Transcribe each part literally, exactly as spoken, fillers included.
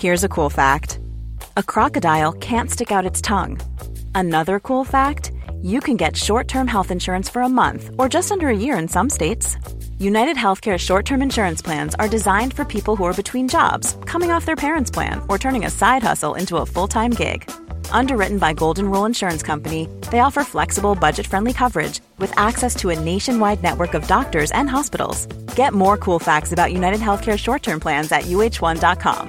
Here's a cool fact. A crocodile can't stick out its tongue. Another cool fact, you can get short-term health insurance for a month or just under a year in some states. United Healthcare short-term insurance plans are designed for people who are between jobs, coming off their parents' plan, or turning a side hustle into a full-time gig. Underwritten by Golden Rule Insurance Company, they offer flexible, budget-friendly coverage with access to a nationwide network of doctors and hospitals. Get more cool facts about United Healthcare short-term plans at U H one dot com.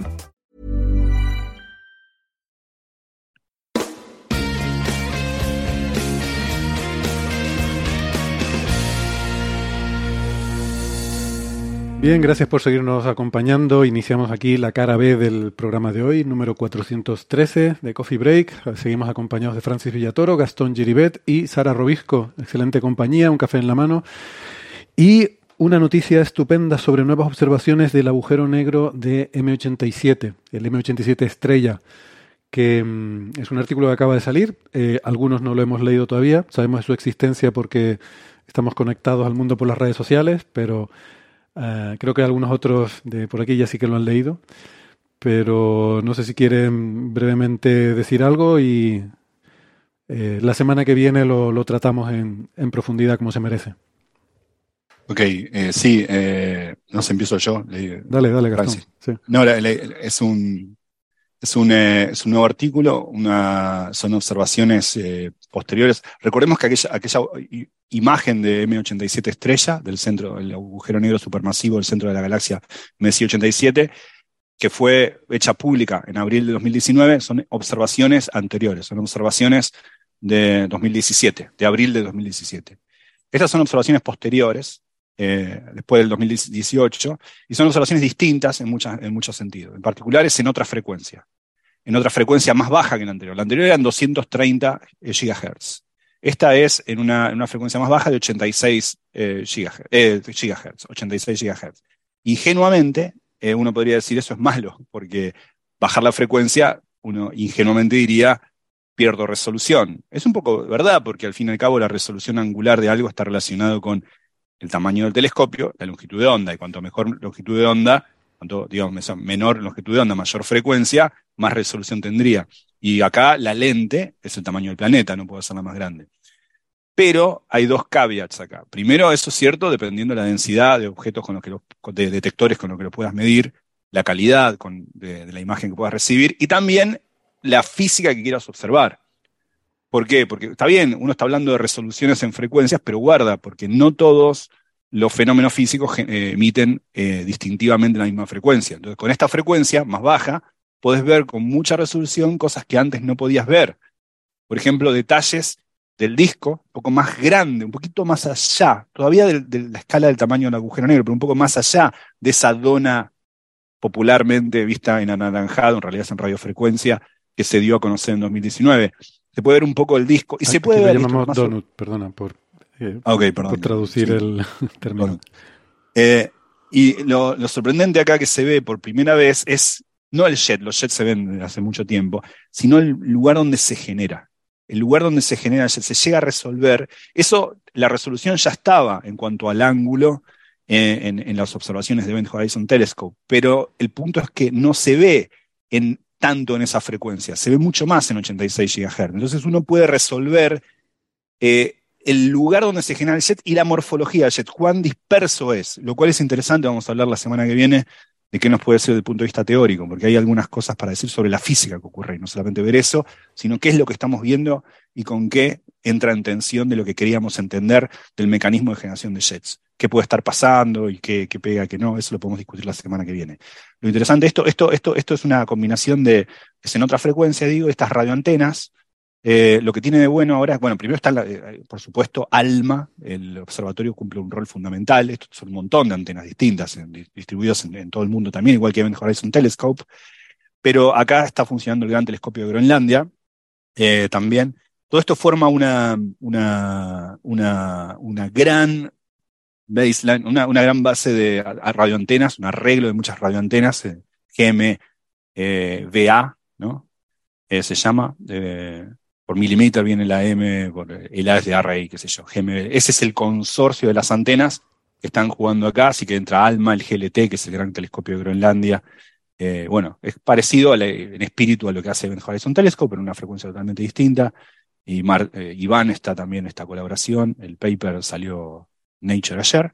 Bien, gracias por seguirnos acompañando. Iniciamos aquí la cara B del programa de hoy, número cuatrocientos trece de Coffee Break. Seguimos acompañados de Francis Villatoro, Gastón Giribet y Sara Robisco. Excelente compañía, un café en la mano. Y una noticia estupenda sobre nuevas observaciones del agujero negro de eme ochenta y siete, el eme ochenta y siete Estrella, que mmm, es un artículo que acaba de salir. Eh, algunos no lo hemos leído todavía. Sabemos de su existencia porque estamos conectados al mundo por las redes sociales, pero... Uh, creo que algunos otros de por aquí ya sí que lo han leído, pero no sé si quieren brevemente decir algo y eh, la semana que viene lo, lo tratamos en, en profundidad como se merece. Ok, eh, sí, eh, no sé, empiezo yo. Le, dale, dale, Gastón. Sí. No, le, le, es un es un, eh, es un nuevo artículo, una, son observaciones eh, posteriores. Recordemos que aquella, aquella imagen de eme ochenta y siete Estrella, del centro, el agujero negro supermasivo del centro de la galaxia M S I ochenta y siete, que fue hecha pública en abril de dos mil diecinueve, son observaciones anteriores, son observaciones de dos mil diecisiete, de abril de dos mil diecisiete. Estas son observaciones posteriores, eh, después del dos mil dieciocho, y son observaciones distintas en, muchas, en muchos sentidos. En particular es en otra frecuencia, en otra frecuencia más baja que la anterior. La anterior eran doscientos treinta gigahertz. Esta es en una, en una frecuencia más baja de ochenta y seis eh, gigahertz, eh, gigahertz, ochenta y seis gigahertz. Ingenuamente, eh, uno podría decir eso es malo, porque bajar la frecuencia, uno ingenuamente diría, pierdo resolución. Es un poco verdad, porque al fin y al cabo la resolución angular de algo está relacionado con el tamaño del telescopio, la longitud de onda, y cuanto mejor longitud de onda, cuanto digamos, menor longitud de onda, mayor frecuencia, más resolución tendría. Y acá la lente es el tamaño del planeta, no puede ser la más grande. Pero hay dos caveats acá. Primero, eso es cierto, dependiendo de la densidad de objetos con los que los, de detectores con los que lo puedas medir, la calidad con, de, de la imagen que puedas recibir, y también la física que quieras observar. ¿Por qué? Porque está bien, uno está hablando de resoluciones en frecuencias, pero guarda, porque no todos los fenómenos físicos eh, emiten eh, distintivamente la misma frecuencia. Entonces, con esta frecuencia más baja, podés ver con mucha resolución cosas que antes no podías ver. Por ejemplo, detalles del disco, un poco más grande, un poquito más allá, todavía de, de la escala del tamaño del agujero negro, pero un poco más allá de esa dona popularmente vista en anaranjado, en realidad es en radiofrecuencia, que se dio a conocer en dos mil diecinueve. Se puede ver un poco el disco, y Aquí se puede ver... Lo llamamos donut, o... perdona, por, eh, okay, perdón, por traducir sí. el término. Eh, y lo, lo sorprendente acá que se ve por primera vez es, no el jet, los jets se ven desde hace mucho tiempo, sino el lugar donde se genera. El lugar donde se genera el jet, se llega a resolver. Eso, la resolución ya estaba en cuanto al ángulo eh, en, en las observaciones de Event Horizon Telescope, pero el punto es que no se ve en tanto en esa frecuencia, se ve mucho más en ochenta y seis gigahertz. Entonces uno puede resolver eh, el lugar donde se genera el jet y la morfología del jet, cuán disperso es, lo cual es interesante. Vamos a hablar la semana que viene de qué nos puede decir desde el punto de vista teórico, porque hay algunas cosas para decir sobre la física que ocurre, y no solamente ver eso, sino qué es lo que estamos viendo y con qué entra en tensión de lo que queríamos entender del mecanismo de generación de jets. Qué puede estar pasando y qué, qué pega, qué no, eso lo podemos discutir la semana que viene. Lo interesante, esto, esto, esto, esto es una combinación de, es en otra frecuencia, digo, estas radioantenas. Eh, lo que tiene de bueno ahora, bueno, primero está, la, eh, por supuesto, ALMA, el observatorio cumple un rol fundamental. Estos son un montón de antenas distintas, en, distribuidas en, en todo el mundo también, igual que Event Horizon Telescope, pero acá está funcionando el Gran Telescopio de Groenlandia, eh, también. Todo esto forma una, una, una, una gran baseline, una, una gran base de radioantenas, un arreglo de muchas radioantenas, eh, G M V A, ¿no? Eh, se llama, eh, por milímetro viene la M, por el A es de array, qué sé yo, G M V. Ese es el consorcio de las antenas que están jugando acá, así que entra ALMA, el G L T, que es el Gran Telescopio de Groenlandia, Eh, bueno, es parecido a la- en espíritu a lo que hace Event Horizon Telescope, pero en una frecuencia totalmente distinta. Y Mar- eh, Iván está también en esta colaboración. El paper salió Nature ayer.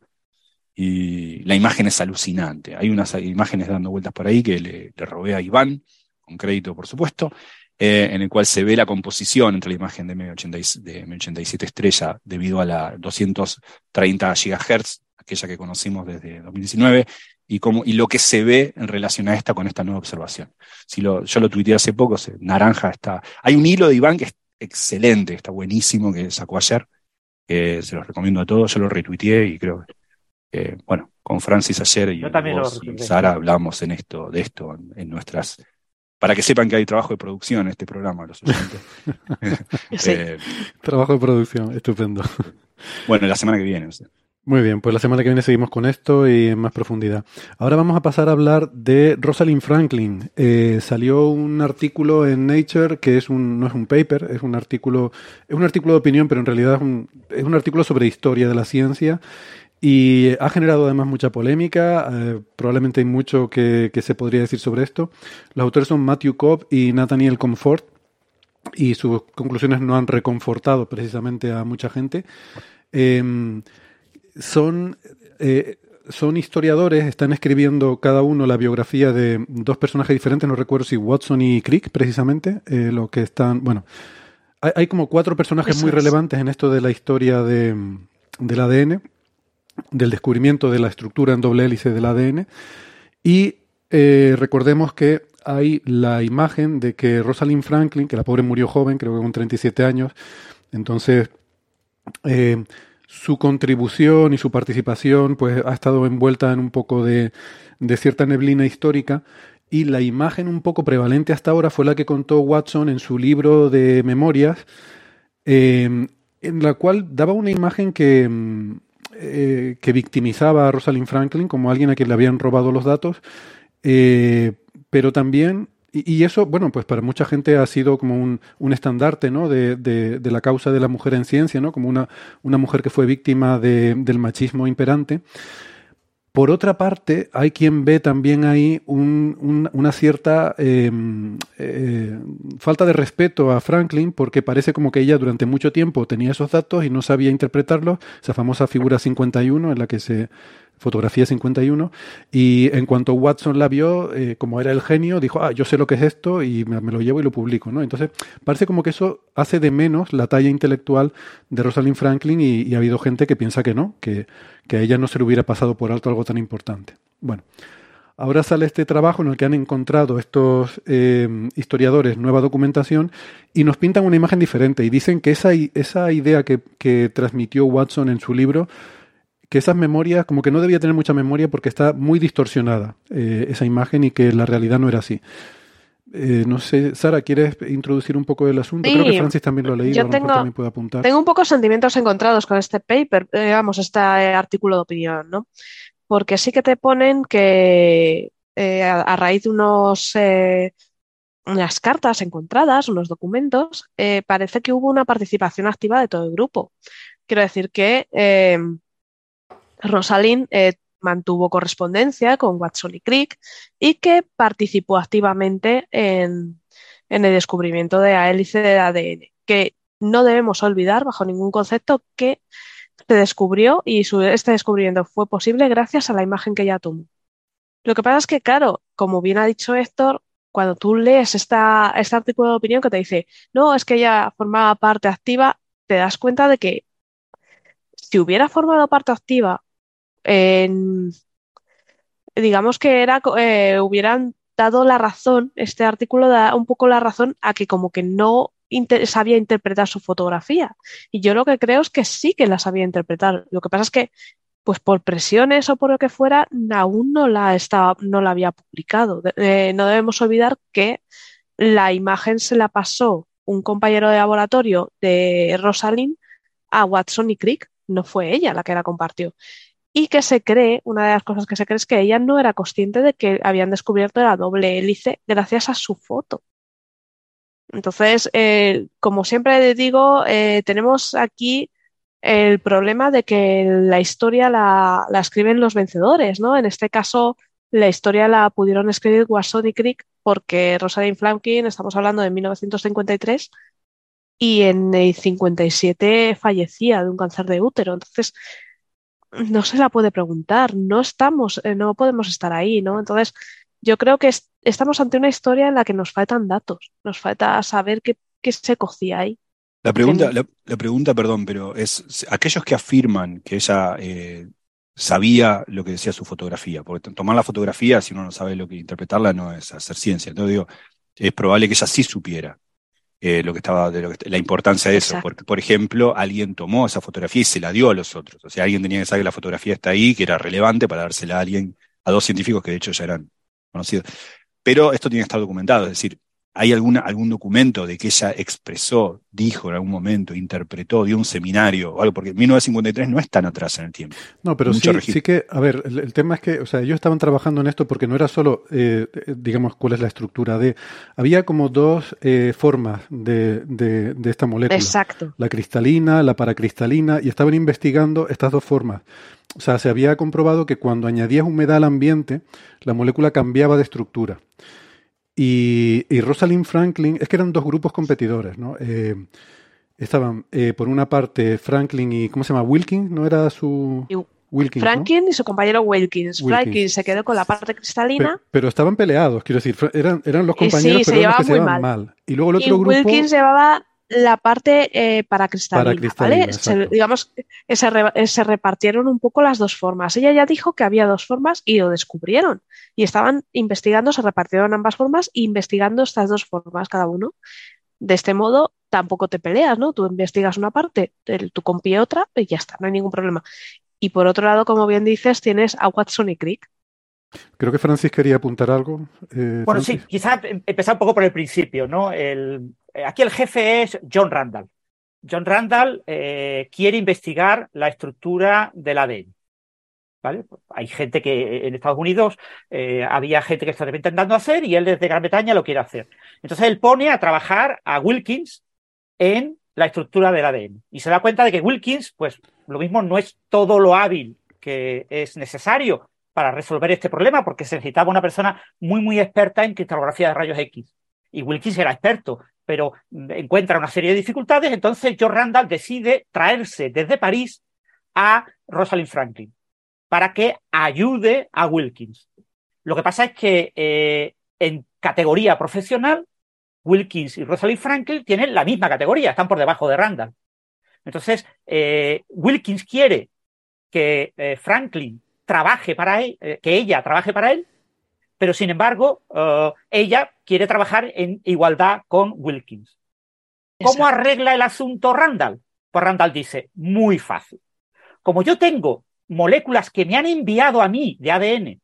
Y la imagen es alucinante. Hay unas imágenes dando vueltas por ahí que le, le robé a Iván, con crédito por supuesto, eh, en el cual se ve la composición entre la imagen de M ochenta y siete, de M ochenta y siete estrella debido a la doscientos treinta gigahertz, aquella que conocimos desde dos mil diecinueve, y, cómo, y lo que se ve en relación a esta con esta nueva observación. Si lo, yo lo tuiteé hace poco, se, naranja está. Hay un hilo de Iván que es excelente, está buenísimo, que sacó ayer, que se los recomiendo a todos. Yo lo retuiteé y creo que Eh, bueno, con Francis ayer y Yo también lo vos y retuiteé. Sara hablamos en esto, de esto en, en nuestras, para que sepan que hay trabajo de producción en este programa, los oyentes. Sí. Eh, Trabajo de producción, estupendo. bueno, la semana que viene. O sea. Muy bien, pues la semana que viene seguimos con esto y en más profundidad. Ahora vamos a pasar a hablar de Rosalind Franklin. Eh, salió un artículo en Nature que es un, no es un paper, es un artículo, es un artículo de opinión, pero en realidad es un, es un artículo sobre historia de la ciencia. Y ha generado además mucha polémica, eh, probablemente hay mucho que, que se podría decir sobre esto. Los autores son Matthew Cobb y Nathaniel Comfort, y sus conclusiones no han reconfortado precisamente a mucha gente. Eh, son, eh, son historiadores, están escribiendo cada uno la biografía de dos personajes diferentes, no recuerdo si Watson y Crick precisamente, eh, lo que están, bueno, hay, hay como cuatro personajes Eso muy es. relevantes en esto de la historia de, del A D N, del descubrimiento de la estructura en doble hélice del A D N, y eh, recordemos que hay la imagen de que Rosalind Franklin, que la pobre murió joven, creo que con treinta y siete años, entonces eh, su contribución y su participación pues ha estado envuelta en un poco de, de cierta neblina histórica, y la imagen un poco prevalente hasta ahora fue la que contó Watson en su libro de memorias, eh, en la cual daba una imagen que... Eh, que victimizaba a Rosalind Franklin como alguien a quien le habían robado los datos, eh, pero también, y, y eso, bueno, pues para mucha gente ha sido como un, un estandarte, ¿no? de, de, de la causa de la mujer en ciencia, ¿no? Como una, una mujer que fue víctima de, del machismo imperante. Por otra parte, hay quien ve también ahí un, un, una cierta eh, eh, falta de respeto a Franklin, porque parece como que ella durante mucho tiempo tenía esos datos y no sabía interpretarlos, esa famosa figura cincuenta y uno en la que se fotografía cincuenta y uno, y en cuanto Watson la vio, eh, como era el genio, dijo, ah, yo sé lo que es esto y me, me lo llevo y lo publico, ¿no? Entonces, parece como que eso hace de menos la talla intelectual de Rosalind Franklin, y, y ha habido gente que piensa que no, que, que a ella no se le hubiera pasado por alto algo tan importante. Bueno, ahora sale este trabajo en el que han encontrado estos eh, historiadores nueva documentación y nos pintan una imagen diferente, y dicen que esa, esa idea que, que transmitió Watson en su libro, que esas memorias, como que no debía tener mucha memoria porque está muy distorsionada eh, esa imagen, y que la realidad no era así. Eh, no sé, Sara, ¿quieres introducir un poco el asunto? Sí, Creo que Francis también lo ha leído, yo a lo mejor tengo, también puede apuntar. tengo un poco sentimientos encontrados con este paper, eh, vamos, este eh, artículo de opinión, ¿no? Porque sí que te ponen que eh, a, a raíz de unos, eh, unas cartas encontradas, unos documentos, eh, parece que hubo una participación activa de todo el grupo. Quiero decir que eh, Rosalind eh, mantuvo correspondencia con Watson y Crick y que participó activamente en, en el descubrimiento de la hélice del A D N, que no debemos olvidar bajo ningún concepto que se descubrió, y su, este descubrimiento fue posible gracias a la imagen que ella tomó. Lo que pasa es que, claro, como bien ha dicho Héctor, cuando tú lees esta, este artículo de opinión que te dice, no, es que ella formaba parte activa, te das cuenta de que si hubiera formado parte activa, en, digamos que era, eh, hubieran dado la razón, este artículo da un poco la razón a que como que no inter- sabía interpretar su fotografía. Y yo lo que creo es que sí que la sabía interpretar. Lo que pasa es que, pues por presiones o por lo que fuera, aún no la, estaba, no la había publicado. De- eh, no debemos olvidar que la imagen se la pasó un compañero de laboratorio de Rosalind a Watson y Crick. No fue ella la que la compartió. Y que se cree, una de las cosas que se cree es que ella no era consciente de que habían descubierto la doble hélice gracias a su foto. Entonces, eh, como siempre digo, eh, tenemos aquí el problema de que la historia la, la escriben los vencedores, ¿no? En este caso, la historia la pudieron escribir Watson y Crick porque Rosalind Franklin, estamos hablando de mil novecientos cincuenta y tres, y en el cincuenta y siete fallecía de un cáncer de útero. Entonces, no se la puede preguntar, no estamos, eh, no podemos estar ahí, ¿no? Entonces, yo creo que es- estamos ante una historia en la que nos faltan datos, nos falta saber qué, qué se cocía ahí. La pregunta, En- la, la pregunta, perdón, pero es aquellos que afirman que ella eh, sabía lo que decía su fotografía, porque t- tomar la fotografía, si uno no sabe lo que interpretarla, no es hacer ciencia. Entonces digo, es probable que ella sí supiera eh, lo que estaba, de lo que, la importancia de eso, Exacto. porque, por ejemplo, alguien tomó esa fotografía y se la dio a los otros. O sea, alguien tenía que saber que la fotografía está ahí, que era relevante para dársela a alguien, a dos científicos que de hecho ya eran conocidos. Pero esto tiene que estar documentado, es decir, ¿hay alguna, algún documento de que ella expresó, dijo en algún momento, interpretó, dio un seminario o algo? Porque mil novecientos cincuenta y tres no es tan atrás en el tiempo. No, pero Hay mucho sí, sí registro. que, a ver, el, el tema es que, o sea, ellos estaban trabajando en esto porque no era solo, eh, eh, digamos, cuál es la estructura de... Había como dos eh, formas de, de, de esta molécula, Exacto. la cristalina, la paracristalina, y estaban investigando estas dos formas. O sea, se había comprobado que cuando añadías humedad al ambiente, la molécula cambiaba de estructura. Y, y Rosalind Franklin, es que eran dos grupos competidores, ¿no? Eh, estaban, eh, por una parte, Franklin y, ¿cómo se llama? Wilkins, ¿no era su...? Y Wilkins, ¿no? Franklin y su compañero Wilkins. Wilkins. Franklin se quedó con la parte Pe- cristalina pero estaban peleados, quiero decir, fra- eran, eran los y compañeros, sí, se pero eran los que llevaba se muy llevaban mal. mal. Y luego el Y otro grupo, Wilkins llevaba la parte eh, paracristalina, paracristalina, ¿vale? Se- exacto. digamos que se, re- eh, se repartieron un poco las dos formas. Ella ya dijo que había dos formas y lo descubrieron. Y estaban investigando, se repartieron ambas formas, e investigando estas dos formas cada uno. De este modo, tampoco te peleas, ¿no? Tú investigas una parte, el, tu compi otra y ya está, no hay ningún problema. Y por otro lado, como bien dices, tienes a Watson y Crick. Creo que Francis quería apuntar algo. Eh, Bueno, Francis. sí, quizás em- empezar un poco por el principio, ¿no? El, eh, aquí el jefe es John Randall. John Randall eh, quiere investigar la estructura del A D N. ¿Vale? Hay gente que en Estados Unidos eh, había gente que estaba intentando hacer y él desde Gran Bretaña lo quiere hacer. Entonces él pone a trabajar a Wilkins en la estructura del A D N y se da cuenta de que Wilkins, pues lo mismo no es todo lo hábil que es necesario para resolver este problema, porque se necesitaba una persona muy, muy experta en cristalografía de rayos X. Y Wilkins era experto, pero encuentra una serie de dificultades. Entonces John Randall decide traerse desde París a Rosalind Franklin para que ayude a Wilkins. Lo que pasa es que eh, en categoría profesional, Wilkins y Rosalind Franklin tienen la misma categoría, están por debajo de Randall. Entonces, eh, Wilkins quiere que eh, Franklin trabaje para él, eh, que ella trabaje para él, pero sin embargo, uh, ella quiere trabajar en igualdad con Wilkins. ¿Cómo Exacto. arregla el asunto Randall? Pues Randall dice, muy fácil. Como yo tengo moléculas que me han enviado a mí de A D N,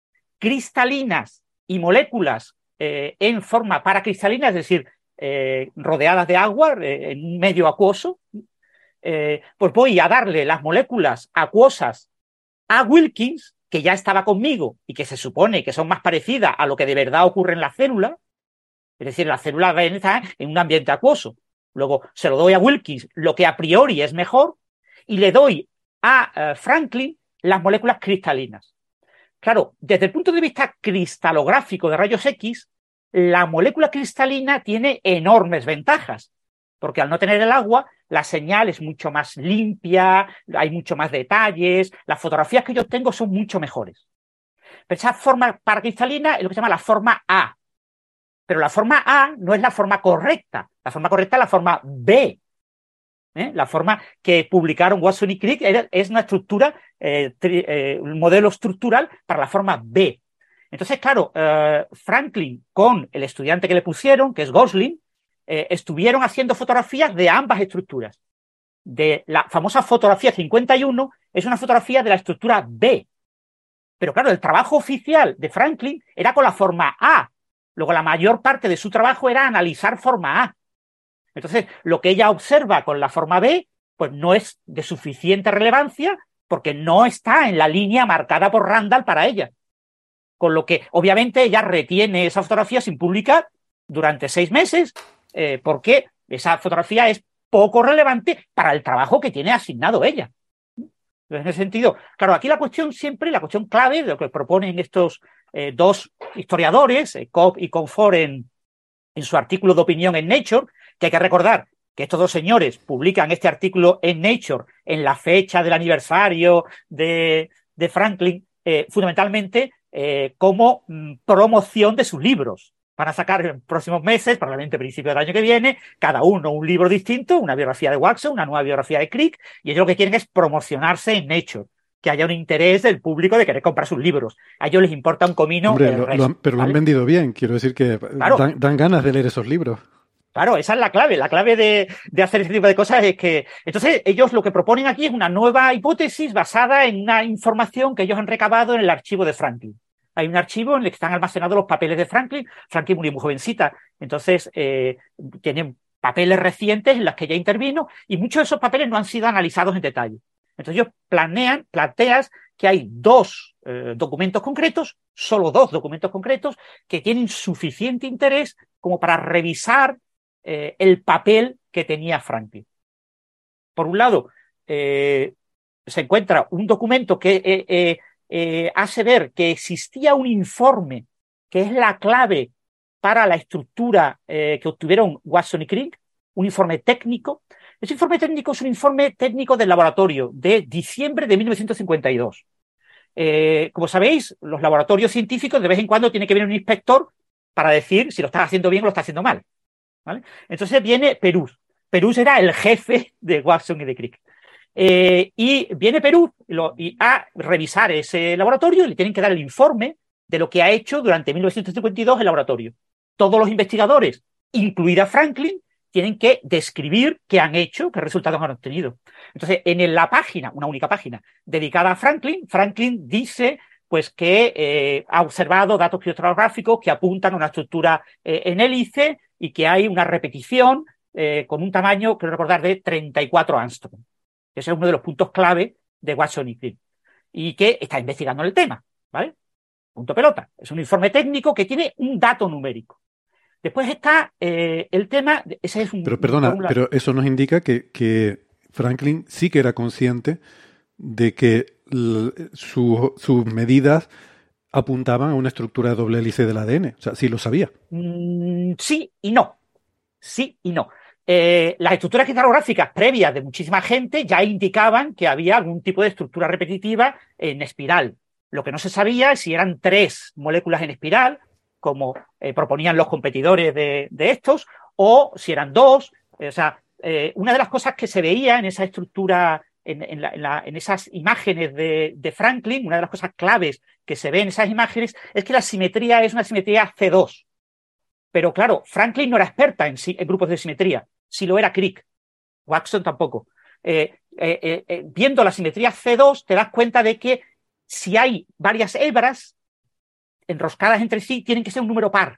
cristalinas y moléculas eh, en forma paracristalina, es decir, eh, rodeadas de agua, eh, en un medio acuoso, eh, pues voy a darle las moléculas acuosas a Wilkins, que ya estaba conmigo y que se supone que son más parecidas a lo que de verdad ocurre en la célula, es decir, la célula A D N está en un ambiente acuoso. Luego se lo doy a Wilkins, lo que a priori es mejor, y le doy a uh, Franklin las moléculas cristalinas. Claro, desde el punto de vista cristalográfico de rayos X, la molécula cristalina tiene enormes ventajas, porque al no tener el agua, la señal es mucho más limpia, hay mucho más detalles, las fotografías que yo tengo son mucho mejores. Pero esa forma paracristalina es lo que se llama la forma A. Pero la forma A no es la forma correcta. La forma correcta es la forma B. ¿Eh? La forma que publicaron Watson y Crick es una estructura, eh, tri, eh, un modelo estructural para la forma B. Entonces, claro, eh, Franklin con el estudiante que le pusieron, que es Gosling, eh, estuvieron haciendo fotografías de ambas estructuras. De la famosa fotografía cincuenta y uno es una fotografía de la estructura B. Pero claro, el trabajo oficial de Franklin era con la forma A. Luego la mayor parte de su trabajo era analizar forma A. Entonces, lo que ella observa con la forma B, pues no es de suficiente relevancia porque no está en la línea marcada por Randall para ella. Con lo que, obviamente, ella retiene esa fotografía sin publicar durante seis meses eh, porque esa fotografía es poco relevante para el trabajo que tiene asignado ella. Entonces, en ese sentido, claro, aquí la cuestión siempre, la cuestión clave de lo que proponen estos eh, dos historiadores, eh, Cobb y Comfort, en, en su artículo de opinión en Nature, que hay que recordar que estos dos señores publican este artículo en Nature en la fecha del aniversario de, de Franklin, eh, fundamentalmente eh, como mm, promoción de sus libros. Van a sacar en próximos meses, probablemente a principios del año que viene, cada uno un libro distinto, una biografía de Watson, una nueva biografía de Crick, y ellos lo que quieren es promocionarse en Nature, que haya un interés del público de querer comprar sus libros. A ellos les importa un comino. Hombre, el lo, resto, lo han, pero ¿vale? lo han vendido bien, quiero decir que Claro. dan, dan ganas de leer esos libros. Claro, esa es la clave. La clave de, de hacer este tipo de cosas es que... Entonces, ellos lo que proponen aquí es una nueva hipótesis basada en una información que ellos han recabado en el archivo de Franklin. Hay un archivo en el que están almacenados los papeles de Franklin. Franklin murió muy jovencita, entonces eh, tienen papeles recientes en los que ella intervino y muchos de esos papeles no han sido analizados en detalle. Entonces ellos planean, planteas que hay dos eh, documentos concretos, solo dos documentos concretos, que tienen suficiente interés como para revisar eh, el papel que tenía Franklin. Por un lado, eh, se encuentra un documento que eh, eh, eh, hace ver que existía un informe que es la clave para la estructura eh, que obtuvieron Watson y Crick, un informe técnico. Ese informe técnico es un informe técnico del laboratorio de diciembre de mil novecientos cincuenta y dos. Eh, como sabéis, los laboratorios científicos de vez en cuando tiene que venir un inspector para decir si lo estás haciendo bien o lo estás haciendo mal, ¿vale? Entonces viene Peruz. Peruz era el jefe de Watson y de Crick. Eh, y viene Peruz lo, y a revisar ese laboratorio y le tienen que dar el informe de lo que ha hecho durante mil novecientos cincuenta y dos el laboratorio. Todos los investigadores, incluida Franklin, tienen que describir qué han hecho, qué resultados han obtenido. Entonces, en la página, una única página, dedicada a Franklin, Franklin dice pues que eh, ha observado datos criptográficos que apuntan a una estructura eh, en hélice y que hay una repetición eh, con un tamaño, creo recordar, de treinta y cuatro Armstrong. Ese es uno de los puntos clave de Watson y Crick. Y que está investigando el tema, ¿vale? Punto pelota. Es un informe técnico que tiene un dato numérico. Después está eh, el tema... Ese es un, pero perdona, un pero eso nos indica que, que Franklin sí que era consciente de que l, su, sus medidas apuntaban a una estructura de doble hélice del A D N. O sea, sí lo sabía. Mm, sí y no. Sí y no. Eh, las estructuras criptográficas previas de muchísima gente ya indicaban que había algún tipo de estructura repetitiva en espiral. Lo que no se sabía es si eran tres moléculas en espiral, como eh, proponían los competidores de, de estos, o si eran dos. Eh, o sea, eh, una de las cosas que se veía en esa estructura, en, en, la, en, la, en esas imágenes de, de Franklin, una de las cosas claves que se ve en esas imágenes es que la simetría es una simetría C dos. Pero claro, Franklin no era experta en, en grupos de simetría, sí lo era Crick. Watson tampoco. Eh, eh, eh, viendo la simetría C dos, te das cuenta de que si hay varias hebras enroscadas entre sí, tienen que ser un número par.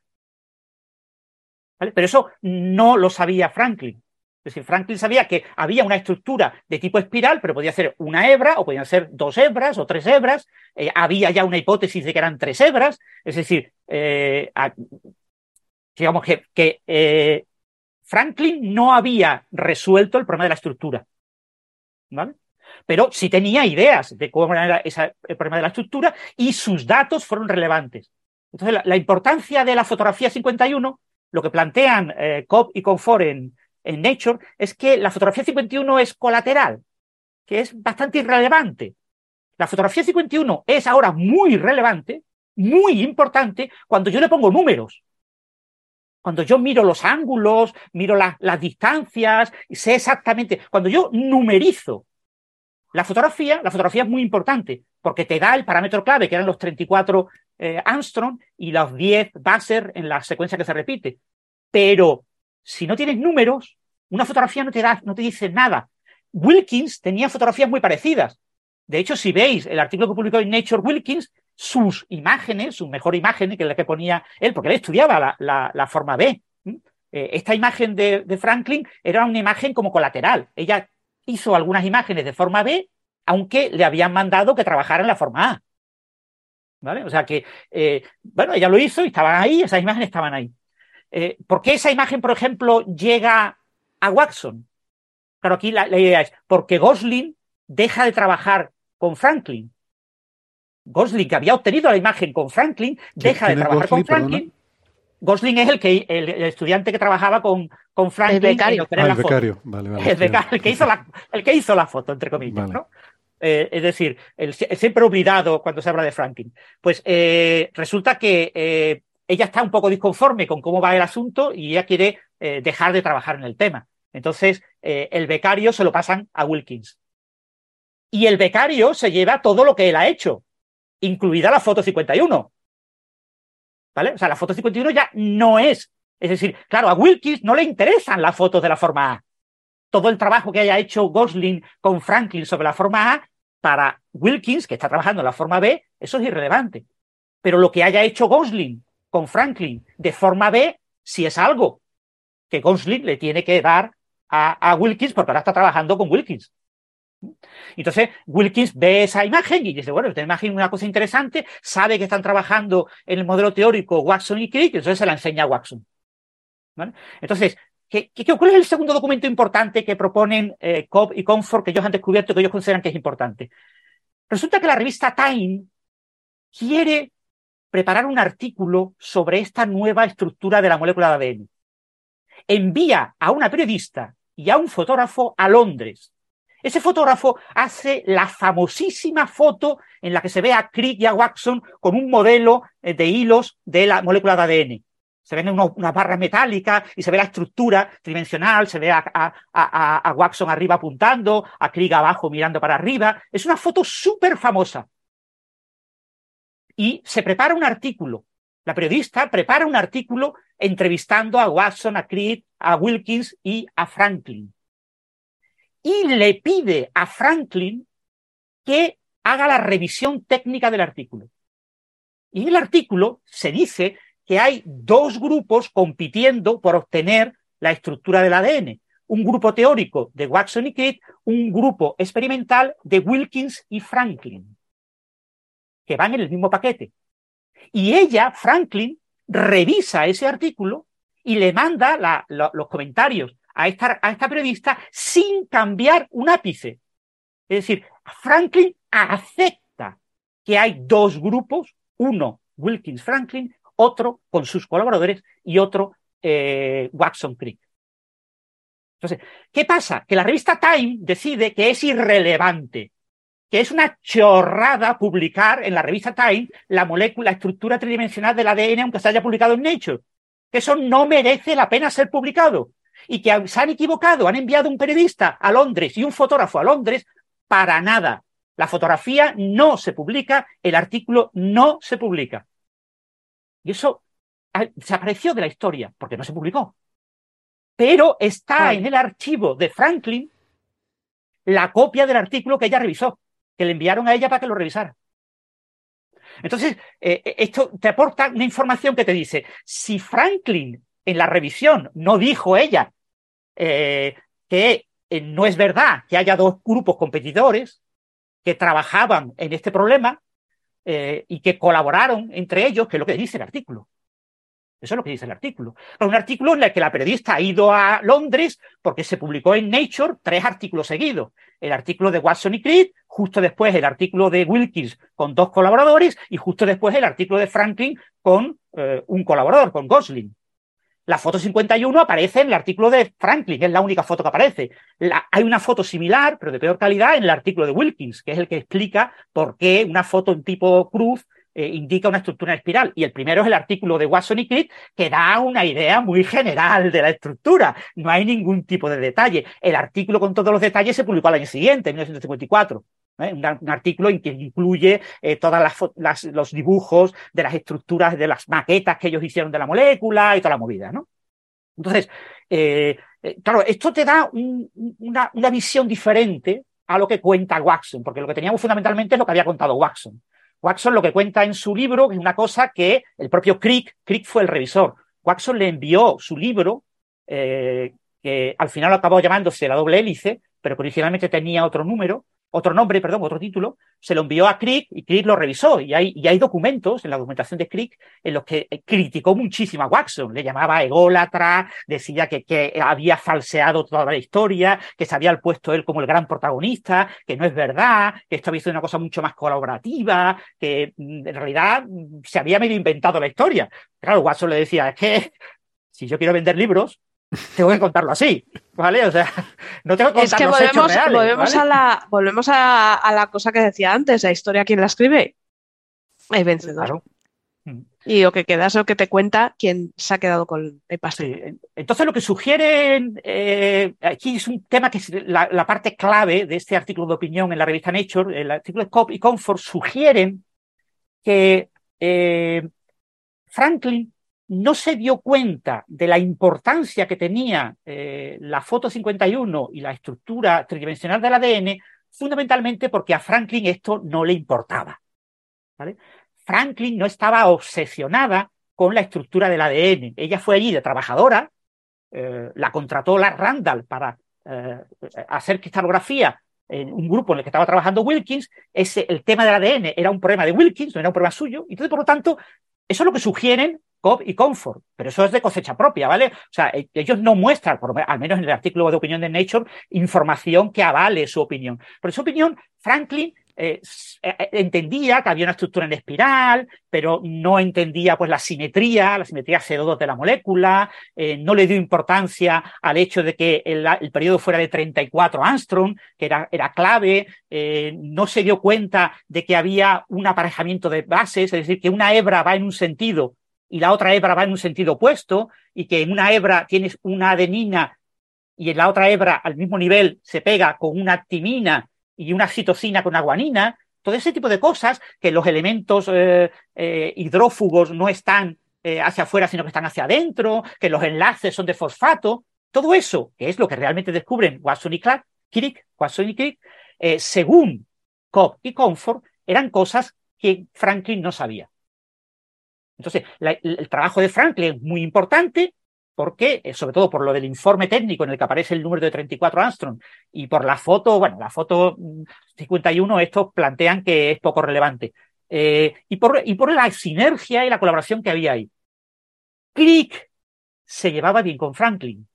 ¿Vale? Pero eso no lo sabía Franklin. Es decir, Franklin sabía que había una estructura de tipo espiral, pero podía ser una hebra, o podían ser dos hebras, o tres hebras. Eh, había ya una hipótesis de que eran tres hebras. Es decir, eh, a, digamos que, que eh, Franklin no había resuelto el problema de la estructura, ¿vale? Pero sí tenía ideas de cómo era esa, el problema de la estructura y sus datos fueron relevantes. Entonces, la, la importancia de la fotografía cincuenta y uno, lo que plantean eh, Cobb y Comfort en, en Nature, es que la fotografía cincuenta y uno es colateral, que es bastante irrelevante. La fotografía cincuenta y uno es ahora muy relevante, muy importante, cuando yo le pongo números. Cuando yo miro los ángulos, miro la, las distancias, y sé exactamente, cuando yo numerizo la fotografía, la fotografía es muy importante, porque te da el parámetro clave, que eran los treinta y cuatro eh, Armstrong y los diez Basser en la secuencia que se repite. Pero si no tienes números, una fotografía no te da, no te dice nada. Wilkins tenía fotografías muy parecidas. De hecho, si veis el artículo que publicó en Nature Wilkins, sus imágenes, su mejor imagen, que es la que ponía él, porque él estudiaba la, la, la forma B. ¿Mm? Eh, esta imagen de, de Franklin era una imagen como colateral. Ella hizo algunas imágenes de forma B, aunque le habían mandado que trabajara en la forma A. ¿Vale? O sea que, eh, bueno, ella lo hizo y estaban ahí, esas imágenes estaban ahí. Eh, ¿Por qué esa imagen, por ejemplo, llega a Watson? Claro, aquí la, la idea es porque Gosling deja de trabajar con Franklin. Gosling, que había obtenido la imagen con Franklin, deja de trabajar con Franklin. Perdona? Gosling es el que el, el estudiante que trabajaba con, con Franklin. El becario. En ah, la el becario. Foto. Vale, vale, el, becario el, que hizo la, el que hizo la foto, entre comillas. Vale. ¿No? Eh, es decir, el, el siempre olvidado cuando se habla de Franklin. Pues eh, resulta que eh, ella está un poco disconforme con cómo va el asunto y ella quiere eh, dejar de trabajar en el tema. Entonces, eh, el becario se lo pasan a Wilkins. Y el becario se lleva todo lo que él ha hecho, incluida la foto cincuenta y uno. ¿Vale? O sea, la foto cincuenta y uno ya no es. Es decir, claro, a Wilkins no le interesan las fotos de la forma A. Todo el trabajo que haya hecho Gosling con Franklin sobre la forma A, para Wilkins, que está trabajando en la forma B, eso es irrelevante. Pero lo que haya hecho Gosling con Franklin de forma B, sí es algo que Gosling le tiene que dar a, a Wilkins, porque ahora está trabajando con Wilkins. Entonces Wilkins ve esa imagen y dice, bueno, esta imagen es una cosa interesante, sabe que están trabajando en el modelo teórico Watson y Crick, entonces se la enseña a Watson. ¿Vale? Entonces, ¿qué, qué, ¿cuál es el segundo documento importante que proponen eh, Cobb y Comfort, que ellos han descubierto, que ellos consideran que es importante? Resulta que la revista Time quiere preparar un artículo sobre esta nueva estructura de la molécula de A D N. Envía a una periodista y a un fotógrafo a Londres. Ese fotógrafo hace la famosísima foto en la que se ve a Crick y a Watson con un modelo de hilos de la molécula de A D N. Se ven unas una barras metálicas y se ve la estructura tridimensional, se ve a, a, a, a Watson arriba apuntando, a Crick abajo mirando para arriba. Es una foto súper famosa. Y se prepara un artículo. La periodista prepara un artículo entrevistando a Watson, a Crick, a Wilkins y a Franklin. Y le pide a Franklin que haga la revisión técnica del artículo. Y en el artículo se dice que hay dos grupos compitiendo por obtener la estructura del A D N. Un grupo teórico de Watson y Crick, un grupo experimental de Wilkins y Franklin, que van en el mismo paquete. Y ella, Franklin, revisa ese artículo y le manda la, la, los comentarios a esta, a esta periodista sin cambiar un ápice. Es decir, Franklin acepta que hay dos grupos, uno Wilkins-Franklin, otro con sus colaboradores y otro eh, Watson-Crick. Entonces, ¿qué pasa? Que la revista Time decide que es irrelevante, que es una chorrada publicar en la revista Time la molécula, la estructura tridimensional del A D N, aunque se haya publicado en Nature, que eso no merece la pena ser publicado, y que se han equivocado, han enviado un periodista a Londres y un fotógrafo a Londres para nada. La fotografía no se publica, el artículo no se publica. Y eso desapareció de la historia, porque no se publicó. Pero está en el archivo de Franklin la copia del artículo que ella revisó, que le enviaron a ella para que lo revisara. Entonces, eh, esto te aporta una información que te dice, si Franklin en la revisión no dijo ella eh, que eh, no es verdad que haya dos grupos competidores que trabajaban en este problema eh, y que colaboraron entre ellos, que es lo que dice el artículo. Eso es lo que dice el artículo. Pero un artículo en el que la periodista ha ido a Londres porque se publicó en Nature tres artículos seguidos. El artículo de Watson y Crick, justo después el artículo de Wilkins con dos colaboradores y justo después el artículo de Franklin con eh, un colaborador, con Gosling. La foto cincuenta y uno aparece en el artículo de Franklin, que es la única foto que aparece. La, hay una foto similar, pero de peor calidad, en el artículo de Wilkins, que es el que explica por qué una foto en tipo cruz eh, indica una estructura en espiral. Y el primero es el artículo de Watson y Crick, que da una idea muy general de la estructura. No hay ningún tipo de detalle. El artículo con todos los detalles se publicó al año siguiente, en mil novecientos cincuenta y cuatro. ¿Eh? Un, un artículo en que incluye eh, todos las, las, los dibujos de las estructuras, de las maquetas que ellos hicieron de la molécula y toda la movida, ¿no? Entonces, eh, eh, claro, esto te da un, una, una visión diferente a lo que cuenta Watson, porque lo que teníamos fundamentalmente es lo que había contado Watson. Watson lo que cuenta en su libro es una cosa que el propio Crick, Crick fue el revisor. Watson le envió su libro, eh, que al final acabó llamándose La doble hélice, pero que originalmente tenía otro número, otro nombre, perdón, otro título, se lo envió a Crick y Crick lo revisó. Y hay, y hay documentos en la documentación de Crick en los que criticó muchísimo a Watson. Le llamaba ególatra, decía que, que había falseado toda la historia, que se había puesto él como el gran protagonista, que no es verdad, que esto había sido una cosa mucho más colaborativa, que en realidad se había medio inventado la historia. Claro, Watson le decía, es que si yo quiero vender libros, tengo que contarlo así, ¿vale? O sea, no tengo que contar es que los volvemos, hechos reales, volvemos, ¿vale? a la, volvemos a, a la cosa que decía antes, la historia, ¿quién la escribe? El vencedor. Claro. Y lo que queda es lo que te cuenta quien se ha quedado con el pastel. Sí. Entonces, lo que sugieren, eh, aquí es un tema que es la, la parte clave de este artículo de opinión en la revista Nature, el artículo de Cobb y Comfort, sugieren que eh, Franklin no se dio cuenta de la importancia que tenía eh, la foto cincuenta y uno y la estructura tridimensional del A D N, fundamentalmente porque a Franklin esto no le importaba, ¿vale? Franklin no estaba obsesionada con la estructura del A D N. Ella fue allí de trabajadora, eh, la contrató la Randall para eh, hacer cristalografía en un grupo en el que estaba trabajando Wilkins. Ese, el tema del A D N era un problema de Wilkins, no era un problema suyo. Entonces, por lo tanto, eso es lo que sugieren Cobb y Comfort, pero eso es de cosecha propia, ¿vale? O sea, ellos no muestran, por, al menos en el artículo de opinión de Nature, información que avale su opinión. Por su opinión, Franklin eh, entendía que había una estructura en espiral, pero no entendía pues la simetría, la simetría C O dos de la molécula, eh, no le dio importancia al hecho de que el, el periodo fuera de treinta y cuatro angstrom, que era, era clave, eh, no se dio cuenta de que había un aparejamiento de bases, es decir, que una hebra va en un sentido y la otra hebra va en un sentido opuesto, y que en una hebra tienes una adenina y en la otra hebra al mismo nivel se pega con una timina y una citosina con una guanina, todo ese tipo de cosas, que los elementos eh, eh, hidrófugos no están eh, hacia afuera, sino que están hacia adentro, que los enlaces son de fosfato, todo eso, que es lo que realmente descubren Watson y Clark, Crick, Watson y Crick, eh, según Cobb y Comfort, eran cosas que Franklin no sabía. Entonces, la, el trabajo de Franklin es muy importante porque, sobre todo por lo del informe técnico en el que aparece el número de treinta y cuatro angstrom y por la foto, bueno, la foto cincuenta y uno, estos plantean que es poco relevante. Eh, y, por, y por la sinergia y la colaboración que había ahí. Crick se llevaba bien con Franklin,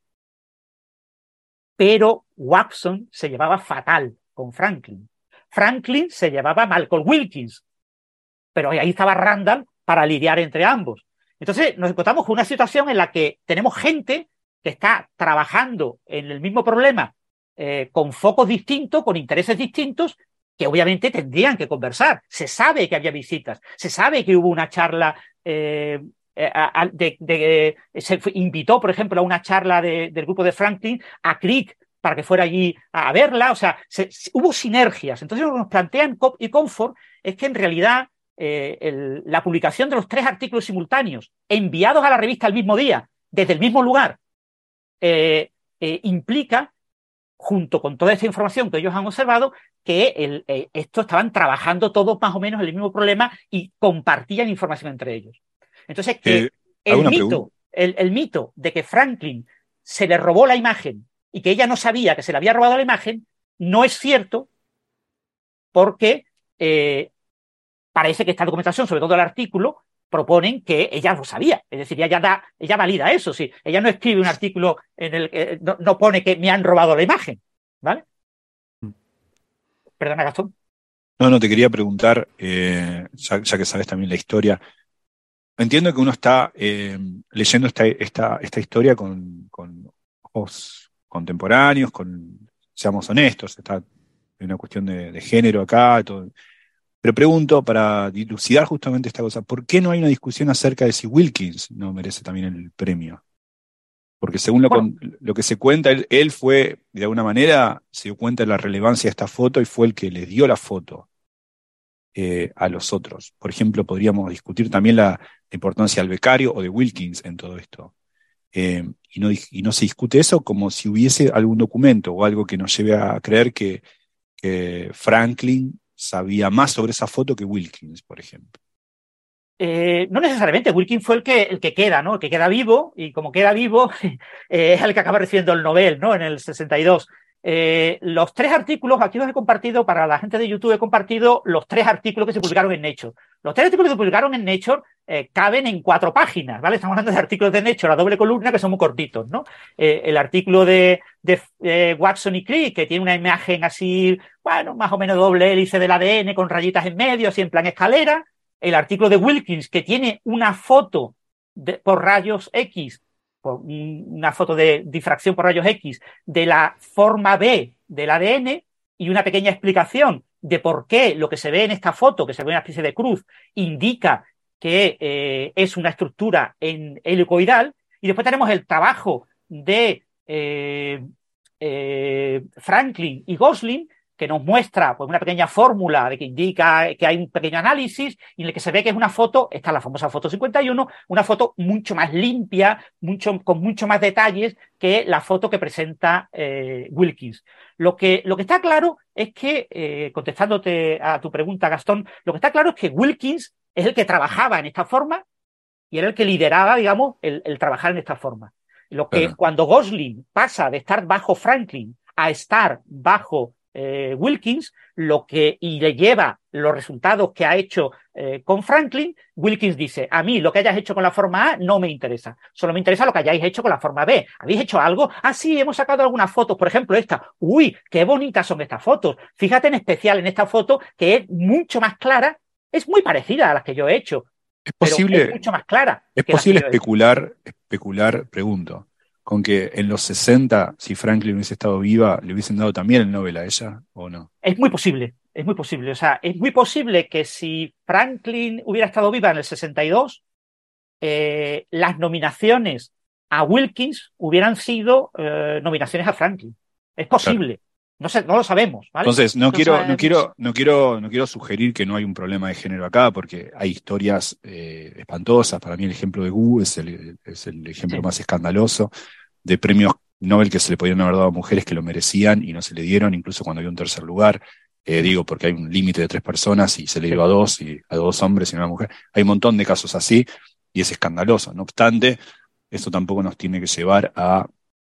pero Watson se llevaba fatal con Franklin. Franklin se llevaba mal con Wilkins, pero ahí estaba Randall para lidiar entre ambos. Entonces nos encontramos con una situación en la que tenemos gente que está trabajando en el mismo problema eh, con focos distintos, con intereses distintos, que obviamente tendrían que conversar. Se sabe que había visitas, se sabe que hubo una charla, eh, de, de, de, se invitó, por ejemplo, a una charla de, del grupo de Franklin a Crick para que fuera allí a verla. O sea, se, se, hubo sinergias. Entonces lo que nos plantean Cobb y Comfort es que en realidad Eh, el, la publicación de los tres artículos simultáneos enviados a la revista el mismo día, desde el mismo lugar, eh, eh, implica, junto con toda esa información que ellos han observado, que el, eh, estos estaban trabajando todos más o menos el mismo problema y compartían información entre ellos. Entonces, que eh, el, mito, el, el mito de que Franklin se le robó la imagen y que ella no sabía que se le había robado la imagen, no es cierto, porque eh, parece que esta documentación, sobre todo el artículo, proponen que ella lo sabía. Es decir, ella, da, ella valida eso. Sí. Ella no escribe un artículo en el que no, no pone que me han robado la imagen. ¿Vale? Perdona, Gastón. No, no, te quería preguntar, eh, ya, ya que sabes también la historia. Entiendo que uno está eh, leyendo esta, esta, esta historia con, con ojos contemporáneos, con, seamos honestos, está en una cuestión de, de género acá, todo. Pero pregunto, para dilucidar justamente esta cosa, ¿por qué no hay una discusión acerca de si Wilkins no merece también el premio? Porque según lo, bueno, con, lo que se cuenta, él, él fue, de alguna manera, se dio cuenta de la relevancia de esta foto y fue el que le dio la foto eh, a los otros. Por ejemplo, podríamos discutir también la, la importancia del becario o de Wilkins en todo esto. Eh, y, no, y no se discute eso como si hubiese algún documento o algo que nos lleve a creer que, que Franklin sabía más sobre esa foto que Wilkins, por ejemplo. Eh, no necesariamente. Wilkins fue el que, el que queda, ¿no? El que queda vivo, y como queda vivo, eh, es el que acaba recibiendo el Nobel, ¿no? En el sesenta y dos. Eh, los tres artículos, aquí los he compartido, para la gente de YouTube he compartido los tres artículos que se publicaron en Nature. Los tres artículos que se publicaron en Nature eh, caben en cuatro páginas, ¿vale? Estamos hablando de artículos de Nature a doble columna que son muy cortitos, ¿no? Eh, el artículo de, de eh, Watson y Crick, que tiene una imagen así, bueno, más o menos doble hélice del A D N con rayitas en medio, así en plan escalera. El artículo de Wilkins, que tiene una foto de, por rayos X, una foto de difracción por rayos X de la forma B del A D N y una pequeña explicación de por qué lo que se ve en esta foto, que se ve una especie de cruz, indica que eh, es una estructura en helicoidal. Y después tenemos el trabajo de eh, eh, Franklin y Gosling, que nos muestra pues, una pequeña fórmula de que indica que hay un pequeño análisis y en el que se ve que es una foto, esta es la famosa foto cincuenta y uno, una foto mucho más limpia, mucho, con mucho más detalles que la foto que presenta eh, Wilkins. Lo que, lo que está claro es que, eh, contestándote a tu pregunta, Gastón, lo que está claro es que Wilkins es el que trabajaba en esta forma y era el que lideraba, digamos, el, el trabajar en esta forma. Lo que claro. Cuando Gosling pasa de estar bajo Franklin a estar bajo Eh, Wilkins, lo que y le lleva los resultados que ha hecho eh, con Franklin, Wilkins dice, a mí lo que hayas hecho con la forma A no me interesa, solo me interesa lo que hayáis hecho con la forma B. ¿Habéis hecho algo? Ah, sí, hemos sacado algunas fotos, por ejemplo esta, uy, qué bonitas son estas fotos, fíjate en especial en esta foto que es mucho más clara, es muy parecida a las que yo he hecho, es posible, pero es mucho más clara. Es posible especular, especular, pregunto, con que en los sesenta, si Franklin hubiese estado viva, ¿le hubiesen dado también el Nobel a ella o no? Es muy posible, es muy posible. O sea, es muy posible que si Franklin hubiera estado viva en el sesenta y dos, eh, las nominaciones a Wilkins hubieran sido eh, nominaciones a Franklin. Es posible. Claro. No sé, no lo sabemos, ¿vale? Entonces, no, no quiero, no quiero, no quiero, no quiero sugerir que no hay un problema de género acá, porque hay historias eh, espantosas. Para mí el ejemplo de Gu es el, es el ejemplo sí. más escandaloso de premios Nobel que se le podían haber dado a mujeres que lo merecían y no se le dieron, incluso cuando había un tercer lugar. Eh, digo, porque hay un límite de tres personas y se le dio a dos, y a dos hombres y a una mujer. Hay un montón de casos así y es escandaloso. No obstante, eso tampoco nos tiene que llevar a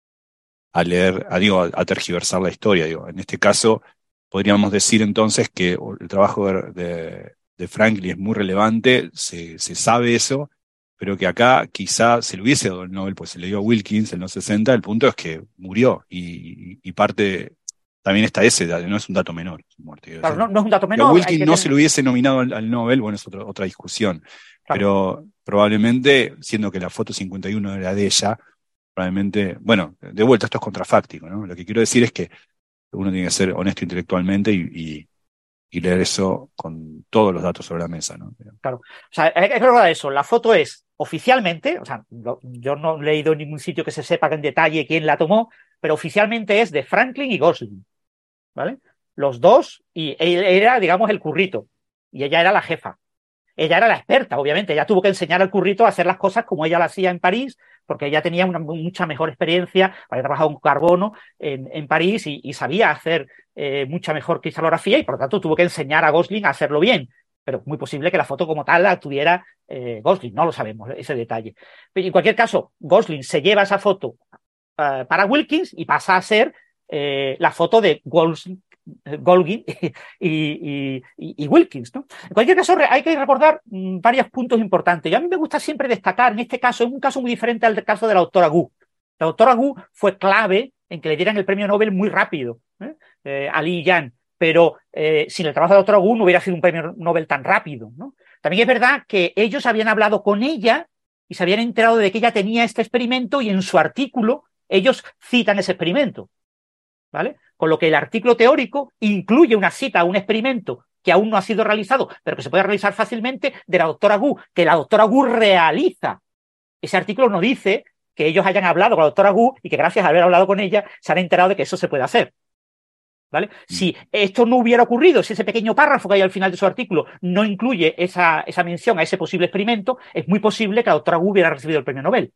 a leer, a, digo, a tergiversar la historia. Digo. En este caso, podríamos decir entonces que el trabajo de, de, de Franklin es muy relevante, se, se sabe eso, pero que acá quizá se le hubiese dado el Nobel, pues se le dio a Wilkins en los sesenta, el punto es que murió, y, y parte, también está ese, no es un dato menor su muerte. Claro, no, no es un dato menor. A Wilkins no tener... se le hubiese nominado al, al Nobel, bueno, es otra, otra discusión, claro. Pero probablemente, siendo que la foto cincuenta y uno era de ella, probablemente, bueno, de vuelta esto es contrafáctico, ¿no? Lo que quiero decir es que uno tiene que ser honesto intelectualmente y, y, y leer eso con todos los datos sobre la mesa, ¿no? Claro, o sea, hay que recordar eso, la foto es oficialmente, o sea, lo, yo no he leído en ningún sitio que se sepa en detalle quién la tomó, pero oficialmente es de Franklin y Gosling, ¿vale? Los dos, y él era, digamos, el currito, y ella era la jefa. Ella era la experta, obviamente, ella tuvo que enseñar al currito a hacer las cosas como ella lo hacía en París, porque ella tenía una mucha mejor experiencia, había trabajado con carbono en, en París y, y sabía hacer eh, mucha mejor cristalografía y por lo tanto tuvo que enseñar a Gosling a hacerlo bien. Pero es muy posible que la foto como tal la tuviera eh, Gosling, no lo sabemos, ese detalle. Pero en cualquier caso, Gosling se lleva esa foto uh, para Wilkins y pasa a ser eh, la foto de Gosling, Golgi y, y, y, y Wilkins, ¿no? En cualquier caso, hay que recordar mmm, varios puntos importantes. Y a mí me gusta siempre destacar, en este caso, es un caso muy diferente al caso de la doctora Gu. La doctora Gu fue clave en que le dieran el premio Nobel muy rápido, ¿eh? Eh, a Li Yan, pero eh, sin el trabajo de la doctora Gu no hubiera sido un premio Nobel tan rápido, ¿no? También es verdad que ellos habían hablado con ella y se habían enterado de que ella tenía este experimento y en su artículo ellos citan ese experimento, ¿vale? Con lo que el artículo teórico incluye una cita a un experimento que aún no ha sido realizado, pero que se puede realizar fácilmente, de la doctora Gu, que la doctora Gu realiza. Ese artículo no dice que ellos hayan hablado con la doctora Gu y que gracias a haber hablado con ella se han enterado de que eso se puede hacer, ¿vale? Si esto no hubiera ocurrido, si ese pequeño párrafo que hay al final de su artículo no incluye esa, esa mención a ese posible experimento, es muy posible que la doctora Gu hubiera recibido el premio Nobel.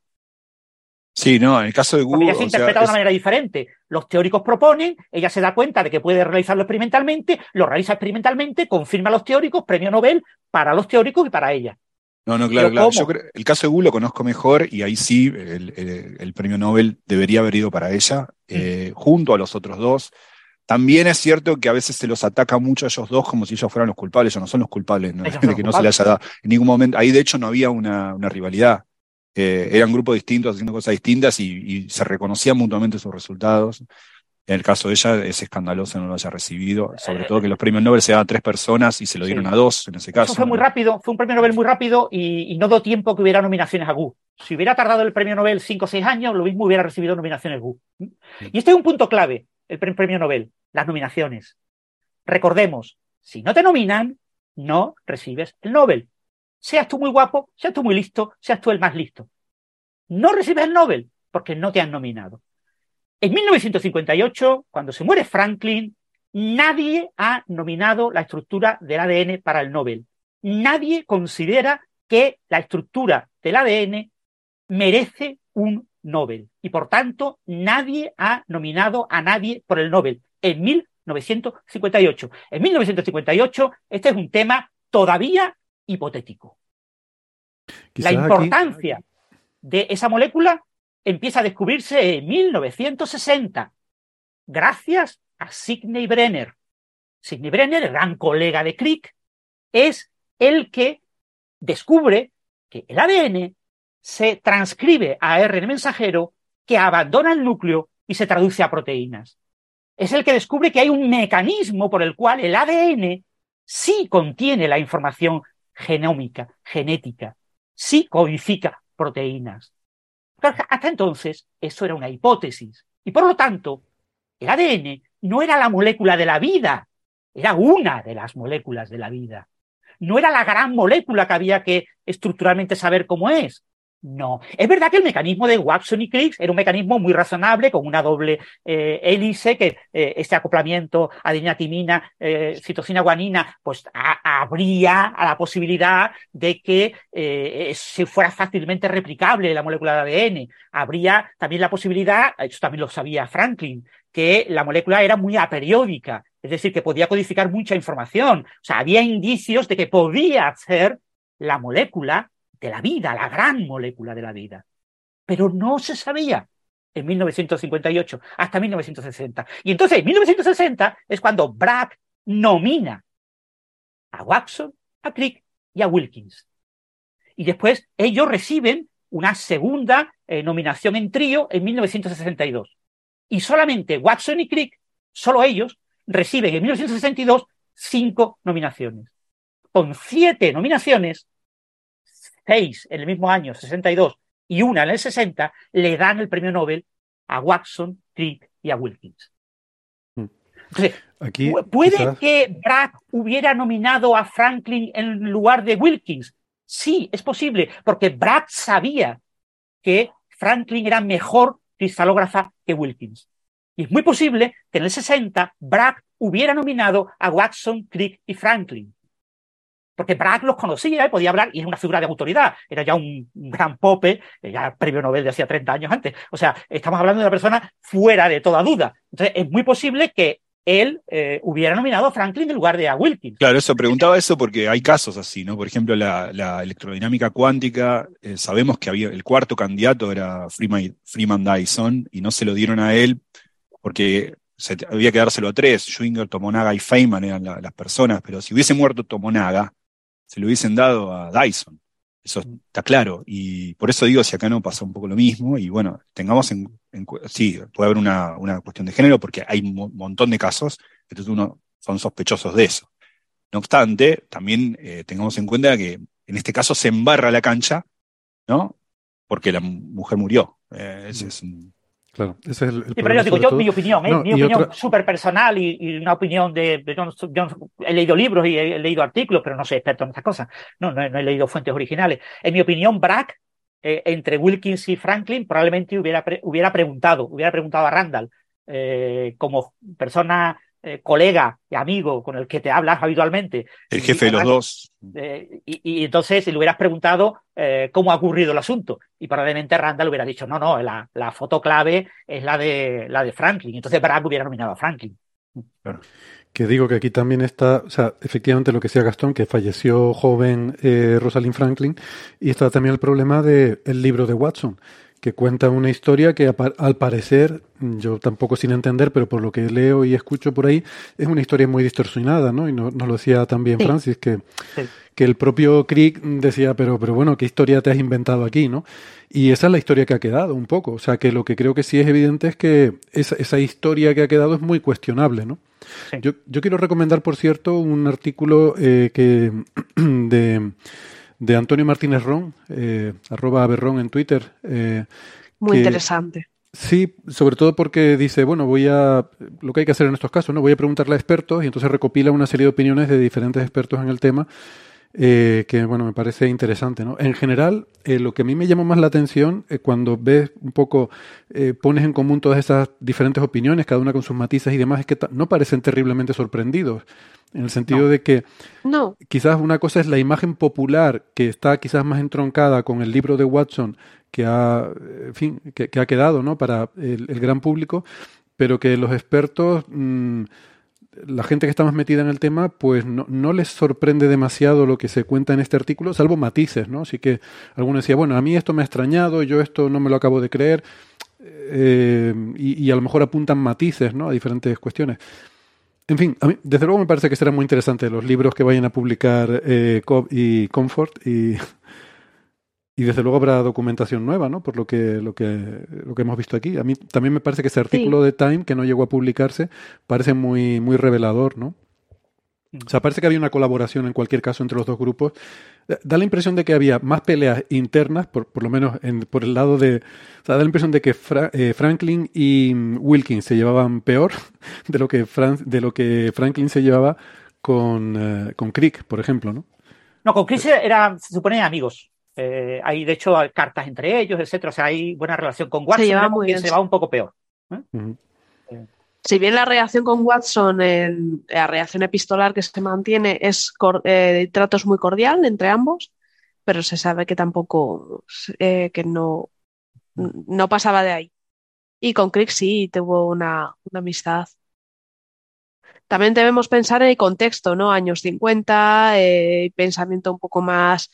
Sí, no, en el caso de Gu... Porque ella se interpreta sea, de una es... manera diferente. Los teóricos proponen, ella se da cuenta de que puede realizarlo experimentalmente, lo realiza experimentalmente, confirma a los teóricos, premio Nobel para los teóricos y para ella. No, no, claro, Pero claro. ¿cómo? Yo creo, el caso de Wu lo conozco mejor y ahí sí el, el- el premio Nobel debería haber ido para ella, eh, junto a los otros dos. También es cierto que a veces se los ataca mucho a ellos dos como si ellos fueran los culpables. Ellos no son los culpables, ¿no? Ellos son De los que no se le culpables. haya dado en ningún momento. Ahí de hecho no había una, una rivalidad. Eh, eran grupos distintos haciendo cosas distintas y, y se reconocían mutuamente sus resultados. En el caso de ella es escandaloso que no lo haya recibido, sobre todo que los premios Nobel se dan a tres personas y se lo dieron Sí. a dos en ese Eso caso. fue muy ¿no? rápido, fue un premio Nobel muy rápido y, y no dio tiempo que hubiera nominaciones a Wu. Si hubiera tardado el premio Nobel cinco o seis años, lo mismo hubiera recibido nominaciones Wu. Y este es un punto clave, el pre- premio Nobel, las nominaciones. Recordemos, si no te nominan, no recibes el Nobel. Seas tú muy guapo, seas tú muy listo, seas tú el más listo. No recibes el Nobel porque no te han nominado. En mil novecientos cincuenta y ocho, cuando se muere Franklin, nadie ha nominado la estructura del A D N para el Nobel. Nadie considera que la estructura del A D N merece un Nobel. Y por tanto, nadie ha nominado a nadie por el Nobel en mil novecientos cincuenta y ocho. En mil novecientos cincuenta y ocho, este es un tema todavía hipotético. Quizás La aquí, importancia de esa molécula empieza a descubrirse en mil novecientos sesenta, gracias a Sidney Brenner. Sidney Brenner, el gran colega de Crick, es el que descubre que el A D N se transcribe a A R N mensajero que abandona el núcleo y se traduce a proteínas. Es el que descubre que hay un mecanismo por el cual el A D N sí contiene la información genómica, genética, sí codifica proteínas. Hasta entonces, eso era una hipótesis. Y por lo tanto, el A D N no era la molécula de la vida, era una de las moléculas de la vida. No era la gran molécula que había que estructuralmente saber cómo es. No. Es verdad que el mecanismo de Watson y Crick era un mecanismo muy razonable, con una doble eh, hélice, que eh, este acoplamiento adenina-timina, eh, citosina-guanina, pues a, habría a la posibilidad de que eh, se fuera fácilmente replicable la molécula de A D N. Habría también la posibilidad, eso también lo sabía Franklin, que la molécula era muy aperiódica, es decir, que podía codificar mucha información. O sea, había indicios de que podía ser la molécula de la vida, la gran molécula de la vida. Pero no se sabía en mil novecientos cincuenta y ocho hasta mil novecientos sesenta. Y entonces en mil novecientos sesenta es cuando Bragg nomina a Watson, a Crick y a Wilkins. Y después ellos reciben una segunda eh, nominación en trío en mil novecientos sesenta y dos. Y solamente Watson y Crick, solo ellos, reciben en mil novecientos sesenta y dos cinco nominaciones. Con siete nominaciones, seis en el mismo año, sesenta y dos, y una en el sesenta, le dan el premio Nobel a Watson, Crick y a Wilkins. Entonces, aquí ¿puede quizás... que Bragg hubiera nominado a Franklin en lugar de Wilkins? Sí, es posible, porque Bragg sabía que Franklin era mejor cristalógrafa que Wilkins. Y es muy posible que en el sesenta Bragg hubiera nominado a Watson, Crick y Franklin. Porque Bragg los conocía y podía hablar, y es una figura de autoridad. Era ya un, un gran pope, ya premio Nobel de hacía treinta años antes. O sea, estamos hablando de una persona fuera de toda duda. Entonces, es muy posible que él eh, hubiera nominado a Franklin en lugar de a Wilkins. Claro, eso preguntaba eso porque hay casos así, ¿no? Por ejemplo, la, la electrodinámica cuántica, eh, sabemos que había el cuarto candidato era Freeman, Freeman Dyson y no se lo dieron a él porque se, había que dárselo a tres. Schwinger, Tomonaga y Feynman eran la, las personas, pero si hubiese muerto Tomonaga, se lo hubiesen dado a Dyson. Eso está claro. Y por eso digo, si acá no pasa un poco lo mismo, y bueno, tengamos en, en sí, puede haber una, una cuestión de género, porque hay un mo montón de casos, entonces uno son sospechosos de eso. No obstante, también eh, tengamos en cuenta que en este caso se embarra la cancha, ¿no? Porque la mujer murió. Eh, ese es un... Claro, ese es el, el Sí, pero yo digo, yo, todo. mi opinión, ¿eh? No, mi opinión otra... súper personal y, y una opinión de... de yo, no, yo no, he leído libros y he, he leído artículos, pero no soy experto en estas cosas. No, no, no he leído fuentes originales. En mi opinión, Bragg, eh, entre Wilkins y Franklin, probablemente hubiera, pre, hubiera preguntado, hubiera preguntado a Randall, eh, como persona, eh, colega y amigo con el que te hablas habitualmente. El jefe y, de los dos. Eh, y, y entonces le hubieras preguntado eh, cómo ha ocurrido el asunto y probablemente Randall hubiera dicho no, no, la, la foto clave es la de, la de Franklin, entonces Bragg hubiera nominado a Franklin. Claro. Que digo que aquí también está, o sea, efectivamente lo que decía Gastón, que falleció joven eh, Rosalind Franklin, y está también el problema del libro de Watson, que cuenta una historia que al parecer, yo tampoco sin entender, pero por lo que leo y escucho por ahí, es una historia muy distorsionada, ¿no? Y nos, nos lo decía también sí. Francis, que, sí. que el propio Crick decía, pero, pero bueno, ¿qué historia te has inventado aquí, no? Y esa es la historia que ha quedado un poco. O sea, que lo que creo que sí es evidente es que esa, esa historia que ha quedado es muy cuestionable, ¿no? Sí. Yo, yo quiero recomendar, por cierto, un artículo eh, que de... de Antonio Martínez Ron, eh, arroba Aberrón en Twitter. Eh, Muy que, interesante. Sí, sobre todo porque dice, bueno, voy a, lo que hay que hacer en estos casos, ¿no? Voy a preguntarle a expertos y entonces recopila una serie de opiniones de diferentes expertos en el tema, eh, que, bueno, me parece interesante, ¿no? En general, eh, lo que a mí me llama más la atención es cuando ves un poco, eh, pones en común todas esas diferentes opiniones, cada una con sus matices y demás, es que no parecen terriblemente sorprendidos. En el sentido no. de que no. quizás una cosa es la imagen popular que está quizás más entroncada con el libro de Watson que ha, en fin, que, que ha quedado, ¿no? Para el, el gran público, pero que los expertos, mmm, la gente que está más metida en el tema, pues no, no les sorprende demasiado lo que se cuenta en este artículo, salvo matices, ¿no? Así que alguno decía, bueno, a mí esto me ha extrañado, yo esto no me lo acabo de creer, eh, y, y a lo mejor apuntan matices, ¿no? A diferentes cuestiones. En fin, a mí, desde luego me parece que serán muy interesantes los libros que vayan a publicar eh, Cobb y Comfort y, y desde luego habrá documentación nueva, ¿no? Por lo que, lo que lo que hemos visto aquí. A mí también me parece que ese artículo sí. de Time, que no llegó a publicarse, parece muy, muy revelador, ¿no? O sea, parece que había una colaboración en cualquier caso entre los dos grupos. Da la impresión de que había más peleas internas, por, por lo menos en, por el lado de... O sea, da la impresión de que Fra, eh, Franklin y Wilkins se llevaban peor de lo que, Fran, de lo que Franklin se llevaba con, eh, con Crick, por ejemplo, ¿no? No, con Crick era, se supone, amigos. Eh, hay, de hecho, cartas entre ellos, etcétera. O sea, hay buena relación con Watson, se lleva muy bien. Se va un poco peor. ¿eh? Uh-huh. eh. Si bien la reacción con Watson, en, la reacción epistolar que se mantiene, es eh, el trato es muy cordial entre ambos, pero se sabe que tampoco, eh, que no, no pasaba de ahí. Y con Crick sí tuvo una, una amistad. También debemos pensar en el contexto, ¿no? Años cincuenta, eh, pensamiento un poco más,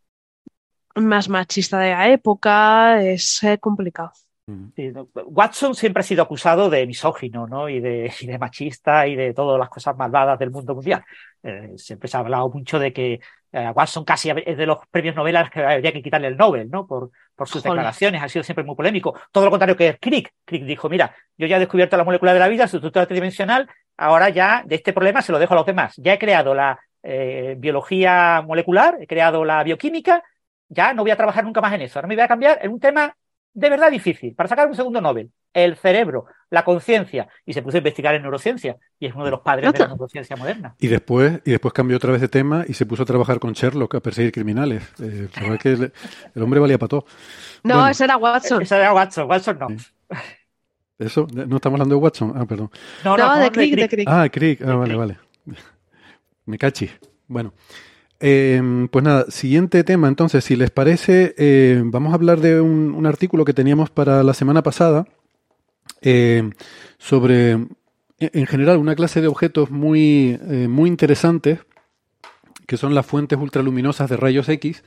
más machista de la época, es eh, complicado. Sí, Watson siempre ha sido acusado de misógino, ¿no? Y de, y de machista y de todas las cosas malvadas del mundo mundial. Eh, siempre se ha hablado mucho de que eh, Watson casi es de los premios Nobel a los que habría que quitarle el Nobel, ¿no? Por, por sus Joder. declaraciones, ha sido siempre muy polémico. Todo lo contrario que Crick. Crick dijo, mira, yo ya he descubierto la molécula de la vida, su estructura tridimensional, ahora ya de este problema se lo dejo a los demás. Ya he creado la eh, biología molecular, he creado la bioquímica, ya no voy a trabajar nunca más en eso. Ahora me voy a cambiar en un tema de verdad difícil, para sacar un segundo Nobel, el cerebro, la conciencia, y se puso a investigar en neurociencia, y es uno de los padres de la neurociencia moderna. Y después, y después cambió otra vez de tema y se puso a trabajar con Sherlock a perseguir criminales. Eh, la verdad es que el, el hombre valía para todo. No, bueno, ese era Watson. Ese era Watson, Watson no. Sí. ¿Eso? ¿No estamos hablando de Watson? Ah, perdón. No, no, no de, Crick, de Crick. Ah, Crick. Ah, de vale, Crick. vale. Me cachi. Bueno. Eh, pues nada, siguiente tema. Entonces, si les parece, eh, vamos a hablar de un, un artículo que teníamos para la semana pasada eh, sobre, en general, una clase de objetos muy, eh, muy interesantes, que son las fuentes ultraluminosas de rayos X,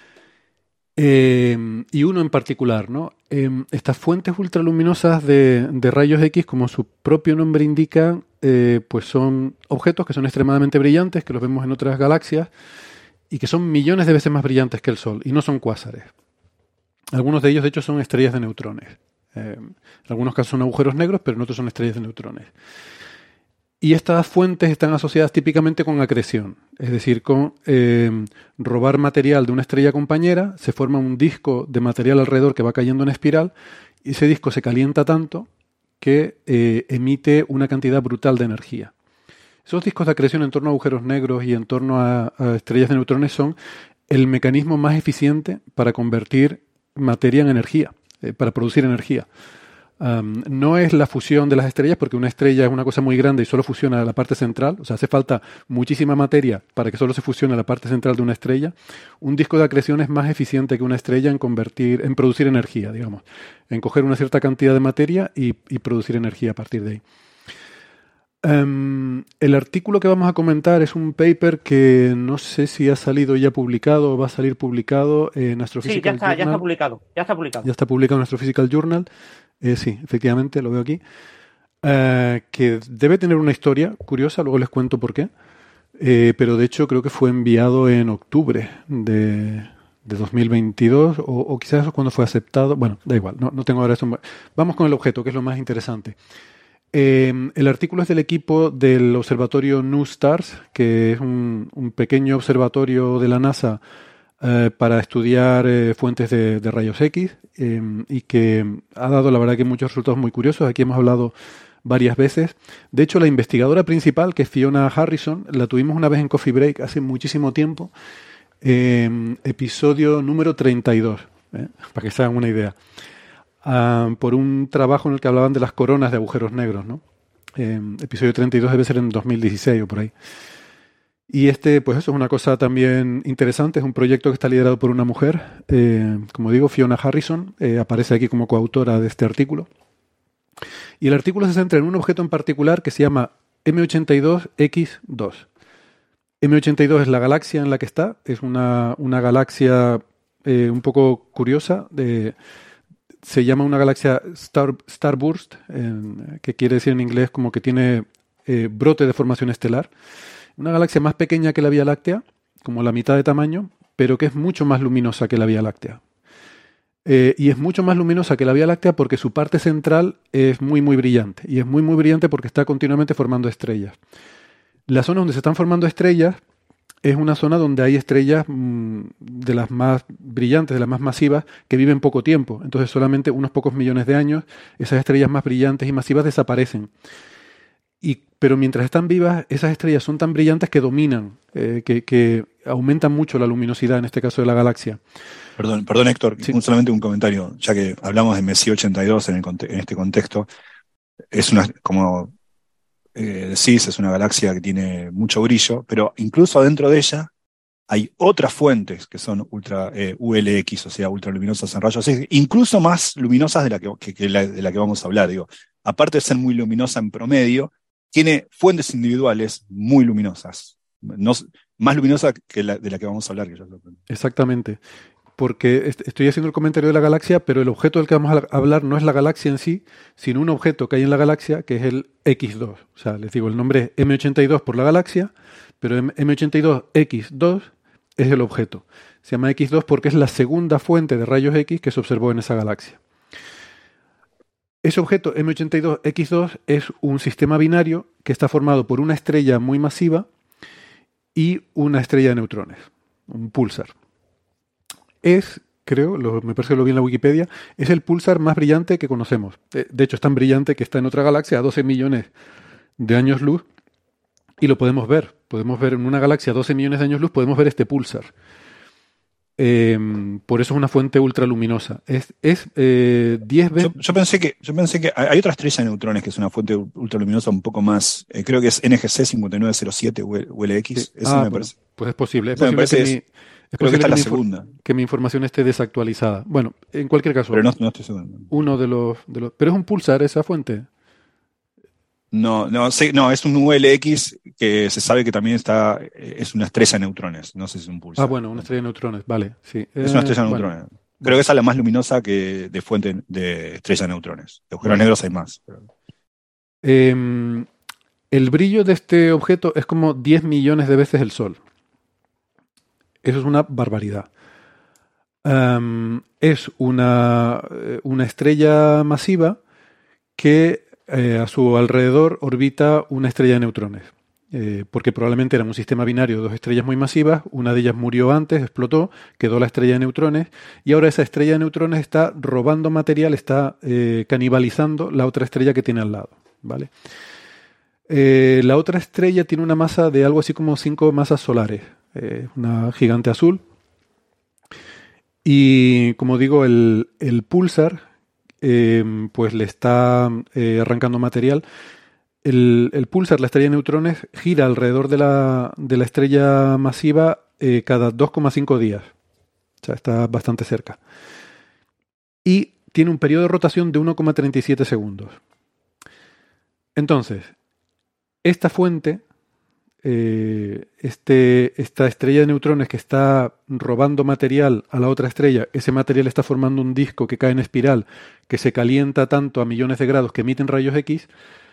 eh, y uno en particular, ¿no? Eh, estas fuentes ultraluminosas de, de rayos X, como su propio nombre indica, eh, pues son objetos que son extremadamente brillantes, que los vemos en otras galaxias, y que son millones de veces más brillantes que el Sol, y no son cuásares. Algunos de ellos, de hecho, son estrellas de neutrones. Eh, en algunos casos son agujeros negros, pero en otros son estrellas de neutrones. Y estas fuentes están asociadas típicamente con acreción, es decir, con eh, robar material de una estrella compañera, se forma un disco de material alrededor que va cayendo en espiral, y ese disco se calienta tanto que eh, emite una cantidad brutal de energía. Esos discos de acreción en torno a agujeros negros y en torno a, a estrellas de neutrones son el mecanismo más eficiente para convertir materia en energía, eh, para producir energía. Um, no es la fusión de las estrellas, porque una estrella es una cosa muy grande y solo fusiona la parte central, o sea, hace falta muchísima materia para que solo se fusione la parte central de una estrella. Un disco de acreción es más eficiente que una estrella en convertir, en producir energía, digamos, en coger una cierta cantidad de materia y, y producir energía a partir de ahí. Um, el artículo que vamos a comentar es un paper que no sé si ha salido ya publicado o va a salir publicado en Astrophysical Sí, ya está, Journal. ya está publicado. Ya está publicado. Ya está publicado en Astrophysical Journal. Eh, sí, efectivamente, lo veo aquí. Uh, que debe tener una historia curiosa, luego les cuento por qué. Eh, pero de hecho creo que fue enviado en octubre de, de dos mil veintidós o, o quizás eso cuando fue aceptado. Bueno, da igual, no, no tengo ahora eso. Vamos con el objeto, que es lo más interesante. Eh, el artículo es del equipo del observatorio NuSTARS, que es un, un pequeño observatorio de la NASA eh, para estudiar eh, fuentes de, de rayos X eh, y que ha dado la verdad que muchos resultados muy curiosos. Aquí hemos hablado varias veces. De hecho, la investigadora principal, que es Fiona Harrison, la tuvimos una vez en Coffee Break hace muchísimo tiempo, eh, episodio número treinta y dos, eh, para que se hagan una idea. Uh, por un trabajo en el que hablaban de las coronas de agujeros negros, ¿no? Eh, episodio treinta y dos debe ser en dos mil dieciséis o por ahí. Y este, pues eso es una cosa también interesante, es un proyecto que está liderado por una mujer, eh, como digo, Fiona Harrison, eh, aparece aquí como coautora de este artículo. Y el artículo se centra en un objeto en particular que se llama M ochenta y dos equis dos. M ochenta y dos es la galaxia en la que está, es una, una galaxia eh, un poco curiosa, de... Se llama una galaxia star, starburst, eh, que quiere decir en inglés como que tiene eh, brote de formación estelar. Una galaxia más pequeña que la Vía Láctea, como la mitad de tamaño, pero que es mucho más luminosa que la Vía Láctea. Eh, y es mucho más luminosa que la Vía Láctea porque su parte central es muy, muy brillante. Y es muy, muy brillante porque está continuamente formando estrellas. La zona donde se están formando estrellas es una zona donde hay estrellas mmm, de las más brillantes, de las más masivas, que viven poco tiempo. Entonces solamente unos pocos millones de años esas estrellas más brillantes y masivas desaparecen. Y, pero mientras están vivas, esas estrellas son tan brillantes que dominan, eh, que, que aumentan mucho la luminosidad, en este caso de la galaxia. Perdón, perdón Héctor, Sí. un, solamente un comentario, ya que hablamos de Messier ochenta y dos en, el, en este contexto. Es una, como eh, decís, es una galaxia que tiene mucho brillo, pero incluso adentro de ella hay otras fuentes que son ultra eh, U L X, o sea, ultraluminosas en rayos X, incluso más luminosas de la que, que, que la, de la que vamos a hablar. Digo, aparte de ser muy luminosa en promedio, tiene fuentes individuales muy luminosas, no, más luminosas que la, de la que vamos a hablar. Que ya Exactamente, porque est- estoy haciendo el comentario de la galaxia, pero el objeto del que vamos a hablar no es la galaxia en sí, sino un objeto que hay en la galaxia que es el equis dos. O sea, les digo, el nombre es M ochenta y dos por la galaxia, pero M ochenta y dos equis dos es el objeto. Se llama equis dos porque es la segunda fuente de rayos X que se observó en esa galaxia. Ese objeto M ochenta y dos equis dos es un sistema binario que está formado por una estrella muy masiva y una estrella de neutrones, un púlsar. Es, creo, lo, me parece que lo vi en la Wikipedia, es el púlsar más brillante que conocemos. De, de hecho, es tan brillante que está en otra galaxia a doce millones de años luz y lo podemos ver. Podemos ver en una galaxia a doce millones de años luz, podemos ver este púlsar. Eh, por eso es una fuente ultraluminosa. Es, es eh, diez veces... Yo, yo, pensé que, yo pensé que hay otra estrella de neutrones que es una fuente ultraluminosa un poco más, eh, creo que es N G C cincuenta y nueve cero siete U L X. Sí. Eso Ah, me pues, parece. pues es posible. Es Eso me posible parece que, es, mi, es creo que posible está que, la mi segunda. que mi información esté desactualizada. Bueno, en cualquier caso, Pero no, no estoy seguro. uno de los, de los... Pero es un púlsar esa fuente. No, no, sí, no, es un U L X que se sabe que también está, es una estrella de neutrones, no sé si es un pulsar. Ah, bueno, una estrella de neutrones, vale, sí. Es una estrella de Eh, neutrones. bueno. Creo que esa es la más luminosa que de fuente de estrella de neutrones. De agujeros negros hay más. Pero... Eh, el brillo de este objeto es como diez millones de veces el Sol. Eso es una barbaridad. Um, es una, una estrella masiva que eh, a su alrededor orbita una estrella de neutrones. Eh, porque probablemente era un sistema binario de dos estrellas muy masivas, una de ellas murió antes, explotó, quedó la estrella de neutrones, y ahora esa estrella de neutrones está robando material, está eh, canibalizando la otra estrella que tiene al lado, ¿vale? Eh, la otra estrella tiene una masa de algo así como cinco masas solares, eh, una gigante azul, y como digo, el, el púlsar eh, pues le está eh, arrancando material. El, el púlsar, la estrella de neutrones, gira alrededor de la, de la estrella masiva eh, cada dos coma cinco días. O sea, está bastante cerca. Y tiene un periodo de rotación de uno coma treinta y siete segundos. Entonces, esta fuente, eh, este, esta estrella de neutrones que está robando material a la otra estrella, ese material está formando un disco que cae en espiral, que se calienta tanto a millones de grados que emiten rayos X,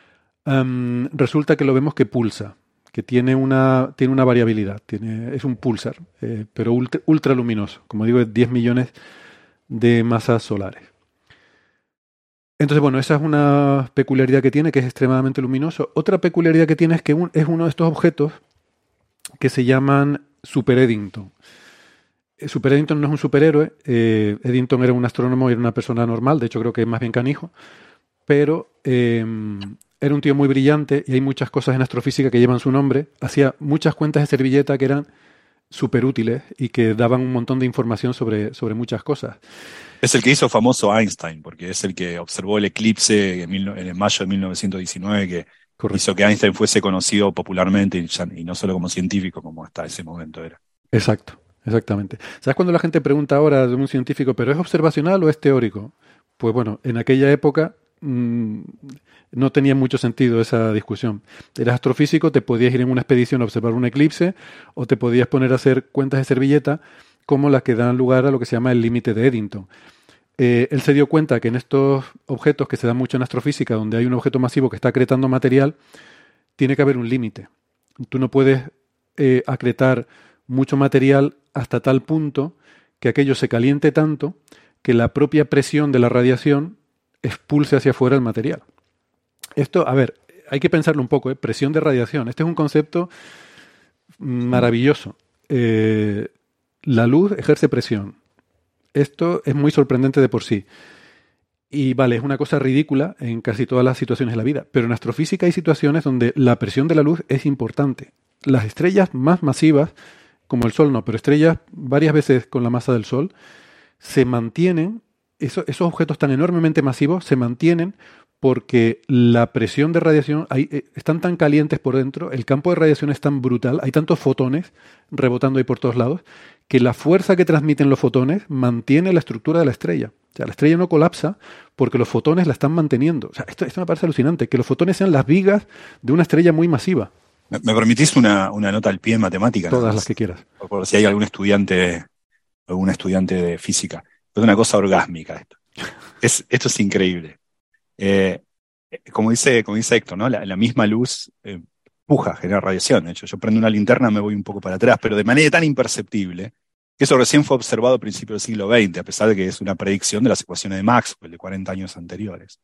um, resulta que lo vemos que pulsa, que tiene una, tiene una variabilidad, tiene, es un pulsar, eh, pero ultra, ultraluminoso, como digo, es diez millones de masas solares. Entonces, bueno, esa es una peculiaridad que tiene, que es extremadamente luminoso. Otra peculiaridad que tiene es que un, es uno de estos objetos que se llaman Super Eddington. Super Eddington no es un superhéroe, eh, Eddington era un astrónomo y era una persona normal, de hecho creo que es más bien canijo, pero eh, era un tío muy brillante y hay muchas cosas en astrofísica que llevan su nombre. Hacía muchas cuentas de servilleta que eran súper útiles y que daban un montón de información sobre, sobre muchas cosas. Es el que hizo famoso Einstein, porque es el que observó el eclipse en, mil, en mayo de mil novecientos diecinueve, que Correcto. Hizo que Einstein fuese conocido popularmente y, ya, y no solo como científico, como hasta ese momento era. Exacto, exactamente. ¿Sabes cuando la gente pregunta ahora de un científico, ¿pero es observacional o es teórico? Pues bueno, en aquella época mmm, no tenía mucho sentido esa discusión. Eras astrofísico, te podías ir en una expedición a observar un eclipse o te podías poner a hacer cuentas de servilleta como las que dan lugar a lo que se llama el límite de Eddington. Eh, él se dio cuenta que en estos objetos que se dan mucho en astrofísica, donde hay un objeto masivo que está acretando material, tiene que haber un límite. Tú no puedes eh, acretar mucho material hasta tal punto que aquello se caliente tanto que la propia presión de la radiación expulse hacia afuera el material. Esto, a ver, hay que pensarlo un poco, ¿eh? Presión de radiación. Este es un concepto maravilloso. Eh, la luz ejerce presión. Esto es muy sorprendente de por sí. Y vale, es una cosa ridícula en casi todas las situaciones de la vida. Pero en astrofísica hay situaciones donde la presión de la luz es importante. Las estrellas más masivas, como el Sol no, pero estrellas varias veces con la masa del Sol, se mantienen, eso, esos objetos tan enormemente masivos se mantienen porque la presión de radiación, hay, eh, están tan calientes por dentro, el campo de radiación es tan brutal, hay tantos fotones rebotando ahí por todos lados, que la fuerza que transmiten los fotones mantiene la estructura de la estrella. O sea, la estrella no colapsa porque los fotones la están manteniendo. O sea, esto, esto me parece alucinante, que los fotones sean las vigas de una estrella muy masiva. ¿Me, me permitís una, una nota al pie en matemática? Todas ¿no? las que quieras. Por, por si hay algún estudiante, algún estudiante de física. Es una cosa orgásmica esto. Es, esto es increíble. Eh, como dice, como dice Héctor, ¿no? La, la misma luz eh, puja, genera radiación. De hecho, yo prendo una linterna, me voy un poco para atrás, pero de manera tan imperceptible que eso recién fue observado a principios del siglo veinte, a pesar de que es una predicción de las ecuaciones de Maxwell de cuarenta años anteriores.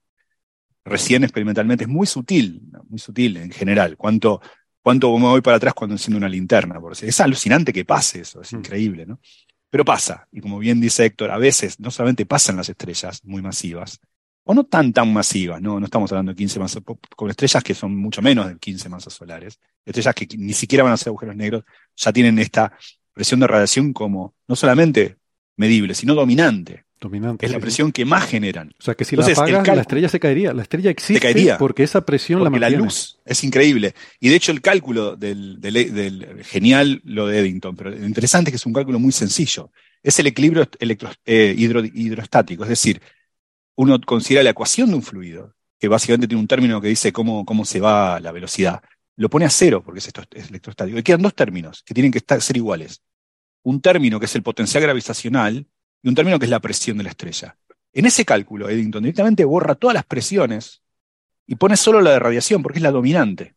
Recién experimentalmente es muy sutil, muy sutil en general. ¿Cuánto, cuánto me voy para atrás cuando enciendo una linterna? Por decir. Es alucinante que pase eso, es increíble, ¿no? Pero pasa, y como bien dice Héctor, a veces no solamente pasan las estrellas muy masivas, o no tan tan masivas, no, no estamos hablando de quince masas, con estrellas que son mucho menos de quince masas solares, estrellas que ni siquiera van a ser agujeros negros, ya tienen esta presión de radiación como no solamente medible, sino dominante. Dominante. Es sí, la presión sí. que más generan. O sea, que si Entonces, la apagas, cálculo, la estrella se caería. La estrella existe caería, porque esa presión porque la mantiene. la luz es increíble. Y de hecho el cálculo del, del, del genial lo de Eddington, pero lo interesante es que es un cálculo muy sencillo. Es el equilibrio electro, eh, hidro, hidrostático, es decir, uno considera la ecuación de un fluido, que básicamente tiene un término que dice cómo, cómo se va la velocidad. Lo pone a cero porque es, esto, es electrostático. Y quedan dos términos que tienen que estar, ser iguales. Un término que es el potencial gravitacional y un término que es la presión de la estrella. En ese cálculo, Eddington directamente borra todas las presiones y pone solo la de radiación porque es la dominante.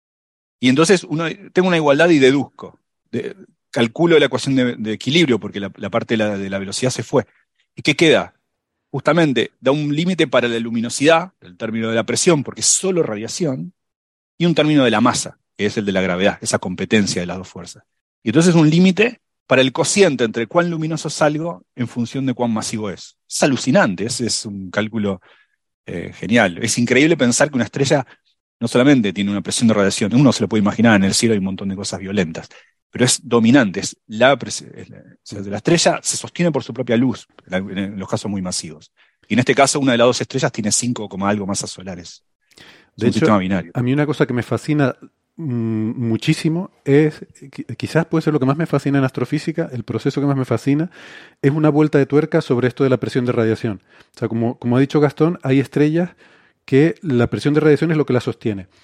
Y entonces uno, tengo una igualdad y deduzco. De, calculo la ecuación de, de equilibrio porque la, la parte de la, de la velocidad se fue. ¿Y qué queda? Justamente da un límite para la luminosidad, el término de la presión, porque es solo radiación, y un término de la masa, que es el de la gravedad, esa competencia de las dos fuerzas. Y entonces un límite para el cociente entre cuán luminoso es algo en función de cuán masivo es. Es alucinante, ese es un cálculo eh, genial. Es increíble pensar que una estrella no solamente tiene una presión de radiación, uno se lo puede imaginar, en el cielo hay un montón de cosas violentas, pero es dominante, es la, es la, o sea, la estrella se sostiene por su propia luz, en los casos muy masivos. Y en este caso, una de las dos estrellas tiene cinco, algo masas solares. Es de un hecho, sistema binario. A mí una cosa que me fascina mmm, muchísimo es, quizás puede ser lo que más me fascina en astrofísica, el proceso que más me fascina, es una vuelta de tuerca sobre esto de la presión de radiación. O sea, como, como ha dicho Gastón, hay estrellas que la presión de radiación es lo que la sostiene.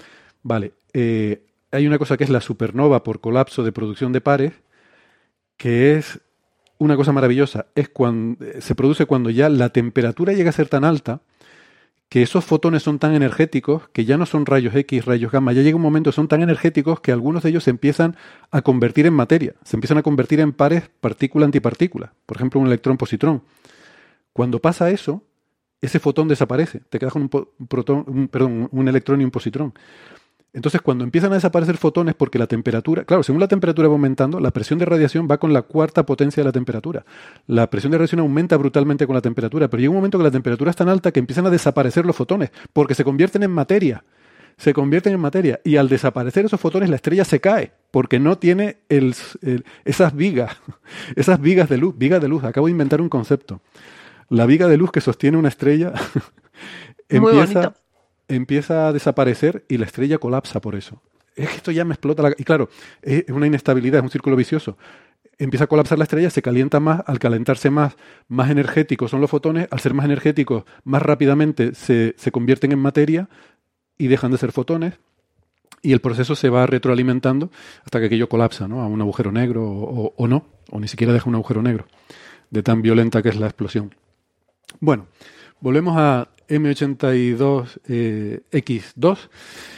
Vale, eh, hay una cosa que es la supernova por colapso de producción de pares, que es una cosa maravillosa. Es cuando se produce cuando ya la temperatura llega a ser tan alta que esos fotones son tan energéticos que ya no son rayos X, rayos gamma. Ya llega un momento, son tan energéticos que algunos de ellos se empiezan a convertir en materia. Se empiezan a convertir en pares partícula-antipartícula. Por ejemplo, un electrón-positrón. Cuando pasa eso, ese fotón desaparece. Te quedas con un, po- un protón, un, perdón, un electrón y un positrón. Entonces, cuando empiezan a desaparecer fotones, porque la temperatura, claro, según la temperatura va aumentando, la presión de radiación va con la cuarta potencia de la temperatura. La presión de radiación aumenta brutalmente con la temperatura, pero llega un momento que la temperatura es tan alta que empiezan a desaparecer los fotones, porque se convierten en materia. Se convierten en materia. Y al desaparecer esos fotones, la estrella se cae, porque no tiene el, el, esas vigas, esas vigas de luz. Vigas de luz, acabo de inventar un concepto. La viga de luz que sostiene una estrella Muy empieza... bonito. empieza a desaparecer y la estrella colapsa por eso. Es que esto ya me explota la... Y claro, es una inestabilidad, es un círculo vicioso. Empieza a colapsar la estrella, se calienta más, al calentarse más, más energéticos son los fotones, al ser más energéticos, más rápidamente se, se convierten en materia y dejan de ser fotones, y el proceso se va retroalimentando hasta que aquello colapsa, ¿no? A un agujero negro o, o, o no, o ni siquiera deja un agujero negro, de tan violenta que es la explosión. Bueno, volvemos a eme ochenta y dos equis dos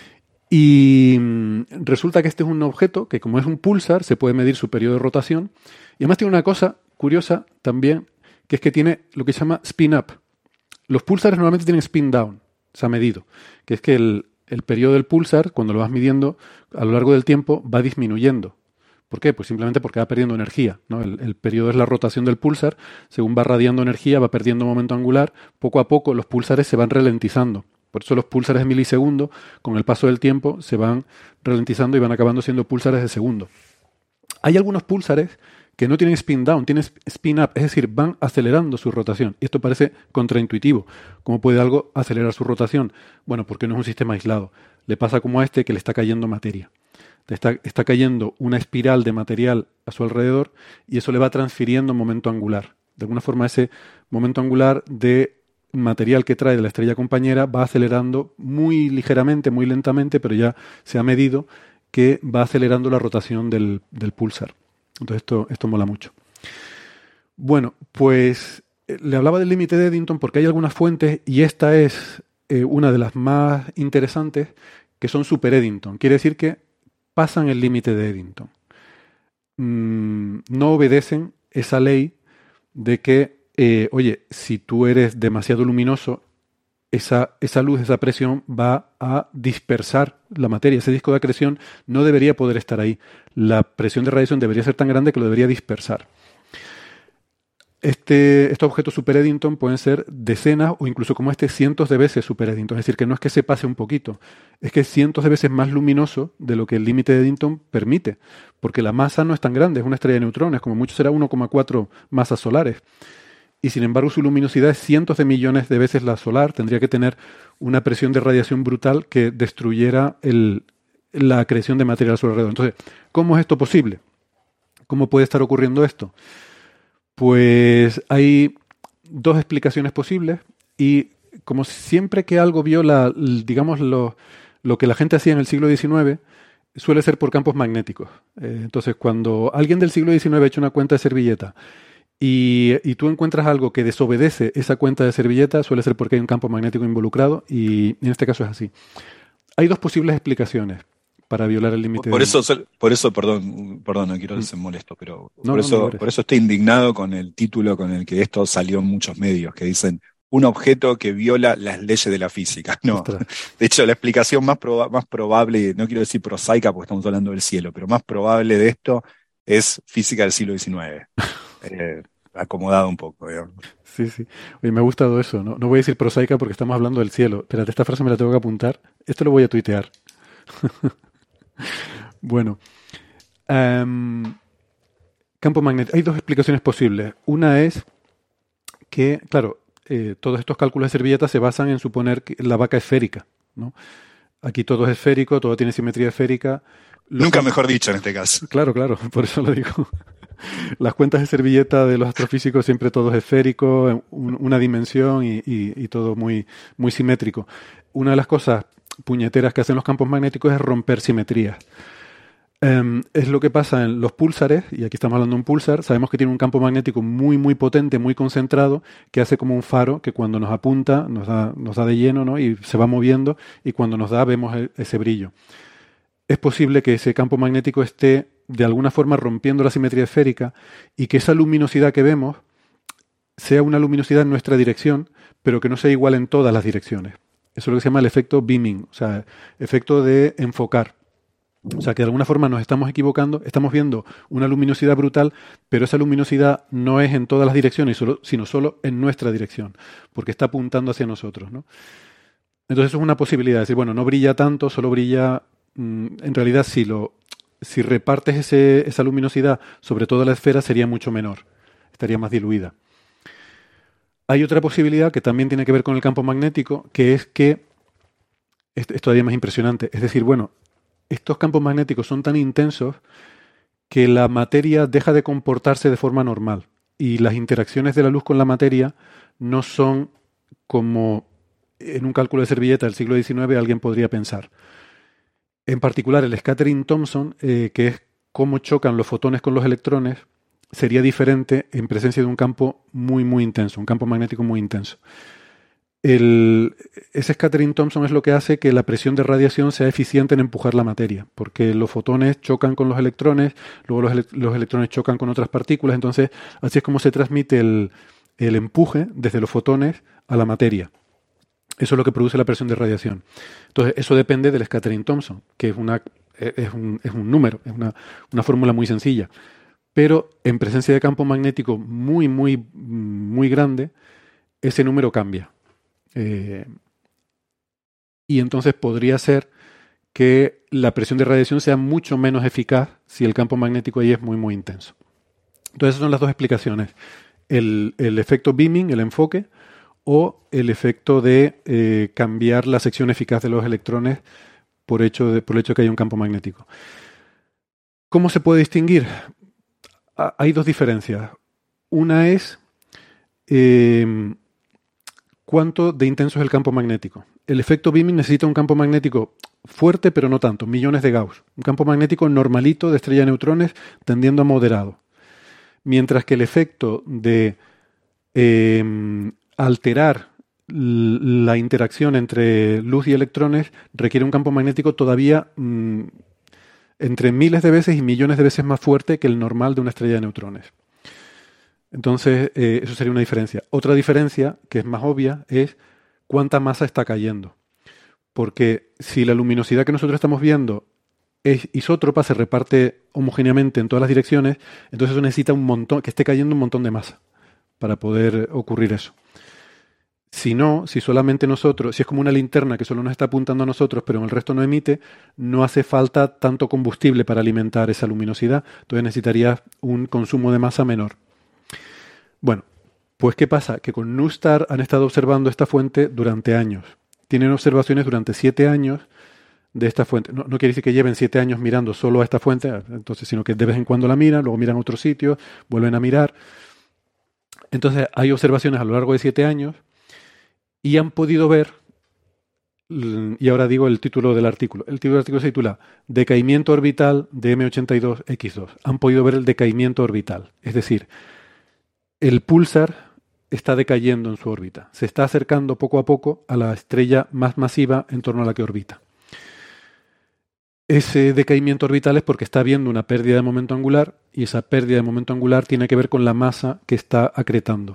y mm, resulta que este es un objeto que, como es un púlsar, se puede medir su periodo de rotación, y además tiene una cosa curiosa también, que es que tiene lo que se llama spin up. Los púlsares normalmente tienen spin down, se ha medido, que es que el, el periodo del púlsar, cuando lo vas midiendo a lo largo del tiempo, va disminuyendo. ¿Por qué? Pues simplemente porque va perdiendo energía, ¿no? El, el periodo es la rotación del púlsar, según va radiando energía, va perdiendo momento angular, poco a poco los púlsares se van ralentizando. Por eso los púlsares de milisegundo, con el paso del tiempo, se van ralentizando y van acabando siendo púlsares de segundo. Hay algunos púlsares que no tienen spin down, tienen spin up, es decir, van acelerando su rotación. Y esto parece contraintuitivo. ¿Cómo puede algo acelerar su rotación? Bueno, porque no es un sistema aislado. Le pasa como a este, que le está cayendo materia. Está, está cayendo una espiral de material a su alrededor y eso le va transfiriendo momento angular. De alguna forma, ese momento angular de material que trae de la estrella compañera va acelerando muy ligeramente, muy lentamente, pero ya se ha medido que va acelerando la rotación del, del púlsar. Entonces esto, esto mola mucho. Bueno, pues eh, le hablaba del límite de Eddington porque hay algunas fuentes, y esta es eh, una de las más interesantes, que son super Eddington. Quiere decir que pasan el límite de Eddington. Mm, no obedecen esa ley de que, eh, oye, si tú eres demasiado luminoso, esa, esa luz, esa presión va a dispersar la materia. Ese disco de acreción no debería poder estar ahí. La presión de radiación debería ser tan grande que lo debería dispersar. Este, estos objetos super Eddington pueden ser decenas o incluso, como este, cientos de veces super Eddington. Es decir, que no es que se pase un poquito, es que es cientos de veces más luminoso de lo que el límite de Eddington permite, porque la masa no es tan grande, es una estrella de neutrones, como mucho será uno coma cuatro masas solares. Y sin embargo su luminosidad es cientos de millones de veces la solar. Tendría que tener una presión de radiación brutal que destruyera el, la acreción de material a su alrededor. Entonces, ¿cómo es esto posible? ¿Cómo puede estar ocurriendo esto? Pues hay dos explicaciones posibles, y como siempre que algo viola, digamos, lo, lo que la gente hacía en el siglo diecinueve, suele ser por campos magnéticos. Eh, entonces, cuando alguien del siglo diecinueve ha hecho una cuenta de servilleta y, y tú encuentras algo que desobedece esa cuenta de servilleta, suele ser porque hay un campo magnético involucrado, y en este caso es así. Hay dos posibles explicaciones para violar el límite. Por de... eso, por eso, perdón, perdón, no quiero ser molesto, pero no, por, no, eso, no por eso estoy indignado con el título con el que esto salió en muchos medios, que dicen un objeto que viola las leyes de la física. No, Ostras. De hecho, la explicación más, proba más probable, no quiero decir prosaica porque estamos hablando del cielo, pero más probable de esto es física del siglo diecinueve. Eh, acomodado un poco, digamos. Sí, sí. Oye, me ha gustado eso. No, no voy a decir prosaica porque estamos hablando del cielo. Espérate, esta frase me la tengo que apuntar. Esto lo voy a tuitear. Bueno. Um, campo magnético. Hay dos explicaciones posibles. Una es que, claro, eh, todos estos cálculos de servilleta se basan en suponer que la vaca esférica, ¿no? Aquí todo es esférico, todo tiene simetría esférica. Los Nunca mejor dicho en este caso. Claro, claro, por eso lo digo. Las cuentas de servilleta de los astrofísicos siempre todo es esférico, un, una dimensión y, y, y todo muy, muy simétrico. Una de las cosas puñeteras que hacen los campos magnéticos es romper simetrías. Um, es lo que pasa en los púlsares, y aquí estamos hablando de un púlsar. Sabemos que tiene un campo magnético muy muy potente, muy concentrado, que hace como un faro que cuando nos apunta nos da, nos da de lleno, ¿no? Y se va moviendo, y cuando nos da vemos el, ese brillo. Es posible que ese campo magnético esté de alguna forma rompiendo la simetría esférica y que esa luminosidad que vemos sea una luminosidad en nuestra dirección, pero que no sea igual en todas las direcciones. Eso es lo que se llama el efecto beaming, o sea, efecto de enfocar. O sea, que de alguna forma nos estamos equivocando, estamos viendo una luminosidad brutal, pero esa luminosidad no es en todas las direcciones, solo, sino solo en nuestra dirección, porque está apuntando hacia nosotros, ¿no? Entonces eso es una posibilidad, de decir, bueno, no brilla tanto, solo brilla, mmm, en realidad si, lo, si repartes ese, esa luminosidad sobre toda la esfera sería mucho menor, estaría más diluida. Hay otra posibilidad que también tiene que ver con el campo magnético, que es que, esto es todavía más impresionante, es decir, bueno, estos campos magnéticos son tan intensos que la materia deja de comportarse de forma normal y las interacciones de la luz con la materia no son como en un cálculo de servilleta del siglo diecinueve alguien podría pensar. En particular, el scattering Thomson, eh, que es cómo chocan los fotones con los electrones, sería diferente en presencia de un campo muy, muy intenso, un campo magnético muy intenso. El, ese scattering Thomson es lo que hace que la presión de radiación sea eficiente en empujar la materia, porque los fotones chocan con los electrones, luego los, ele los electrones chocan con otras partículas, entonces así es como se transmite el, el empuje desde los fotones a la materia. Eso es lo que produce la presión de radiación. Entonces eso depende del scattering Thomson, que es, una, es, un, es un número, es una, una fórmula muy sencilla. Pero en presencia de campo magnético muy, muy, muy grande, ese número cambia. Eh, y entonces podría ser que la presión de radiación sea mucho menos eficaz si el campo magnético ahí es muy muy intenso. Entonces esas son las dos explicaciones: el, el efecto beaming, el enfoque, o el efecto de eh, cambiar la sección eficaz de los electrones por, hecho de, por el hecho de que haya un campo magnético. ¿Cómo se puede distinguir? Ah, hay dos diferencias. Una es eh, cuánto de intenso es el campo magnético. El efecto beaming necesita un campo magnético fuerte, pero no tanto, millones de Gauss. Un campo magnético normalito de estrella de neutrones tendiendo a moderado. Mientras que el efecto de eh, alterar la interacción entre luz y electrones requiere un campo magnético todavía mmm, entre miles de veces y millones de veces más fuerte que el normal de una estrella de neutrones. Entonces, eh, eso sería una diferencia. Otra diferencia, que es más obvia, es cuánta masa está cayendo. Porque si la luminosidad que nosotros estamos viendo es isótropa, se reparte homogéneamente en todas las direcciones, entonces eso necesita un montón, que esté cayendo un montón de masa para poder ocurrir eso. Si no, si solamente nosotros, si es como una linterna que solo nos está apuntando a nosotros, pero en el resto no emite, no hace falta tanto combustible para alimentar esa luminosidad, entonces necesitaría un consumo de masa menor. Bueno, pues ¿qué pasa? Que con NuSTAR han estado observando esta fuente durante años. Tienen observaciones durante siete años de esta fuente. No, no quiere decir que lleven siete años mirando solo a esta fuente, entonces, sino que de vez en cuando la miran, luego miran a otro sitio, vuelven a mirar. Entonces hay observaciones a lo largo de siete años y han podido ver, y ahora digo el título del artículo, el título del artículo se titula Decaimiento orbital de M ochenta y dos X dos. Han podido ver el decaimiento orbital, es decir, el púlsar está decayendo en su órbita, se está acercando poco a poco a la estrella más masiva en torno a la que orbita. Ese decaimiento orbital es porque está habiendo una pérdida de momento angular y esa pérdida de momento angular tiene que ver con la masa que está acretando.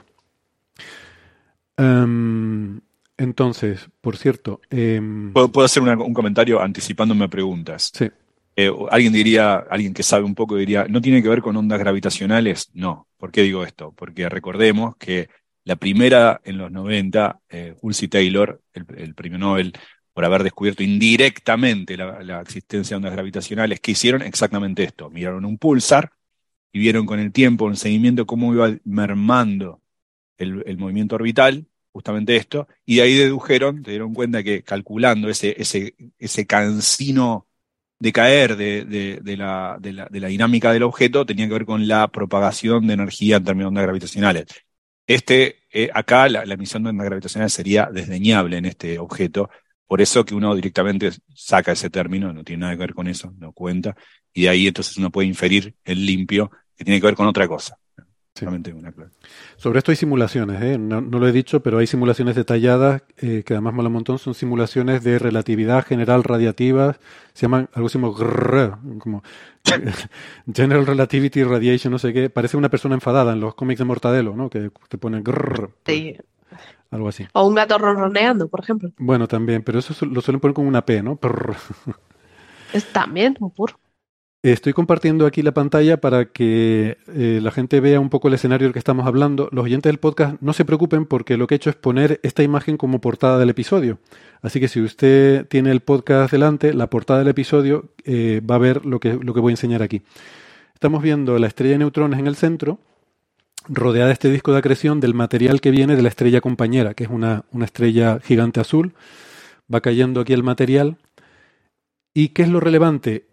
Um, entonces, por cierto... Um, ¿Puedo, ¿Puedo hacer una, un comentario anticipándome a preguntas? Sí. Eh, alguien diría, alguien que sabe un poco diría, ¿no tiene que ver con ondas gravitacionales? No. ¿Por qué digo esto? Porque recordemos que la primera en los noventa, eh, Woolsey Taylor, el, el premio Nobel, por haber descubierto indirectamente la, la existencia de ondas gravitacionales, que hicieron exactamente esto. Miraron un púlsar y vieron con el tiempo, en el seguimiento, cómo iba mermando el, el movimiento orbital, justamente esto, y de ahí dedujeron, se dieron cuenta que calculando ese, ese, ese cansino decaer de, de, de, la, de, la, de la dinámica del objeto, tenía que ver con la propagación de energía en términos de ondas gravitacionales. Este, eh, acá la, la emisión de ondas gravitacionales sería desdeñable en este objeto, Por eso que uno directamente saca ese término, no tiene nada que ver con eso, no cuenta, y de ahí entonces uno puede inferir el limpio, que tiene que ver con otra cosa. Sí. Una clave. Sobre esto hay simulaciones, ¿eh? no, no lo he dicho, pero hay simulaciones detalladas eh, que además mola un montón, son simulaciones de relatividad general radiativa, se llaman algo así como, grrr, como General Relativity Radiation, no sé qué, parece una persona enfadada en los cómics de Mortadelo, ¿no? Que te ponen grrr, Sí. algo así. O un gato ronroneando, por ejemplo. Bueno, también, pero eso su- lo suelen poner con una P, ¿no? Prrr. Es también un puro. Estoy compartiendo aquí la pantalla para que eh, la gente vea un poco el escenario del que estamos hablando. Los oyentes del podcast no se preocupen porque lo que he hecho es poner esta imagen como portada del episodio. Así que si usted tiene el podcast delante, la portada del episodio eh, va a ver lo que, lo que voy a enseñar aquí. Estamos viendo la estrella de neutrones en el centro, rodeada de este disco de acreción del material que viene de la estrella compañera, que es una, una estrella gigante azul. Va cayendo aquí el material. ¿Y qué es lo relevante?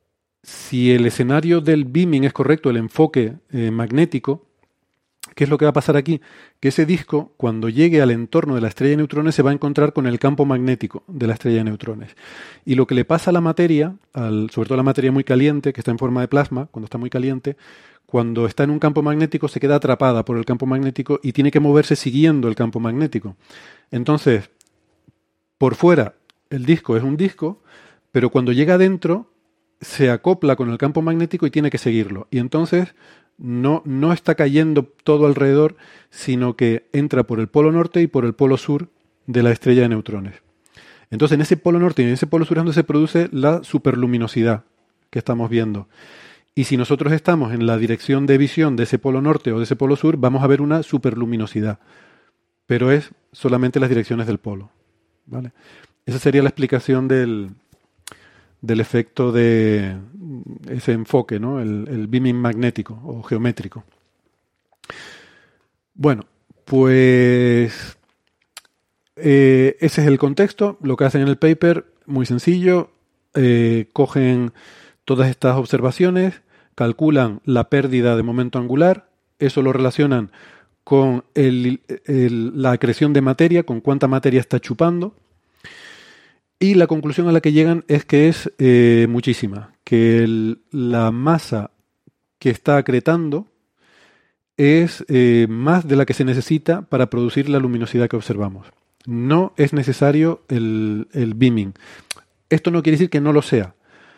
Si el escenario del beaming es correcto, el enfoque eh, magnético, ¿qué es lo que va a pasar aquí? Que ese disco, cuando llegue al entorno de la estrella de neutrones, se va a encontrar con el campo magnético de la estrella de neutrones. Y lo que le pasa a la materia, al, sobre todo a la materia muy caliente, que está en forma de plasma, cuando está muy caliente, cuando está en un campo magnético se queda atrapada por el campo magnético y tiene que moverse siguiendo el campo magnético. Entonces, por fuera, el disco es un disco, pero cuando llega adentro, se acopla con el campo magnético y tiene que seguirlo. Y entonces no, no está cayendo todo alrededor, sino que entra por el polo norte y por el polo sur de la estrella de neutrones. Entonces en ese polo norte y en ese polo sur es donde se produce la superluminosidad que estamos viendo. Y si nosotros estamos en la dirección de visión de ese polo norte o de ese polo sur, vamos a ver una superluminosidad. Pero es solamente las direcciones del polo, ¿vale? Esa sería la explicación del... del efecto de ese enfoque, ¿no? El, el beaming magnético o geométrico. Bueno, pues eh, ese es el contexto. Lo que hacen en el paper, muy sencillo, eh, cogen todas estas observaciones, calculan la pérdida de momento angular, eso lo relacionan con el, el, la acreción de materia, con cuánta materia está chupando. Y la conclusión a la que llegan es que es eh, muchísima, que el, la masa que está acretando es eh, más de la que se necesita para producir la luminosidad que observamos. No es necesario el, el beaming. Esto no quiere decir que no lo sea,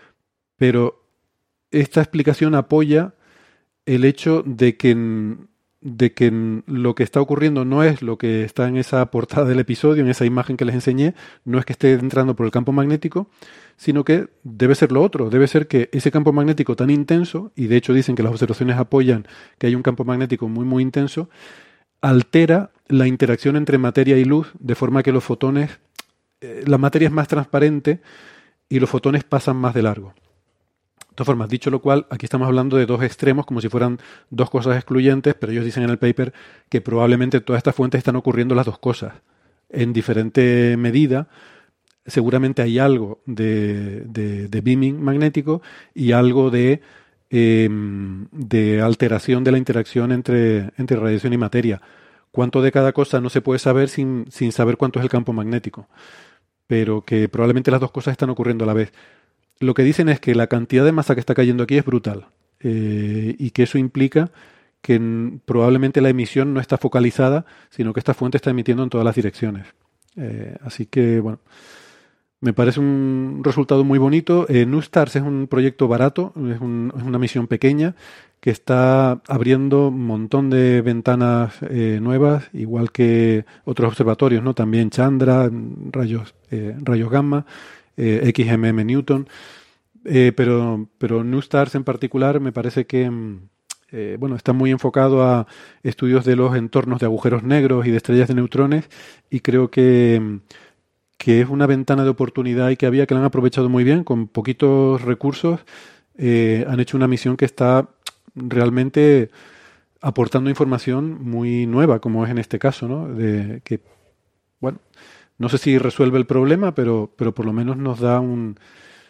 pero esta explicación apoya el hecho de que, de que lo que está ocurriendo no es lo que está en esa portada del episodio, en esa imagen que les enseñé, no es que esté entrando por el campo magnético, sino que debe ser lo otro, debe ser que ese campo magnético tan intenso, y de hecho dicen que las observaciones apoyan que hay un campo magnético muy muy intenso, altera la interacción entre materia y luz, de forma que los fotones, eh, la materia es más transparente y los fotones pasan más de largo. De todas formas, dicho lo cual, aquí estamos hablando de dos extremos, como si fueran dos cosas excluyentes, pero ellos dicen en el paper que probablemente todas estas fuentes están ocurriendo las dos cosas en diferente medida. Seguramente hay algo de, de, de beaming magnético y algo de, eh, de alteración de la interacción entre, entre radiación y materia. Cuánto de cada cosa no se puede saber sin, sin saber cuánto es el campo magnético, pero que probablemente las dos cosas están ocurriendo a la vez. Lo que dicen es que la cantidad de masa que está cayendo aquí es brutal eh, y que eso implica que n- probablemente la emisión no está focalizada, sino que esta fuente está emitiendo en todas las direcciones. Eh, así que, bueno, me parece un resultado muy bonito. Eh, NuSTARS es un proyecto barato, es, un- es una misión pequeña que está abriendo un montón de ventanas eh, nuevas, igual que otros observatorios, ¿no? También Chandra, rayos, eh, rayos gamma, eh, X M M Newton, eh, pero, pero NuSTARS en particular me parece que mm, eh, bueno, está muy enfocado a estudios de los entornos de agujeros negros y de estrellas de neutrones, y creo que, mm, que es una ventana de oportunidad y que había que la han aprovechado muy bien, con poquitos recursos. Eh, han hecho una misión que está realmente aportando información muy nueva, como es en este caso, ¿no? De que, bueno, no sé si resuelve el problema, pero, pero por lo menos nos da un,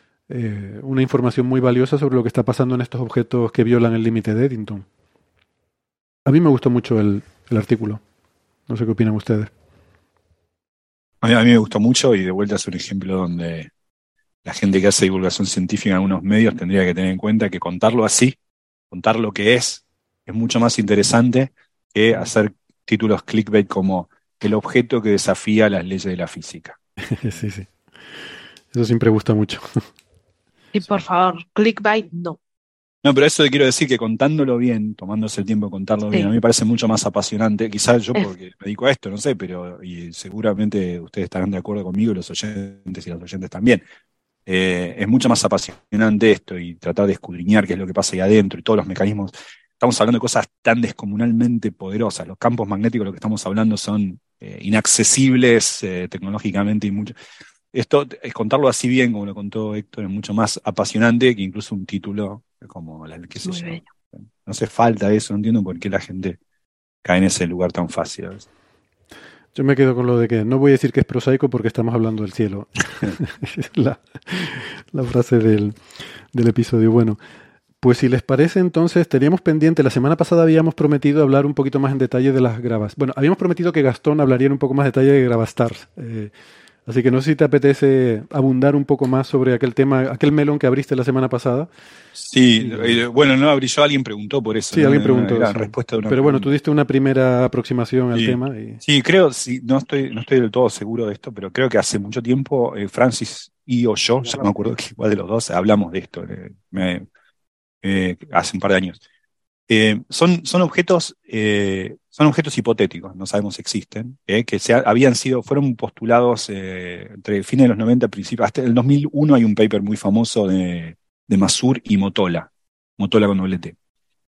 eh, una información muy valiosa sobre lo que está pasando en estos objetos que violan el límite de Eddington. A mí me gustó mucho el, el artículo. No sé qué opinan ustedes. A mí, a mí me gustó mucho y de vuelta es un ejemplo donde la gente que hace divulgación científica en algunos medios tendría que tener en cuenta que contarlo así, contar lo que es, es mucho más interesante que hacer títulos clickbait como el objeto que desafía las leyes de la física. Sí, sí. Eso siempre gusta mucho. Y por favor, clickbait no. No, pero eso quiero decir que contándolo bien, tomándose el tiempo de contarlo bien, Sí. a mí me parece mucho más apasionante. Quizás yo Es- porque me dedico a esto, no sé, pero y seguramente ustedes estarán de acuerdo conmigo y los oyentes y las oyentes también. Eh, es mucho más apasionante esto y tratar de escudriñar qué es lo que pasa ahí adentro y todos los mecanismos. Estamos hablando de cosas tan descomunalmente poderosas. Los campos magnéticos, de lo que estamos hablando, son eh, inaccesibles eh, tecnológicamente y mucho. Esto, es contarlo así bien, como lo contó Héctor, es mucho más apasionante que incluso un título como la, qué sé Muy yo. bello. No hace falta eso, no entiendo por qué la gente cae en ese lugar tan fácil a veces. Yo me quedo con lo de que no voy a decir que es prosaico porque estamos hablando del cielo. Es la, la frase del, del episodio. Bueno, pues si les parece, entonces teníamos pendiente, la semana pasada habíamos prometido hablar un poquito más en detalle de las gravas. Bueno, habíamos prometido que Gastón hablaría en un poco más detalle de Gravastars. Eh, así que no sé si te apetece abundar un poco más sobre aquel tema, aquel melón que abriste la semana pasada. Sí, Y- eh, bueno, no abrí yo, alguien preguntó por eso, Sí, ¿no? alguien Era una, preguntó, era sí. respuesta de una Pero bueno, tú pregunta. diste una primera aproximación al Sí, tema y sí, creo, sí, no estoy, no estoy del todo seguro de esto, pero creo que hace mucho tiempo eh, Francis y o yo, ya no me acuerdo que igual de los dos, hablamos de esto, eh, me- eh, hace un par de años. Eh, son, son objetos, eh, son objetos hipotéticos, no sabemos si existen, eh, que se ha- habían sido, fueron postulados eh, entre fines de los noventa, principios, hasta el dos mil uno hay un paper muy famoso de, de Masur y Motola, Motola con doble T.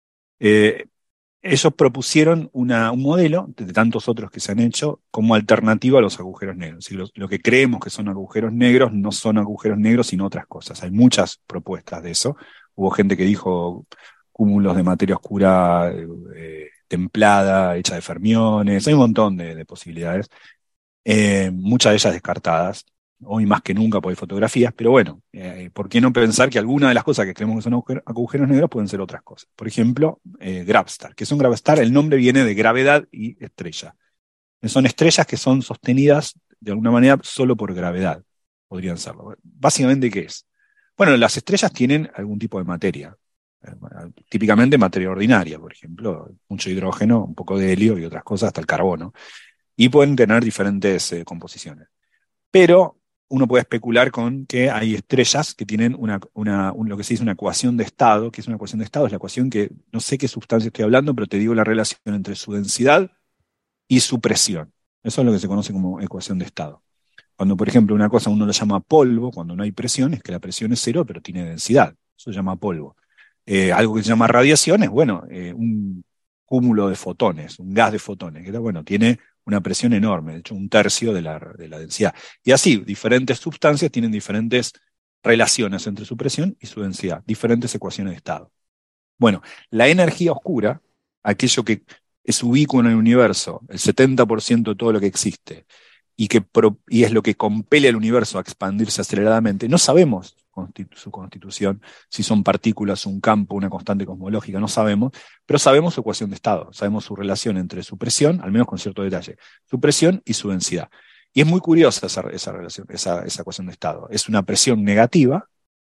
Eh, Ellos propusieron una, un modelo, de tantos otros que se han hecho, como alternativa a los agujeros negros. Si lo, lo que creemos que son agujeros negros no son agujeros negros, sino otras cosas. Hay muchas propuestas de eso. Hubo gente que dijo cúmulos de materia oscura eh, templada, hecha de fermiones. Hay un montón de, de posibilidades, eh, muchas de ellas descartadas. Hoy más que nunca porque hay fotografías, pero bueno, eh, ¿por qué no pensar que alguna de las cosas que creemos que son agujeros, agujeros negros pueden ser otras cosas? Por ejemplo, eh, Gravstar. ¿Qué son Gravstar? El nombre viene de gravedad y estrella. Son estrellas que son sostenidas de alguna manera solo por gravedad, podrían serlo. Básicamente, ¿qué es? Bueno, las estrellas tienen algún tipo de materia, eh, típicamente materia ordinaria, por ejemplo, mucho hidrógeno, un poco de helio y otras cosas, hasta el carbono, y pueden tener diferentes eh, composiciones. Pero uno puede especular con que hay estrellas que tienen una, una, un, lo que se dice una ecuación de estado. ¿Qué es una ecuación de estado? Es la ecuación que, no sé qué sustancia estoy hablando, pero te digo la relación entre su densidad y su presión. Eso es lo que se conoce como ecuación de estado. Cuando, por ejemplo, una cosa uno la llama polvo, cuando no hay presión, es que la presión es cero, pero tiene densidad. Eso se llama polvo. Eh, algo que se llama radiación es, bueno, eh, un cúmulo de fotones, un gas de fotones, que bueno, tiene una presión enorme, de hecho un tercio de la, de la densidad. Y así, diferentes sustancias tienen diferentes relaciones entre su presión y su densidad, diferentes ecuaciones de estado. Bueno, la energía oscura, aquello que es ubícuo en el universo, el setenta por ciento de todo lo que existe, y, que pro, y es lo que compele al universo a expandirse aceleradamente, no sabemos constitu su constitución, si son partículas, un campo, una constante cosmológica, no sabemos, pero sabemos su ecuación de estado, sabemos su relación entre su presión, al menos con cierto detalle, su presión y su densidad. Y es muy curiosa esa, esa relación, esa, esa ecuación de estado. Es una presión negativa,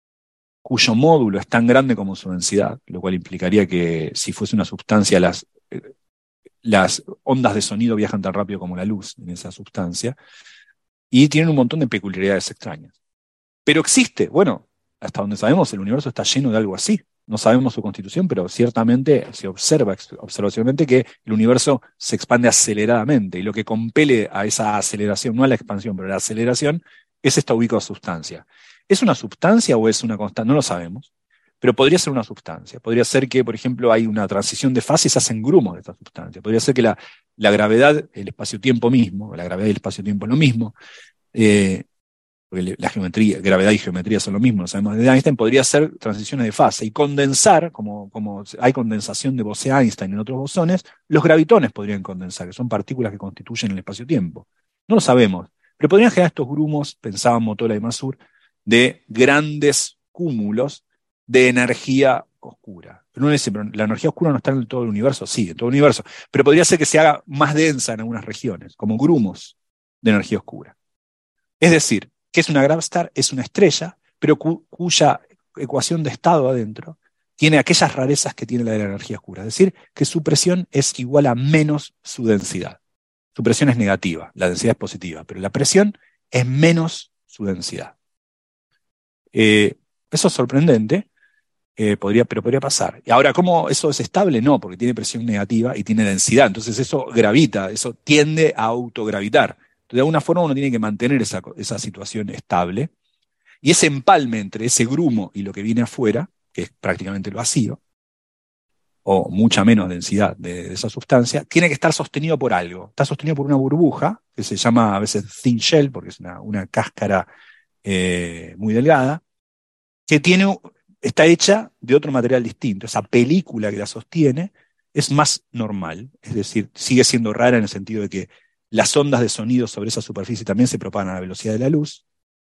cuyo módulo es tan grande como su densidad, lo cual implicaría que si fuese una sustancia, las, eh, las ondas de sonido viajan tan rápido como la luz en esa sustancia, y tienen un montón de peculiaridades extrañas. Pero existe, bueno, hasta donde sabemos, el universo está lleno de algo así. No sabemos su constitución, pero ciertamente se observa observacionalmente que el universo se expande aceleradamente, y lo que compele a esa aceleración, no a la expansión, pero a la aceleración, es esta ubicua sustancia. ¿Es una sustancia o es una constante? No lo sabemos, pero podría ser una sustancia. Podría ser que, por ejemplo, hay una transición de fase y se hacen grumos de esta sustancia. Podría ser que la, la gravedad, el espacio-tiempo mismo, la gravedad y el espacio-tiempo es lo mismo, eh, porque la geometría, gravedad y geometría son lo mismo, lo sabemos de Einstein, podría ser transiciones de fase y condensar, como, como hay condensación de Bose-Einstein en otros bosones, los gravitones podrían condensar, que son partículas que constituyen el espacio-tiempo. No lo sabemos, pero podrían generar estos grumos, pensaban Motola y Masur, de grandes cúmulos de energía oscura. Pero uno dice, pero la energía oscura no está en todo el universo, sí, en todo el universo, pero podría ser que se haga más densa en algunas regiones, como grumos de energía oscura. Es decir, ¿qué es una GravStar? Es una estrella, pero cu- cuya ecuación de estado adentro tiene aquellas rarezas que tiene la de la energía oscura. Es decir, que su presión es igual a menos su densidad. Su presión es negativa, la densidad es positiva, pero la presión es menos su densidad. Eh, eso es sorprendente, eh, podría, pero podría pasar. Y ahora, ¿cómo eso es estable? No, porque tiene presión negativa y tiene densidad. Entonces eso gravita, eso tiende a autogravitar. Entonces, de alguna forma uno tiene que mantener esa, esa situación estable. Y ese empalme entre ese grumo y lo que viene afuera, que es prácticamente el vacío, o mucha menos densidad de, de esa sustancia, tiene que estar sostenido por algo. Está sostenido por una burbuja, que se llama a veces thin shell, porque es una, una cáscara eh, muy delgada, que tiene, está hecha de otro material distinto. Esa película que la sostiene es más normal, es decir, sigue siendo rara en el sentido de que las ondas de sonido sobre esa superficie también se propagan a la velocidad de la luz,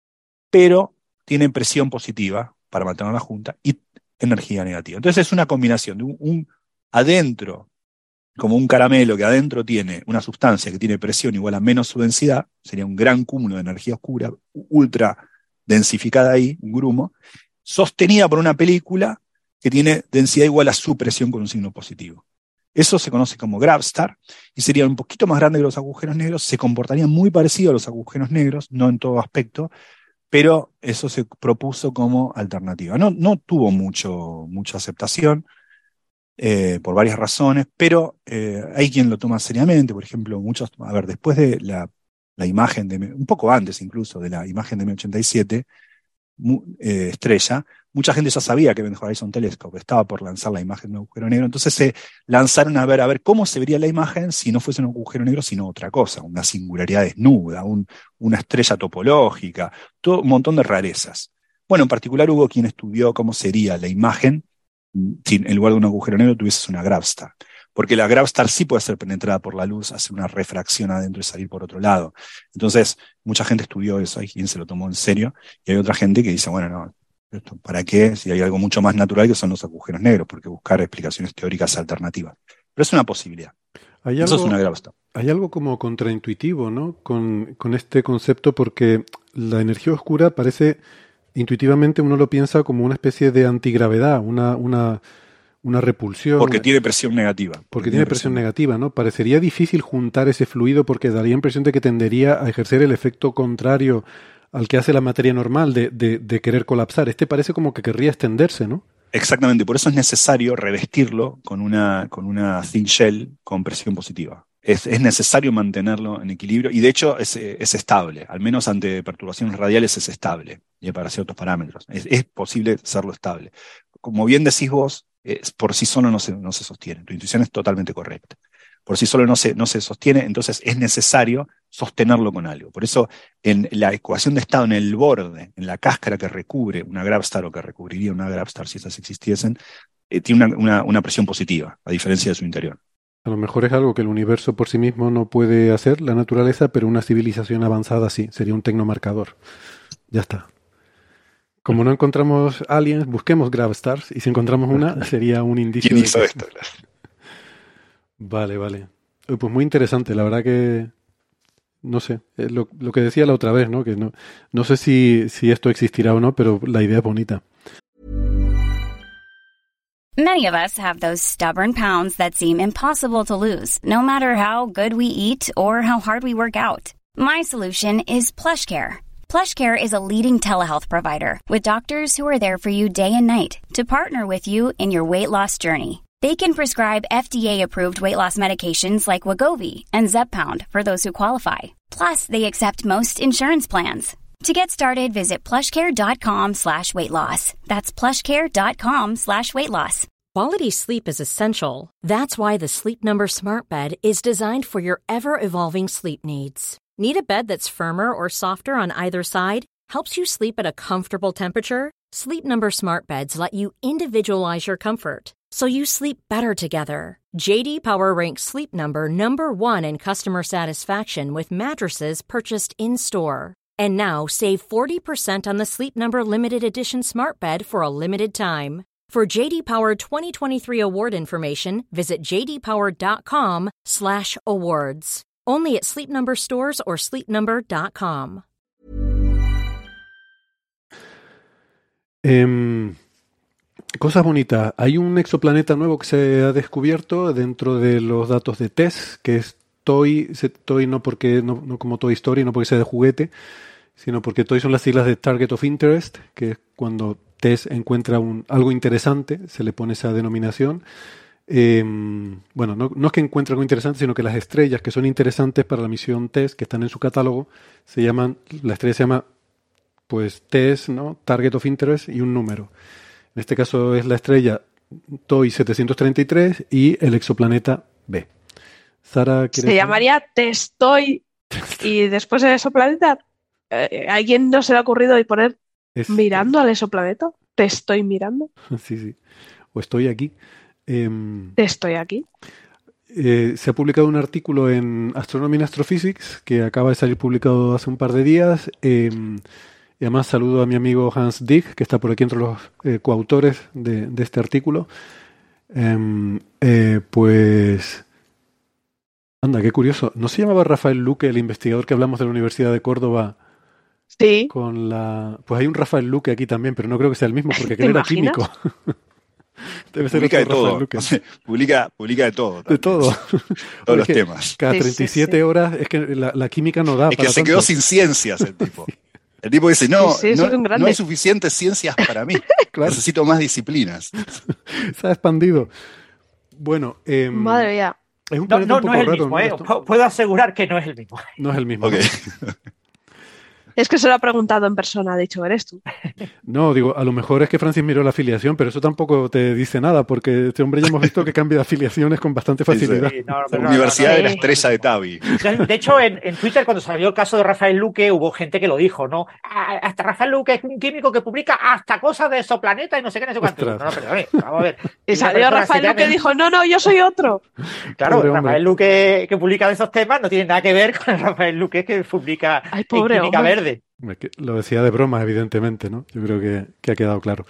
pero tienen presión positiva para mantenerla junta y energía negativa. Entonces es una combinación de un, un adentro, como un caramelo que adentro tiene una sustancia que tiene presión igual a menos su densidad, sería un gran cúmulo de energía oscura, ultra densificada ahí, un grumo, sostenida por una película que tiene densidad igual a su presión con un signo positivo. Eso se conoce como GravStar y sería un poquito más grande que los agujeros negros, se comportaría muy parecido a los agujeros negros, no en todo aspecto, pero eso se propuso como alternativa. No, no tuvo mucho, mucha aceptación eh, por varias razones, pero eh, hay quien lo toma seriamente. Por ejemplo, muchos, a ver, después de la, la imagen, de un poco antes incluso de la imagen de M ochenta y siete, mu, eh, estrella, mucha gente ya sabía que Event Horizon Telescope estaba por lanzar la imagen de un agujero negro, entonces se lanzaron a ver, a ver cómo se vería la imagen si no fuese un agujero negro, sino otra cosa, una singularidad desnuda, un, una estrella topológica, todo un montón de rarezas. Bueno, en particular hubo quien estudió cómo sería la imagen si en lugar de un agujero negro tuvieses una GravStar. Porque la GravStar sí puede ser penetrada por la luz, hacer una refracción adentro y salir por otro lado. Entonces, mucha gente estudió eso, hay quien se lo tomó en serio, y hay otra gente que dice, bueno, no, ¿para qué? Si hay algo mucho más natural que son los agujeros negros, porque buscar explicaciones teóricas alternativas. Pero es una posibilidad. Hay Eso algo, es una GravStar. Hay algo como contraintuitivo, ¿no? Con, con este concepto, porque la energía oscura parece, intuitivamente uno lo piensa como una especie de antigravedad, una, una, una repulsión. Porque tiene presión negativa. Porque, porque tiene presión, presión negativa, ¿no? Parecería difícil juntar ese fluido porque daría impresión de que tendería a ejercer el efecto contrario al que hace la materia normal de, de, de querer colapsar. Este parece como que querría extenderse, ¿no? Exactamente, por eso es necesario revestirlo con una, con una thin shell con presión positiva. Es, es necesario mantenerlo en equilibrio y de hecho es, es estable, al menos ante perturbaciones radiales es estable y para ciertos parámetros. Es, es posible hacerlo estable. Como bien decís vos, es, por sí solo no se, no se sostiene. Tu intuición es totalmente correcta. Por sí solo no se, no se sostiene, entonces es necesario sostenerlo con algo. Por eso en la ecuación de estado, en el borde, en la cáscara que recubre una GravStar o que recubriría una GravStar si esas existiesen, eh, tiene una, una, una presión positiva, a diferencia de su interior. A lo mejor es algo que el universo por sí mismo no puede hacer, la naturaleza, pero una civilización avanzada sí, sería un tecnomarcador. Ya está. Como no encontramos aliens, busquemos GravStars, y si encontramos una, sería un indicio. ¿Quién de hizo que... esto? Vale, vale. Pues muy interesante, la verdad que no sé, lo, lo que decía la otra vez, ¿no? Que no, no sé si, si esto existirá o no, pero la idea es bonita. Many of us have those stubborn pounds that seem impossible to lose, no matter how good we eat or how hard we work out. My solution is PlushCare. PlushCare is a leading telehealth provider with doctors who are there for you day and night to partner with you in your weight loss journey. They can prescribe F D A-approved weight loss medications like Wegovy and Zepbound for those who qualify. Plus, they accept most insurance plans. To get started, visit plushcare.com slash weight loss. That's plushcare.com slash weight loss. Quality sleep is essential. That's why the Sleep Number Smart Bed is designed for your ever-evolving sleep needs. Need a bed that's firmer or softer on either side? Helps you sleep at a comfortable temperature? Sleep Number Smart Beds let you individualize your comfort, so you sleep better together. J D Power ranks Sleep Number number one in customer satisfaction with mattresses purchased in-store. And now, save forty percent on the Sleep Number Limited Edition Smart Bed for a limited time. For J D Power twenty twenty-three award information, visit jdpower.com slash awards. Only at Sleep Number stores or sleep number dot com. Eh, cosas bonitas. Hay un exoplaneta nuevo que se ha descubierto dentro de los datos de TESS, que es Toy, Toy no porque no, no como Toy Story, no porque sea de juguete, sino porque Toy son las siglas de Target of Interest, que es cuando TESS encuentra un, algo interesante, se le pone esa denominación. Eh, bueno, no, no es que encuentre algo interesante, sino que las estrellas que son interesantes para la misión TESS, que están en su catálogo, se llaman, la estrella se llama pues TESS, ¿no? Target of Interest y un número. En este caso es la estrella Toy setecientos treinta y tres y el exoplaneta B. Sara, ¿quieres Se llamaría Testoy y después el exoplaneta. Eh, ¿A alguien no se le ha ocurrido hoy poner es, mirando al exoplaneta? Te estoy mirando. Sí, sí. O estoy aquí. Eh, Te estoy aquí. Eh, se ha publicado un artículo en Astronomy and Astrophysics que acaba de salir publicado hace un par de días. Eh, y además saludo a mi amigo Hans Dig, que está por aquí entre los eh, coautores de, de este artículo. Eh, eh, pues... Anda, qué curioso. ¿No se llamaba Rafael Luque, el investigador que hablamos de la Universidad de Córdoba? Sí. Con la... Pues hay un Rafael Luque aquí también, pero no creo que sea el mismo, porque aquel era químico. Debe ser publica de todo. O sea, publica, publica de todo. También. De todo. Todos los temas. Cada treinta y siete sí, sí, sí. horas es que la, la química no da. Es para que se tanto. quedó sin ciencias el tipo. Sí. El tipo dice, no, sí, sí, no, no hay suficientes ciencias para mí. Claro. Necesito más disciplinas. Se ha expandido. Bueno. Eh, Madre mía. Es un no, planeta no, un poco no es el raro, mismo, ¿no? ¿eh? Puedo asegurar que no es el mismo. No es el mismo. Okay. ¿No? Es que se lo ha preguntado en persona, ha dicho, ¿eres tú? No, digo, a lo mejor es que Francis miró la afiliación, pero eso tampoco te dice nada, porque este hombre ya hemos visto que cambia de afiliaciones con bastante facilidad. Sí, sí. No, la no, Universidad no, no, de la Estrella de Tabi. De hecho, en, en Twitter, cuando salió el caso de Rafael Luque, hubo gente que lo dijo, ¿no? Hasta Rafael Luque es un químico que publica hasta cosas de exoplaneta y no sé qué, no sé cuánto. No, no, perdón, vamos a ver. Y salió Rafael Luque y dijo, no, no, yo soy otro. Claro, pobre Rafael Luque que publica de esos temas no tiene nada que ver con el Rafael Luque que publica Ay, pobre en química hombre. verde. Lo decía de broma, evidentemente, ¿no? Yo creo que, que ha quedado claro.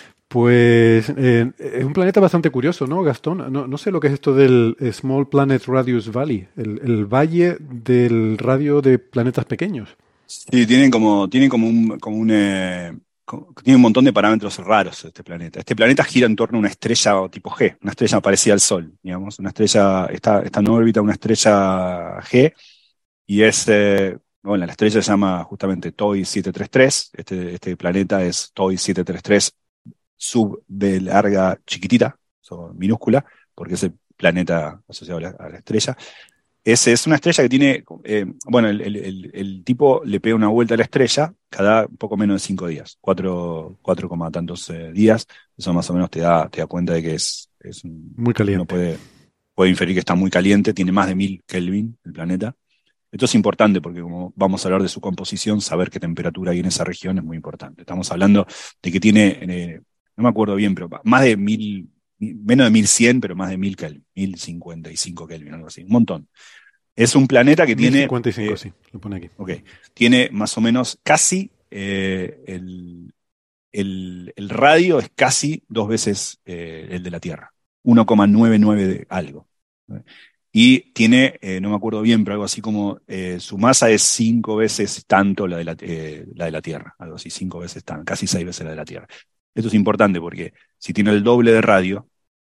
Pues eh, es un planeta bastante curioso, ¿no, Gastón? No, no sé lo que es esto del Small Planet Radius Valley, el, el valle del radio de planetas pequeños. Sí, tienen como, tienen como un, como un eh, como, tiene un montón de parámetros raros este planeta. Este planeta gira en torno a una estrella tipo G, una estrella parecida al Sol, digamos, una estrella, está, está en órbita una estrella G, y es eh, bueno, la estrella se llama justamente Toy setecientos treinta y tres, este, este planeta es Toy setecientos treinta y tres sub B larga chiquitita, so, minúscula, porque es el planeta asociado a la, a la estrella. Es, es una estrella que tiene, eh, bueno, el, el, el, el tipo le pega una vuelta a la estrella cada poco menos de cinco días, cuatro, cuatro coma tantos eh, días, eso más o menos te da, te da cuenta de que es, es un, muy caliente. Uno puede, puede inferir que está muy caliente, tiene más de mil Kelvin el planeta. Esto es importante porque como vamos a hablar de su composición, saber qué temperatura hay en esa región es muy importante. Estamos hablando de que tiene, eh, no me acuerdo bien, pero más de mil, menos de mil cien, pero más de mil Kelvin, mil cincuenta y cinco Kelvin, algo así, un montón. Es un planeta que mil cincuenta y tiene... cinco, eh, sí, lo pone aquí. Ok, tiene más o menos casi, eh, el, el, el radio es casi dos veces eh, el de la Tierra, uno coma noventa y nueve de algo. ¿No? Y tiene, eh, no me acuerdo bien, pero algo así como eh, su masa es cinco veces tanto la de la, eh, la de la Tierra, algo así, cinco veces tanto, casi seis veces la de la Tierra. Esto es importante porque si tiene el doble de radio,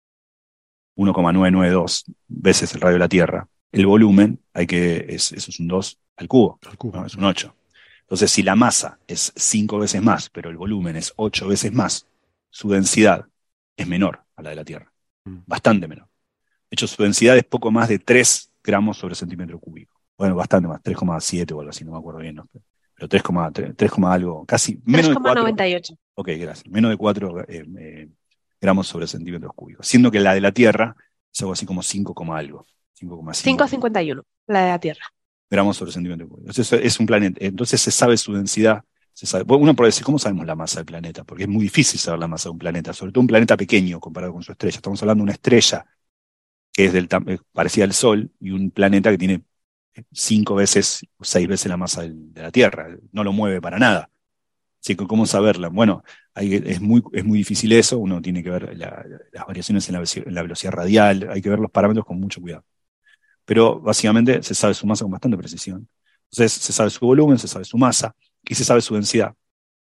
uno coma novecientos noventa y dos veces el radio de la Tierra, el volumen, hay que, es, eso es un dos al cubo, al cubo. ¿no? Es un ocho. Entonces, si la masa es cinco veces más, pero el volumen es ocho veces más, su densidad es menor a la de la Tierra, mm. bastante menor. De hecho, su densidad es poco más de tres gramos sobre centímetro cúbico. Bueno, bastante más, tres coma siete o algo así, no me acuerdo bien. ¿No? Pero tres, tres, algo, casi menos de cuatro. tres coma noventa y ocho. Ok, gracias. Menos de cuatro eh, eh, gramos sobre centímetros cúbicos. Siendo que la de la Tierra es algo así como cinco, algo. cinco coma cinco. cinco coma cincuenta y uno, la de la Tierra. Gramos sobre centímetro cúbico. Entonces es un planeta. Entonces se sabe su densidad. Se sabe. Bueno, uno puede decir, ¿cómo sabemos la masa del planeta? Porque es muy difícil saber la masa de un planeta, sobre todo un planeta pequeño comparado con su estrella. Estamos hablando de una estrella que es del, parecida al Sol, y un planeta que tiene cinco veces, seis veces la masa de la Tierra. No lo mueve para nada. Así que, ¿cómo saberla? Bueno, hay, es, muy, es muy difícil eso. Uno tiene que ver la, las variaciones en la, en la velocidad radial. Hay que ver los parámetros con mucho cuidado. Pero, básicamente, se sabe su masa con bastante precisión. Entonces, se sabe su volumen, se sabe su masa, y se sabe su densidad.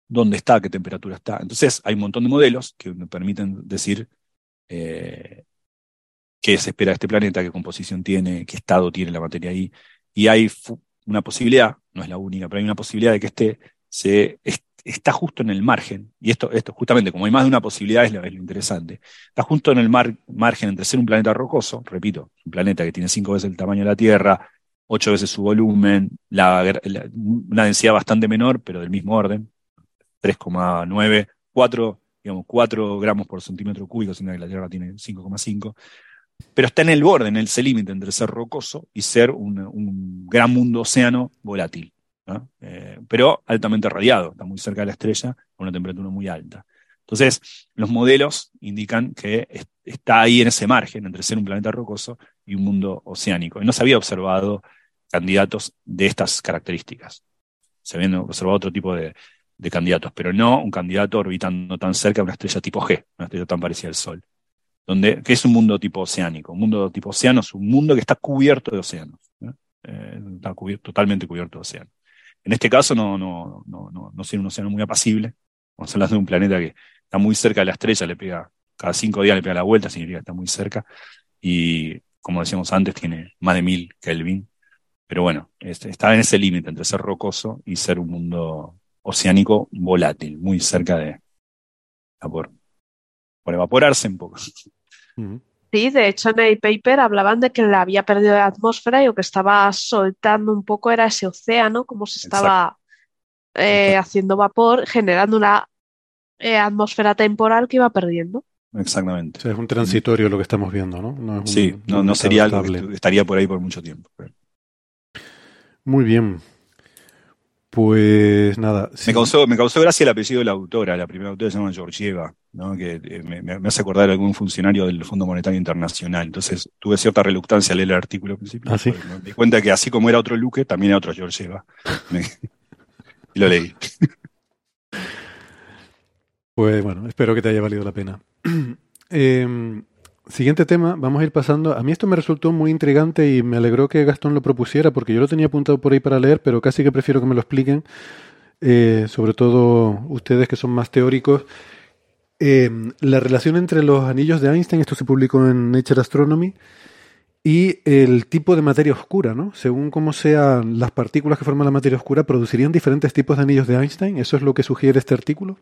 dónde está, a qué temperatura está. Entonces hay un montón de modelos que me permiten decir eh, qué se espera de este planeta, qué composición tiene, qué estado tiene la materia ahí. Y hay una posibilidad, no es la única, pero hay una posibilidad de que este se, est, está justo en el margen. Y esto, esto justamente, como hay más de una posibilidad, es lo, es lo interesante. Está justo en el mar, margen entre ser un planeta rocoso, repito, un planeta que tiene cinco veces el tamaño de la Tierra, ocho veces su volumen, la, la, una densidad bastante menor, pero del mismo orden, tres coma nueve, cuatro, digamos, cuatro gramos por centímetro cúbico, siendo que la Tierra tiene cinco coma cinco. Pero está en el borde, en ese límite entre ser rocoso y ser un, un gran mundo océano volátil, ¿no? Eh, pero altamente radiado, está muy cerca de la estrella, con una temperatura muy alta. Entonces, los modelos indican que es, está ahí en ese margen entre ser un planeta rocoso y un mundo oceánico. Y no se había observado candidatos de estas características. Se habían observado otro tipo de, de candidatos, pero no un candidato orbitando tan cerca de una estrella tipo G, una estrella tan parecida al Sol. Donde, que es un mundo tipo oceánico. Un mundo tipo océano es un mundo que está cubierto de océanos, ¿no? Eh, está cubierto, totalmente cubierto de océanos. En este caso no, no, no, no, no tiene un océano muy apacible. Estamos hablando de un planeta que está muy cerca de la estrella, le pega, cada cinco días le pega la vuelta, significa que está muy cerca. Y como decíamos antes, tiene más de mil Kelvin. Pero bueno, este, está en ese límite entre ser rocoso y ser un mundo oceánico volátil, muy cerca de por, por evaporarse un poco. Sí, de hecho en el paper hablaban de que le había perdido la atmósfera y lo que estaba soltando un poco era ese océano, como se estaba eh, haciendo vapor, generando una eh, atmósfera temporal que iba perdiendo. Exactamente. O sea, es un transitorio lo que estamos viendo, ¿no? No es sí, un, no, un no sería algo estable. que estaría por ahí por mucho tiempo. Pero... Muy bien. Pues nada. Me, sí. causó, me causó gracia el apellido de la autora. La primera autora se llama Georgieva, ¿no? Que eh, me, me hace acordar de algún funcionario del Fondo Monetario Internacional. Entonces tuve cierta reluctancia al leer el artículo al principio. ¿Ah, sí? Me di cuenta que así como era otro Luque, también era otro Georgieva. Me, y lo leí. Pues bueno, espero que te haya valido la pena. eh, siguiente tema, vamos a ir pasando. A mí esto me resultó muy intrigante y me alegró que Gastón lo propusiera porque yo lo tenía apuntado por ahí para leer, pero casi que prefiero que me lo expliquen, eh, sobre todo ustedes que son más teóricos. Eh, la relación entre los anillos de Einstein, esto se publicó en Nature Astronomy, y el tipo de materia oscura, ¿no? Según cómo sean las partículas que forman la materia oscura, ¿producirían diferentes tipos de anillos de Einstein? ¿Eso es lo que sugiere este artículo?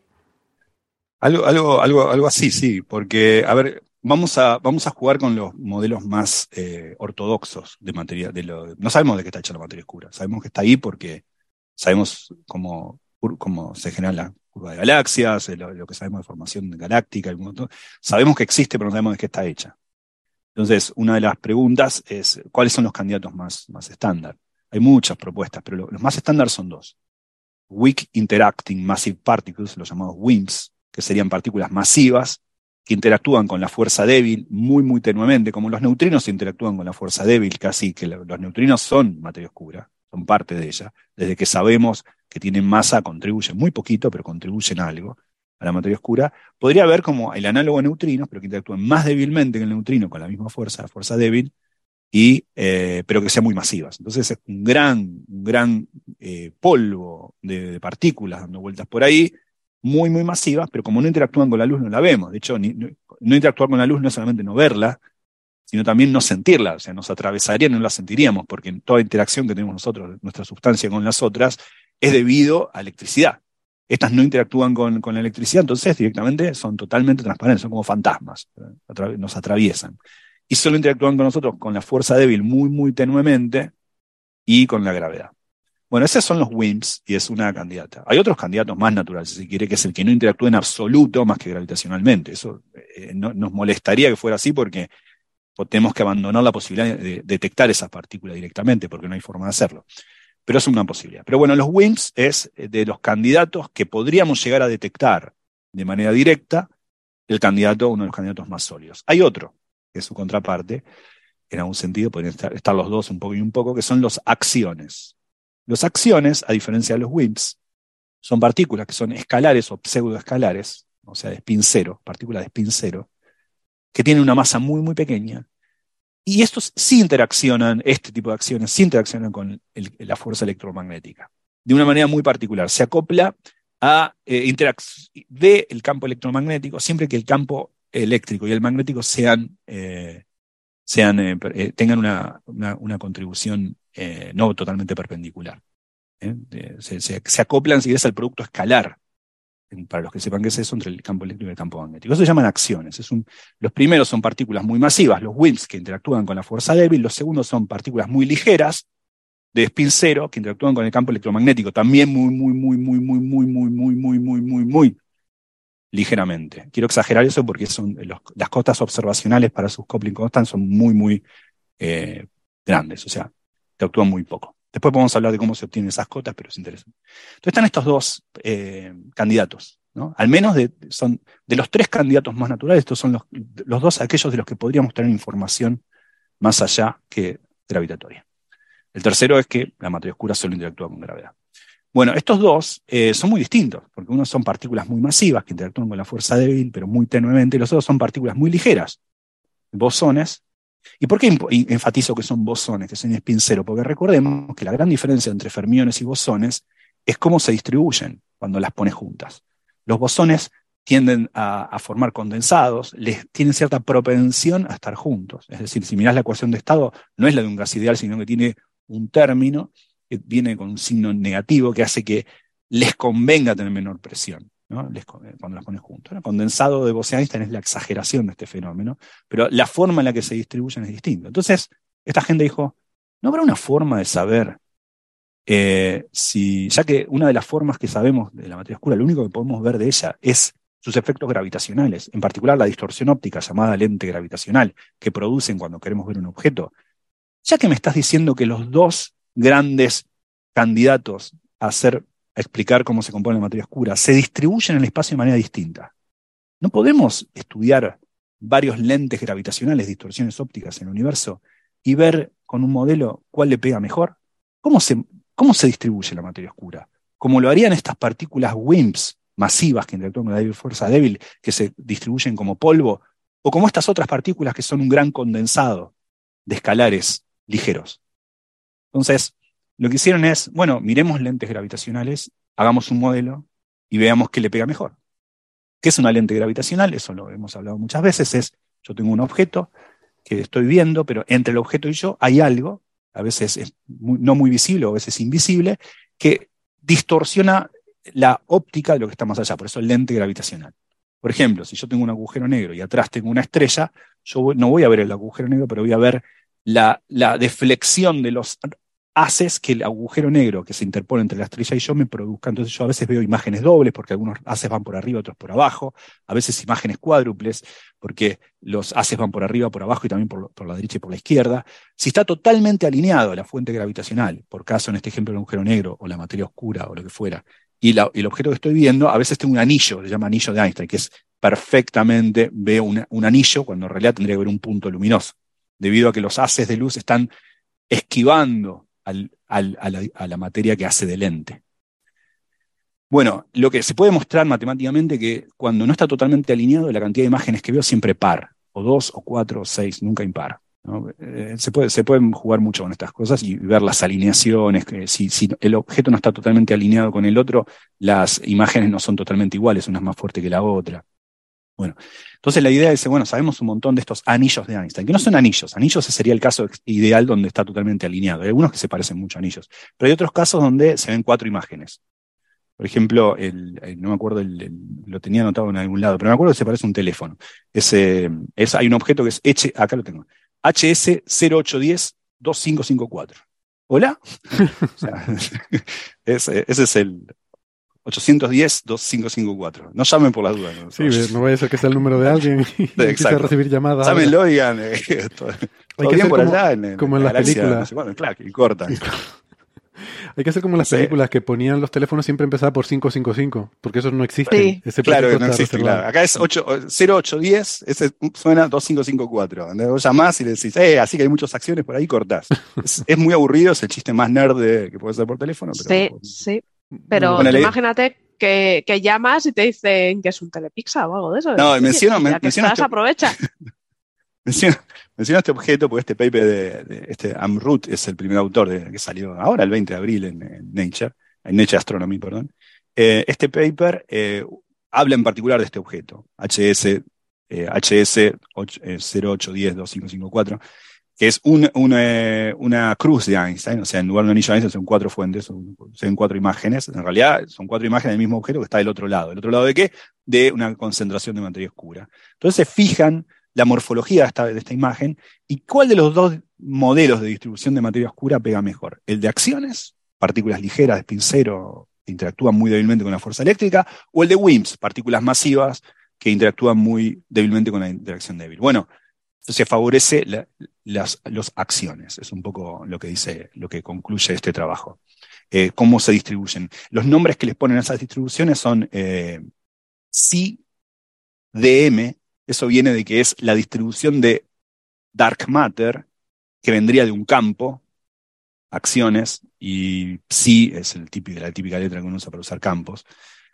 Algo, algo, algo, algo así, sí, porque, a ver, vamos a, vamos a jugar con los modelos más eh, ortodoxos de materia. De lo, no sabemos de qué está hecha la materia oscura, sabemos que está ahí porque sabemos cómo, cómo se genera la curva de galaxias, lo, lo que sabemos de formación galáctica, el montón. Sabemos que existe, pero no sabemos de qué está hecha. Entonces, una de las preguntas es, ¿cuáles son los candidatos más, más estándar? Hay muchas propuestas, pero lo, los más estándar son dos. Weak Interacting Massive Particles, los llamados W I M Ps, que serían partículas masivas que interactúan con la fuerza débil muy, muy tenuemente, como los neutrinos interactúan con la fuerza débil, casi que los neutrinos son materia oscura, son parte de ella. Desde que sabemos que tienen masa, contribuyen muy poquito, pero contribuyen algo a la materia oscura. Podría haber como el análogo de neutrinos, pero que interactúen más débilmente que el neutrino con la misma fuerza, la fuerza débil, y, eh, pero que sean muy masivas. Entonces es un gran, un gran eh, polvo de, de partículas dando vueltas por ahí, muy, muy masivas, pero como no interactúan con la luz no la vemos. De hecho, ni, no, no interactuar con la luz no es solamente no verla, sino también no sentirla, o sea, nos atravesaría y no la sentiríamos, porque en toda interacción que tenemos nosotros, nuestra sustancia con las otras, es debido a electricidad. Estas no interactúan con, con la electricidad, entonces directamente son totalmente transparentes, son como fantasmas, atra- nos atraviesan. Y solo interactúan con nosotros con la fuerza débil muy, muy tenuemente y con la gravedad. Bueno, esos son los W I M Ps y es una candidata. Hay otros candidatos más naturales, si quiere, que es el que no interactúa en absoluto más que gravitacionalmente. Eso eh, no, nos molestaría que fuera así porque tenemos que abandonar la posibilidad de detectar esas partículas directamente porque no hay forma de hacerlo. Pero es una posibilidad. Pero bueno, los W I M Ps es de los candidatos que podríamos llegar a detectar de manera directa el candidato, uno de los candidatos más sólidos. Hay otro, que es su contraparte, en algún sentido podrían estar, estar los dos un poco y un poco, que son los axiones. Los axiones, a diferencia de los W I M Ps, son partículas que son escalares o pseudoescalares, o sea, de spin cero, partículas de spin cero, que tienen una masa muy, muy pequeña. Y estos sí interaccionan, este tipo de acciones sí interaccionan con el, la fuerza electromagnética. De una manera muy particular. Se acopla a eh, interac- de el campo electromagnético siempre que el campo eléctrico y el magnético sean, eh, sean eh, eh, tengan una, una, una contribución eh, no totalmente perpendicular. ¿eh? Eh, se, se, se acoplan, si querés, al producto escalar, para los que sepan qué es eso, entre el campo eléctrico y el campo magnético. Eso se llaman acciones. Es un, los primeros son partículas muy masivas, los W I M Ps, que interactúan con la fuerza débil. Los segundos son partículas muy ligeras, de spin cero, que interactúan con el campo electromagnético, también muy, muy, muy, muy, muy, muy, muy, muy, muy, muy, muy, muy ligeramente. Quiero exagerar eso porque son los, las cotas observacionales para sus coupling constant son muy, muy eh, grandes, o sea, interactúan muy poco. Después podemos hablar de cómo se obtienen esas cotas, pero es interesante. Entonces están estos dos eh, candidatos, ¿no? Al menos de, son, de los tres candidatos más naturales, estos son los, los dos aquellos de los que podríamos tener información más allá que gravitatoria. El tercero es que la materia oscura solo interactúa con gravedad. Bueno, estos dos eh, son muy distintos, porque uno son partículas muy masivas que interactúan con la fuerza débil, pero muy tenuemente, y los otros son partículas muy ligeras, bosones. ¿Y por qué enfatizo que son bosones, que son spin cero? Porque recordemos que la gran diferencia entre fermiones y bosones es cómo se distribuyen cuando las pones juntas. Los bosones tienden a, a formar condensados, les tienen cierta propensión a estar juntos. Es decir, si mirás la ecuación de estado, no es la de un gas ideal, sino que tiene un término que viene con un signo negativo que hace que les convenga tener menor presión, ¿no? Les, cuando las pones juntas. El condensado de Bose-Einstein es la exageración de este fenómeno, pero la forma en la que se distribuyen es distinta. Entonces, esta gente dijo, ¿no habrá una forma de saber eh, si, ya que una de las formas que sabemos de la materia oscura, lo único que podemos ver de ella es sus efectos gravitacionales, en particular la distorsión óptica llamada lente gravitacional, que producen cuando queremos ver un objeto? Ya que me estás diciendo que los dos grandes candidatos a, hacer, a explicar cómo se compone la materia oscura se distribuyen en el espacio de manera distinta, ¿no podemos estudiar varios lentes gravitacionales, distorsiones ópticas en el universo, y ver con un modelo cuál le pega mejor? ¿Cómo se, cómo se distribuye la materia oscura? Como lo harían estas partículas W I M Ps masivas que interactúan con la fuerza débil, que se distribuyen como polvo, o como estas otras partículas que son un gran condensado de escalares ligeros. Entonces, lo que hicieron es, bueno, miremos lentes gravitacionales, hagamos un modelo y veamos qué le pega mejor. ¿Qué es una lente gravitacional? Eso lo hemos hablado muchas veces. Es, yo tengo un objeto que estoy viendo, pero entre el objeto y yo hay algo, a veces es muy, no muy visible o a veces invisible, que distorsiona la óptica de lo que está más allá. Por eso es lente gravitacional. Por ejemplo, si yo tengo un agujero negro y atrás tengo una estrella, yo no voy a ver el agujero negro, pero voy a ver La, la deflexión de los haces que el agujero negro que se interpone entre la estrella y yo me produzca. Entonces yo a veces veo imágenes dobles porque algunos haces van por arriba, otros por abajo, a veces imágenes cuádruples porque los haces van por arriba, por abajo y también por, por la derecha y por la izquierda. Si está totalmente alineado a la fuente gravitacional, por caso en este ejemplo el agujero negro o la materia oscura o lo que fuera, y la, el objeto que estoy viendo, a veces tengo un anillo, se llama anillo de Einstein, que es perfectamente, veo una, un anillo cuando en realidad tendría que ver un punto luminoso, debido a que los haces de luz están esquivando al, al, a, la, a la materia que hace de lente. Bueno, lo que se puede mostrar matemáticamente que cuando no está totalmente alineado, la cantidad de imágenes que veo siempre par, o dos, o cuatro, o seis, nunca impar, ¿no? Eh, se, puede, se pueden jugar mucho con estas cosas y ver las alineaciones, que si, si el objeto no está totalmente alineado con el otro, las imágenes no son totalmente iguales, una es más fuerte que la otra. Bueno, entonces la idea es, bueno, sabemos un montón de estos anillos de Einstein, que no son anillos, anillos sería el caso ideal donde está totalmente alineado. Hay algunos que se parecen mucho a anillos, pero hay otros casos donde se ven cuatro imágenes. Por ejemplo, el, el, no me acuerdo, el, el, lo tenía anotado en algún lado, pero me acuerdo que se parece a un teléfono. Ese, es, hay un objeto que es, H, acá lo tengo, H S cero ocho uno cero dos cinco cinco cuatro. ¿Hola? O sea, ese, ese es el ochocientos diez dos cinco cinco cuatro. No llamen por las dudas. ¿No? Sí, no vaya a ser que sea el número de alguien y empiece a recibir llamadas. Llámenlo y digan, eh, todo, todo bien por como, allá en, en, como en, en las galaxia, películas. No sé, bueno, claro, y cortan. Hay que hacer como en las sí. películas que ponían los teléfonos siempre empezaba por cinco cinco cinco, porque esos no existen. Sí. Ese claro que no existe, claro. Acá es cero ocho uno cero, ese suena dos cinco cinco cuatro. Vos llamás y le decís, eh, así que hay muchas acciones por ahí, cortás. es, es muy aburrido, es el chiste más nerd de, que puede ser por teléfono. Pero sí, sí. Pero bueno, imagínate que, que llamas y te dicen que es un Telepizza o algo de eso. No, menciono, men, menciono este, aprovecha. menciono, menciono este objeto porque este paper de, de este Amrut es el primer autor de, que salió ahora el veinte de abril en, en Nature, en Nature Astronomy, perdón. eh, este paper eh, habla en particular de este objeto, H S, eh, H S cero ocho uno cero dos cinco cinco cuatro, que es un, una, una cruz de Einstein, o sea, en lugar de un anillo de Einstein son cuatro fuentes, son, son cuatro imágenes. En realidad son cuatro imágenes del mismo objeto que está del otro lado. ¿Del otro lado de qué? De una concentración de materia oscura. Entonces se fijan la morfología de esta, de esta imagen y cuál de los dos modelos de distribución de materia oscura pega mejor. El de acciones, partículas ligeras de spin cero que interactúan muy débilmente con la fuerza eléctrica, o el de WIMPs, partículas masivas que interactúan muy débilmente con la interacción débil. Bueno, se favorece la, las los acciones, es un poco lo que dice, lo que concluye este trabajo. Eh, ¿Cómo se distribuyen? Los nombres que les ponen a esas distribuciones son eh, C D M, eso viene de que es la distribución de dark matter, que vendría de un campo, acciones, y psi es el típico, la típica letra que uno usa para usar campos,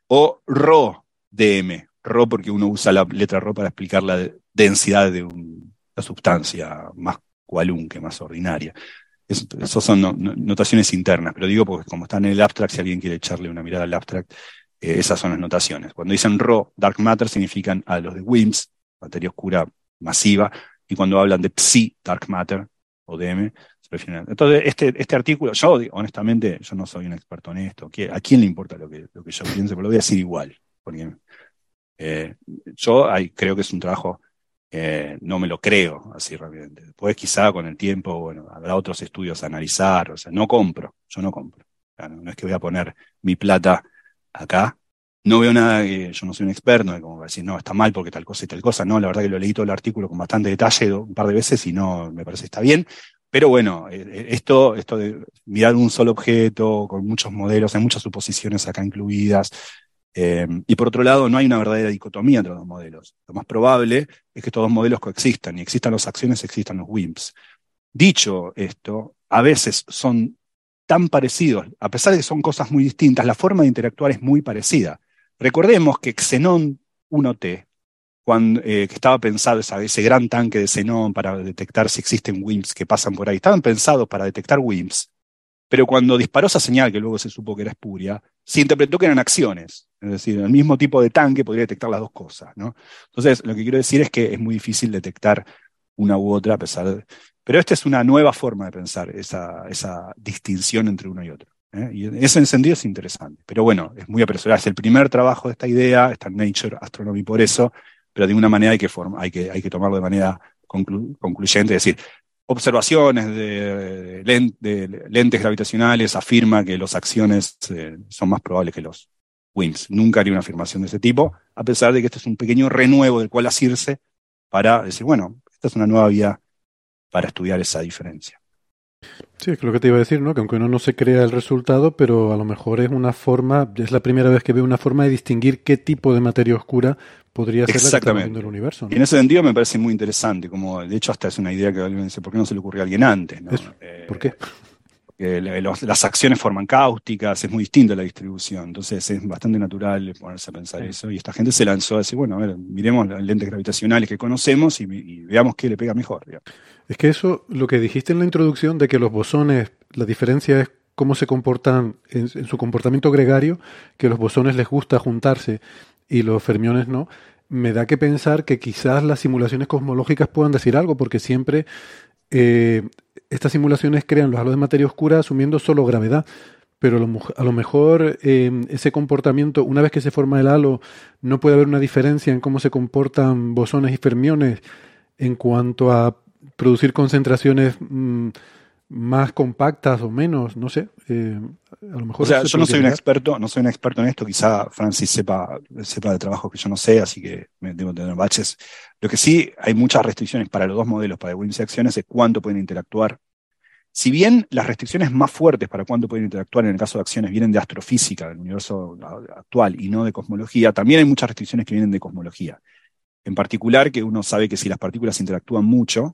o rho D M, rho porque uno usa la letra rho para explicar la densidad de un, una sustancia más cualunque, más ordinaria. Eso, eso son no, no, notaciones internas, pero digo porque como están en el abstract, si alguien quiere echarle una mirada al abstract, eh, esas son las notaciones. Cuando dicen rho, dark matter, significan a los de WIMPs, materia oscura masiva, y cuando hablan de psi, dark matter, o D M, se refieren a... Entonces, este, este artículo, yo honestamente, yo no soy un experto en esto, ¿a quién le importa lo que, lo que yo piense? Pero lo voy a decir igual, porque eh, yo hay, creo que es un trabajo, eh, no me lo creo así rápidamente. Después quizá con el tiempo, bueno, habrá otros estudios a analizar, o sea, no compro, yo no compro. Claro, no es que voy a poner mi plata acá. No veo nada, que yo no soy un experto, de como decir, no, está mal porque tal cosa y tal cosa. No, la verdad que lo leí todo el artículo con bastante detalle un par de veces y no me parece que está bien. Pero bueno, esto, esto de mirar un solo objeto con muchos modelos, hay muchas suposiciones acá incluidas. Eh, y por otro lado, no hay una verdadera dicotomía entre los dos modelos. Lo más probable es que estos dos modelos coexistan, y existan las acciones, existan los WIMPs. Dicho esto, a veces son tan parecidos, a pesar de que son cosas muy distintas, la forma de interactuar es muy parecida. Recordemos que Xenón uno T, cuando, eh, que estaba pensado esa, ese gran tanque de xenón para detectar si existen WIMPs que pasan por ahí, estaban pensados para detectar WIMPs, pero cuando disparó esa señal, que luego se supo que era espuria, se interpretó que eran acciones. Es decir, el mismo tipo de tanque podría detectar las dos cosas, ¿no? Entonces, lo que quiero decir es que es muy difícil detectar una u otra, a pesar de... Pero esta es una nueva forma de pensar esa, esa distinción entre uno y otro. ¿Eh? Y en ese sentido es interesante. Pero bueno, es muy apresurado. Es el primer trabajo de esta idea, está en Nature Astronomy por eso, pero de una manera hay que, form- hay que, hay que tomarlo de manera conclu- concluyente, es decir, observaciones de, de, len- de lentes gravitacionales afirma que las acciones eh, son más probables que los WIMPs. Nunca haría una afirmación de ese tipo, a pesar de que este es un pequeño renuevo del cual asirse para decir, bueno, esta es una nueva vía para estudiar esa diferencia. Sí, es lo que te iba a decir, ¿no? Que aunque uno no se crea el resultado, pero a lo mejor es una forma, es la primera vez que veo una forma de distinguir qué tipo de materia oscura podría ser la que está viendo el universo, ¿no? Y en ese sentido me parece muy interesante, como de hecho hasta es una idea que alguien dice, ¿por qué no se le ocurrió a alguien antes? ¿No? Eh, ¿Por qué? Porque los, las acciones forman cáusticas, es muy distinta la distribución, entonces es bastante natural ponerse a pensar sí. eso, y esta gente se lanzó a decir, bueno, a ver, miremos las lentes gravitacionales que conocemos y, y veamos qué le pega mejor, digamos. Es que eso, lo que dijiste en la introducción de que los bosones, la diferencia es cómo se comportan en, en su comportamiento gregario, que los bosones les gusta juntarse y los fermiones no, me da que pensar que quizás las simulaciones cosmológicas puedan decir algo, porque siempre eh, estas simulaciones crean los halos de materia oscura asumiendo solo gravedad, pero a lo, a lo mejor eh, ese comportamiento, una vez que se forma el halo, no puede haber una diferencia en cómo se comportan bosones y fermiones en cuanto a producir concentraciones mmm, más compactas o menos, no sé. Eh, a lo mejor o sea, yo no soy un experto, no soy un experto en esto, quizá Francis sepa, sepa de trabajos que yo no sé, así que me debo tener baches. Lo que sí, hay muchas restricciones para los dos modelos, para WIMPs y acciones, de cuánto pueden interactuar. Si bien las restricciones más fuertes para cuánto pueden interactuar en el caso de acciones vienen de astrofísica, del universo actual, y no de cosmología, también hay muchas restricciones que vienen de cosmología. En particular, que uno sabe que si las partículas interactúan mucho,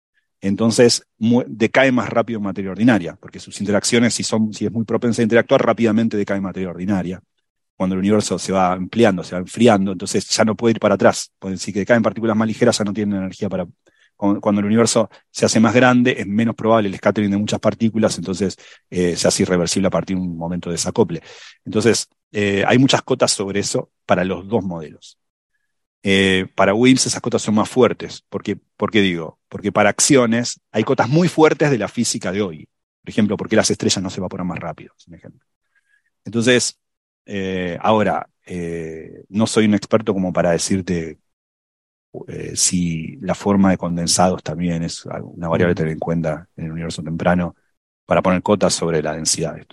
entonces decae más rápido en materia ordinaria, porque sus interacciones, si, son, si es muy propensa a interactuar, rápidamente decae en materia ordinaria. Cuando el universo se va ampliando, se va enfriando, entonces ya no puede ir para atrás. Si decaen partículas más ligeras, ya no tienen energía para... Cuando el universo se hace más grande, es menos probable el scattering de muchas partículas, entonces eh, se hace irreversible a partir de un momento de desacople. Entonces, eh, hay muchas cotas sobre eso para los dos modelos. Eh, para WIMPs esas cotas son más fuertes. ¿Por qué, ¿Por qué digo? Porque para acciones hay cotas muy fuertes de la física de hoy. Por ejemplo, ¿por qué las estrellas no se evaporan más rápido? Es un ejemplo. Entonces, eh, ahora, eh, no soy un experto como para decirte eh, si la forma de condensados también es una variable a tener en cuenta en el universo temprano para poner cotas sobre la densidad de esto.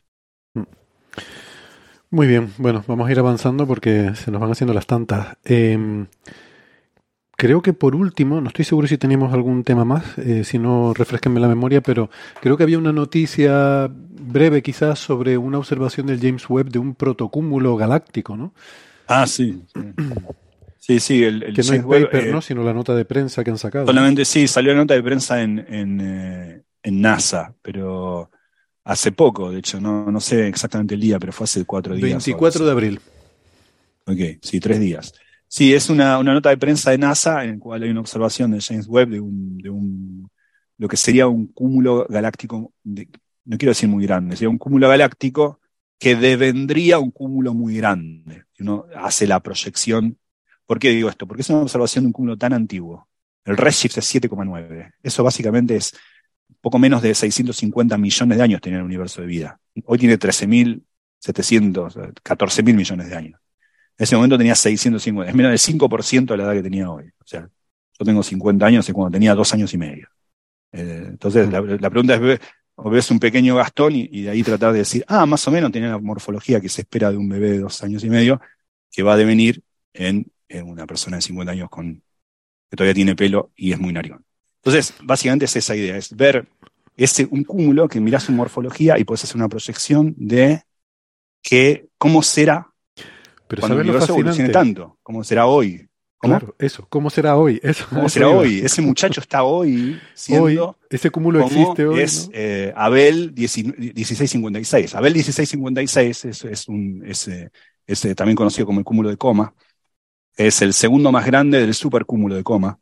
Muy bien, bueno, vamos a ir avanzando porque se nos van haciendo las tantas. Eh, creo que por último, no estoy seguro si teníamos algún tema más, eh, si no, refresquenme la memoria, pero creo que había una noticia breve quizás sobre una observación del James Webb de un protocúmulo galáctico, ¿no? Ah, sí. Sí, sí, el, el que no James es Webb, paper, eh, ¿no? Sino la nota de prensa que han sacado. Solamente, sí, salió la nota de prensa en, en, eh, en NASA, pero hace poco, de hecho, no, no sé exactamente el día, pero fue hace cuatro días. veinticuatro de abril. Ok, sí, tres días. Sí, es una, una nota de prensa de NASA en la cual hay una observación de James Webb de un, de un lo que sería un cúmulo galáctico, de, no quiero decir muy grande, sería un cúmulo galáctico que devendría un cúmulo muy grande. Uno hace la proyección. ¿Por qué digo esto? Porque es una observación de un cúmulo tan antiguo. El redshift es siete coma nueve. Eso básicamente es poco menos de seiscientos cincuenta millones de años tenía el universo de vida. Hoy tiene trece mil setecientos, catorce mil millones de años. En ese momento tenía seiscientos cincuenta. Es menos del cinco por ciento de la edad que tenía hoy. O sea, yo tengo cincuenta años y cuando tenía dos años y medio. Eh, entonces, la, la pregunta es, o ves un pequeño Gastón y, y de ahí tratar de decir, ah, más o menos tenía la morfología que se espera de un bebé de dos años y medio, que va a devenir en, en una persona de cincuenta años con, que todavía tiene pelo y es muy narigón. Entonces, básicamente es esa idea, es ver ese, un cúmulo que mirás su morfología y podés hacer una proyección de que, cómo será Pero cuando el universo evolucione tanto, cómo será hoy. ¿Cómo? Claro, eso, ¿cómo será hoy? Eso, ¿Cómo eso será iba. hoy? Ese muchacho está hoy siendo... Hoy, ese cúmulo como existe hoy, es ¿no? eh, Abel dieciséis cincuenta y seis. Abel dieciséis cincuenta y seis es, es, un, es, es eh, también conocido como el cúmulo de Coma. Es el segundo más grande del supercúmulo de Coma,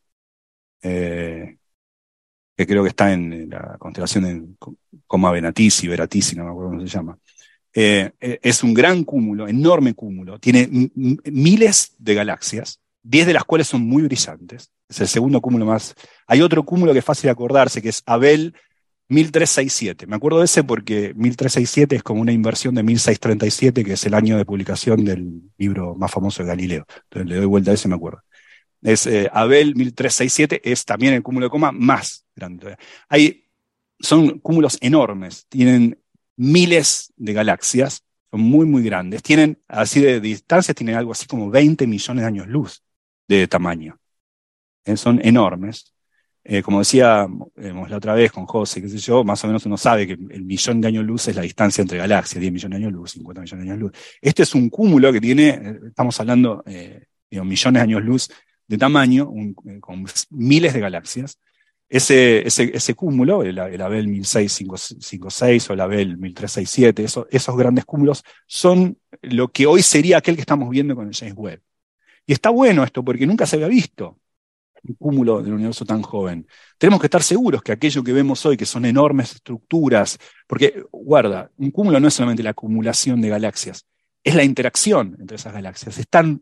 eh, que creo que está en la constelación de Coma Venatici, Veratici, no me acuerdo cómo se llama. Eh, es un gran cúmulo, enorme cúmulo. Tiene miles de galaxias, diez de las cuales son muy brillantes. Es el segundo cúmulo más. Hay otro cúmulo que es fácil de acordarse, que es Abel mil trescientos sesenta y siete. Me acuerdo de ese porque mil trescientos sesenta y siete es como una inversión de mil seiscientos treinta y siete, que es el año de publicación del libro más famoso de Galileo. Entonces le doy vuelta a ese, me acuerdo. Es eh, Abel mil trescientos sesenta y siete, es también el cúmulo de Coma más grande. Hay, son cúmulos enormes, tienen miles de galaxias, son muy, muy grandes. Tienen, así de, de distancias, tienen algo así como veinte millones de años luz de tamaño. Eh, son enormes. Eh, como decía eh, la otra vez con José, qué sé yo, más o menos uno sabe que el millón de años luz es la distancia entre galaxias, diez millones de años luz, cincuenta millones de años luz. Este es un cúmulo que tiene, eh, estamos hablando de eh, millones de años luz de tamaño, un, eh, con miles de galaxias. Ese, ese, ese cúmulo, el, el Abel mil seiscientos cincuenta y seis o el Abel mil trescientos sesenta y siete, eso, esos grandes cúmulos son lo que hoy sería aquel que estamos viendo con el James Webb. Y está bueno esto porque nunca se había visto un cúmulo del universo tan joven. Tenemos que estar seguros que aquello que vemos hoy, que son enormes estructuras, porque, guarda, un cúmulo no es solamente la acumulación de galaxias, es la interacción entre esas galaxias. Están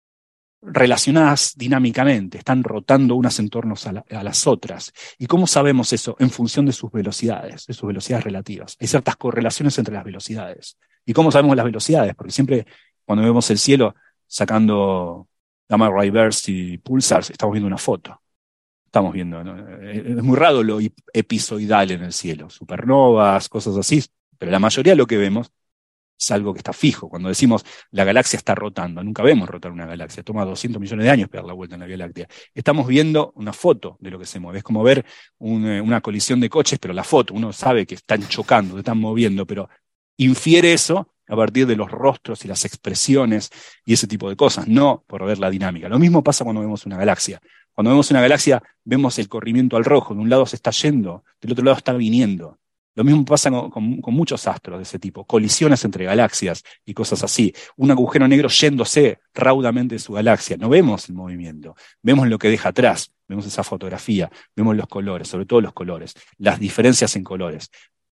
relacionadas dinámicamente, están rotando unas en torno a, la, a las otras. ¿Y cómo sabemos eso? En función de sus velocidades, de sus velocidades relativas. Hay ciertas correlaciones entre las velocidades. ¿Y cómo sabemos las velocidades? Porque siempre cuando vemos el cielo sacando gamma ray bursts y pulsars, estamos viendo una foto. Estamos viendo, ¿no? Es muy raro lo episoidal en el cielo, supernovas, cosas así, pero la mayoría de lo que vemos es algo que está fijo. Cuando decimos la galaxia está rotando, nunca vemos rotar una galaxia, toma doscientos millones de años para dar la vuelta en la Vía Láctea. Estamos viendo una foto de lo que se mueve. Es como ver un, una colisión de coches, pero la foto, uno sabe que están chocando, se están moviendo, pero infiere eso a partir de los rostros y las expresiones y ese tipo de cosas, no por ver la dinámica. Lo mismo pasa cuando vemos una galaxia. Cuando vemos una galaxia, vemos el corrimiento al rojo, de un lado se está yendo, del otro lado está viniendo. Lo mismo pasa con, con, con muchos astros de ese tipo, colisiones entre galaxias y cosas así. Un agujero negro yéndose raudamente de su galaxia. No vemos el movimiento, vemos lo que deja atrás, vemos esa fotografía, vemos los colores, sobre todo los colores, las diferencias en colores.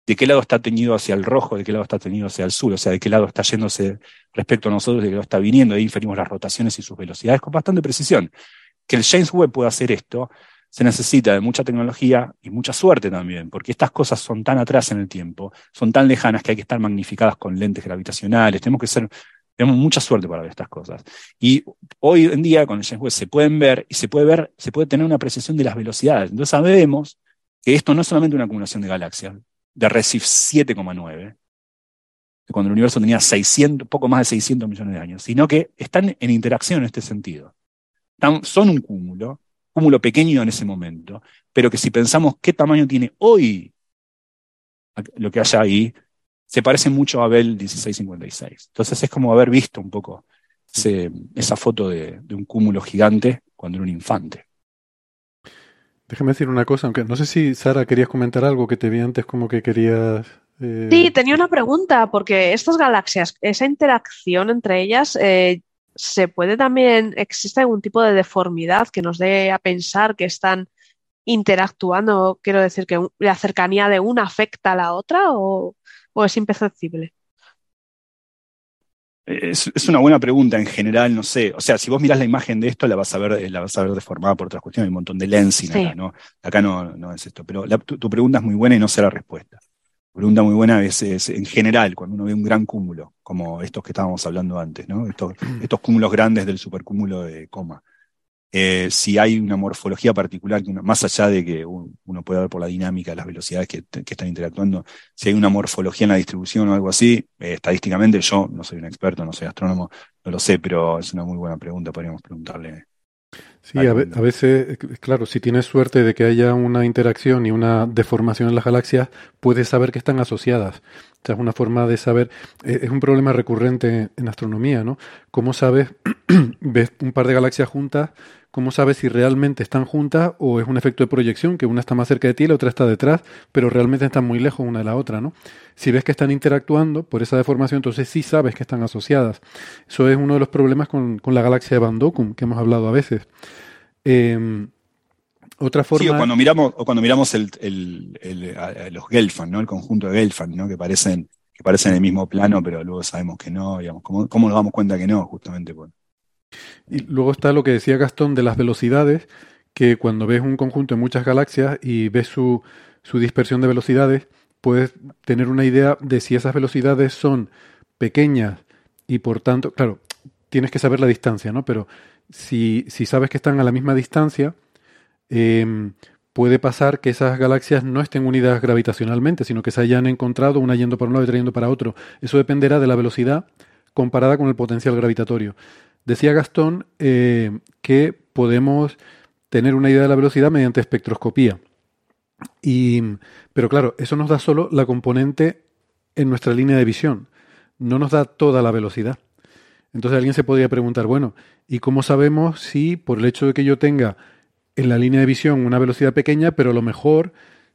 de qué lado está teñido hacia el rojo, de qué lado está teñido hacia el sur, o sea, de qué lado está yéndose respecto a nosotros, de qué lado está viniendo, ahí inferimos las rotaciones y sus velocidades con bastante precisión. Que el James Webb pueda hacer esto, se necesita de mucha tecnología y mucha suerte también, porque estas cosas son tan atrás en el tiempo, son tan lejanas que hay que estar magnificadas con lentes gravitacionales, tenemos que ser, tenemos mucha suerte para ver estas cosas. Y hoy en día con el James Webb se pueden ver, y se puede ver, se puede tener una precisión de las velocidades. Entonces sabemos que esto no es solamente una acumulación de galaxias, de Redshift siete coma nueve, cuando el universo tenía seiscientos, poco más de seiscientos millones de años, sino que están en interacción en este sentido. Están, son un cúmulo, cúmulo pequeño en ese momento, pero que si pensamos qué tamaño tiene hoy lo que haya ahí, se parece mucho a Bell dieciséis cincuenta y seis. Entonces es como haber visto un poco ese, esa foto de, de un cúmulo gigante cuando era un infante. Déjame decir una cosa, aunque no sé si, Sara, querías comentar algo que te vi antes como que querías... Eh... Sí, tenía una pregunta, porque estas galaxias, esa interacción entre ellas, eh, ¿se puede también, existe algún tipo de deformidad que nos dé a pensar que están interactuando? Quiero decir, que la cercanía de una afecta a la otra o, o es imperceptible. Es, es una buena pregunta en general, no sé. O sea, si vos mirás la imagen de esto, la vas a ver, la vas a ver deformada por otras cuestiones. Hay un montón de lensing Sí. acá, ¿no? Acá no, no es esto. Pero la, tu, tu pregunta es muy buena y no sé la respuesta. Tu pregunta muy buena es, es en general, cuando uno ve un gran cúmulo, como estos que estábamos hablando antes, ¿no? Estos, estos cúmulos grandes del supercúmulo de Coma. Eh, si hay una morfología particular, que uno, más allá de que uno puede ver por la dinámica, las velocidades que, que están interactuando, si hay una morfología en la distribución o algo así, eh, estadísticamente yo no soy un experto, no soy astrónomo, no lo sé, pero es una muy buena pregunta, podríamos preguntarle. Sí, a, ve- a veces, claro, si tienes suerte de que haya una interacción y una deformación en las galaxias, puedes saber que están asociadas. O sea, es una forma de saber, eh, es un problema recurrente en astronomía, ¿no? ¿Cómo sabes, ves un par de galaxias juntas, cómo sabes si realmente están juntas o es un efecto de proyección, que una está más cerca de ti y la otra está detrás, pero realmente están muy lejos una de la otra, ¿no? Si ves que están interactuando por esa deformación, entonces sí sabes que están asociadas. Eso es uno de los problemas con, con la galaxia de Van Dokum, que hemos hablado a veces. Eh, otra forma... Sí, o cuando miramos, o cuando miramos el, el, el, el, los Gelfand, ¿no? El conjunto de Gelfand, ¿no? Que parecen, que parecen en el mismo plano, pero luego sabemos que no, digamos. ¿Cómo, cómo nos damos cuenta que no? Justamente por... Y luego está lo que decía Gastón de las velocidades, que cuando ves un conjunto de muchas galaxias y ves su, su dispersión de velocidades, puedes tener una idea de si esas velocidades son pequeñas y por tanto, claro, tienes que saber la distancia, ¿no? Pero si, si sabes que están a la misma distancia, eh, puede pasar que esas galaxias no estén unidas gravitacionalmente, sino que se hayan encontrado una yendo para un lado y otra yendo para otro. Eso dependerá de la velocidad comparada con el potencial gravitatorio. Decía Gastón eh, que podemos tener una idea de la velocidad mediante espectroscopía. Y, pero claro, eso nos da solo la componente en nuestra línea de visión. No nos da toda la velocidad. Entonces alguien se podría preguntar, bueno, ¿y cómo sabemos si por el hecho de que yo tenga en la línea de visión una velocidad pequeña, pero a lo mejor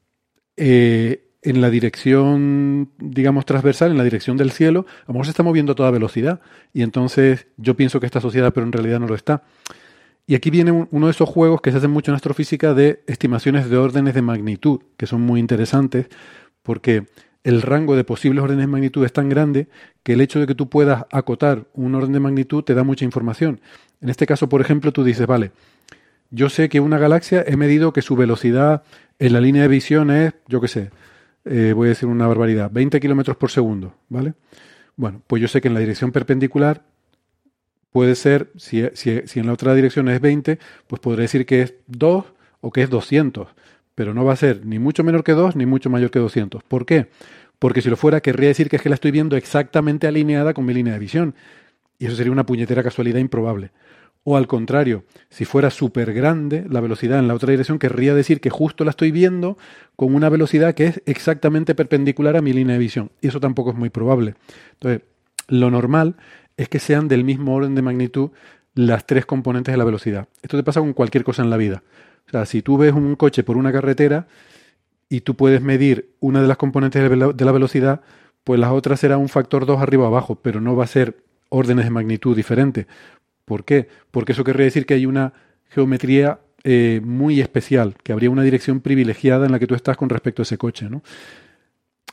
eh, en la dirección, digamos, transversal, en la dirección del cielo, a lo mejor se está moviendo a toda velocidad y entonces yo pienso que está asociada, pero en realidad no lo está? Y aquí viene un, uno de esos juegos que se hacen mucho en astrofísica de estimaciones de órdenes de magnitud, que son muy interesantes porque el rango de posibles órdenes de magnitud es tan grande que el hecho de que tú puedas acotar un orden de magnitud te da mucha información. En este caso, por ejemplo, tú dices, vale, yo sé que una galaxia he medido que su velocidad en la línea de visión es, yo qué sé, eh, voy a decir una barbaridad, veinte kilómetros por segundo, ¿vale? Bueno, pues yo sé que en la dirección perpendicular puede ser, si, si, si en la otra dirección es veinte, pues podré decir que es dos o que es doscientos, pero no va a ser ni mucho menor que dos ni mucho mayor que doscientos. ¿Por qué? Porque si lo fuera, querría decir que es que la estoy viendo exactamente alineada con mi línea de visión. Y eso sería una puñetera casualidad improbable. O al contrario, si fuera súper grande la velocidad en la otra dirección, querría decir que justo la estoy viendo con una velocidad que es exactamente perpendicular a mi línea de visión. Y eso tampoco es muy probable. Entonces, lo normal es que sean del mismo orden de magnitud las tres componentes de la velocidad. Esto te pasa con cualquier cosa en la vida. O sea, si tú ves un coche por una carretera y tú puedes medir una de las componentes de la velocidad, pues las otras será un factor dos arriba o abajo, pero no va a ser órdenes de magnitud diferentes. ¿Por qué? Porque eso querría decir que hay una geometría eh, muy especial, que habría una dirección privilegiada en la que tú estás con respecto a ese coche, ¿no?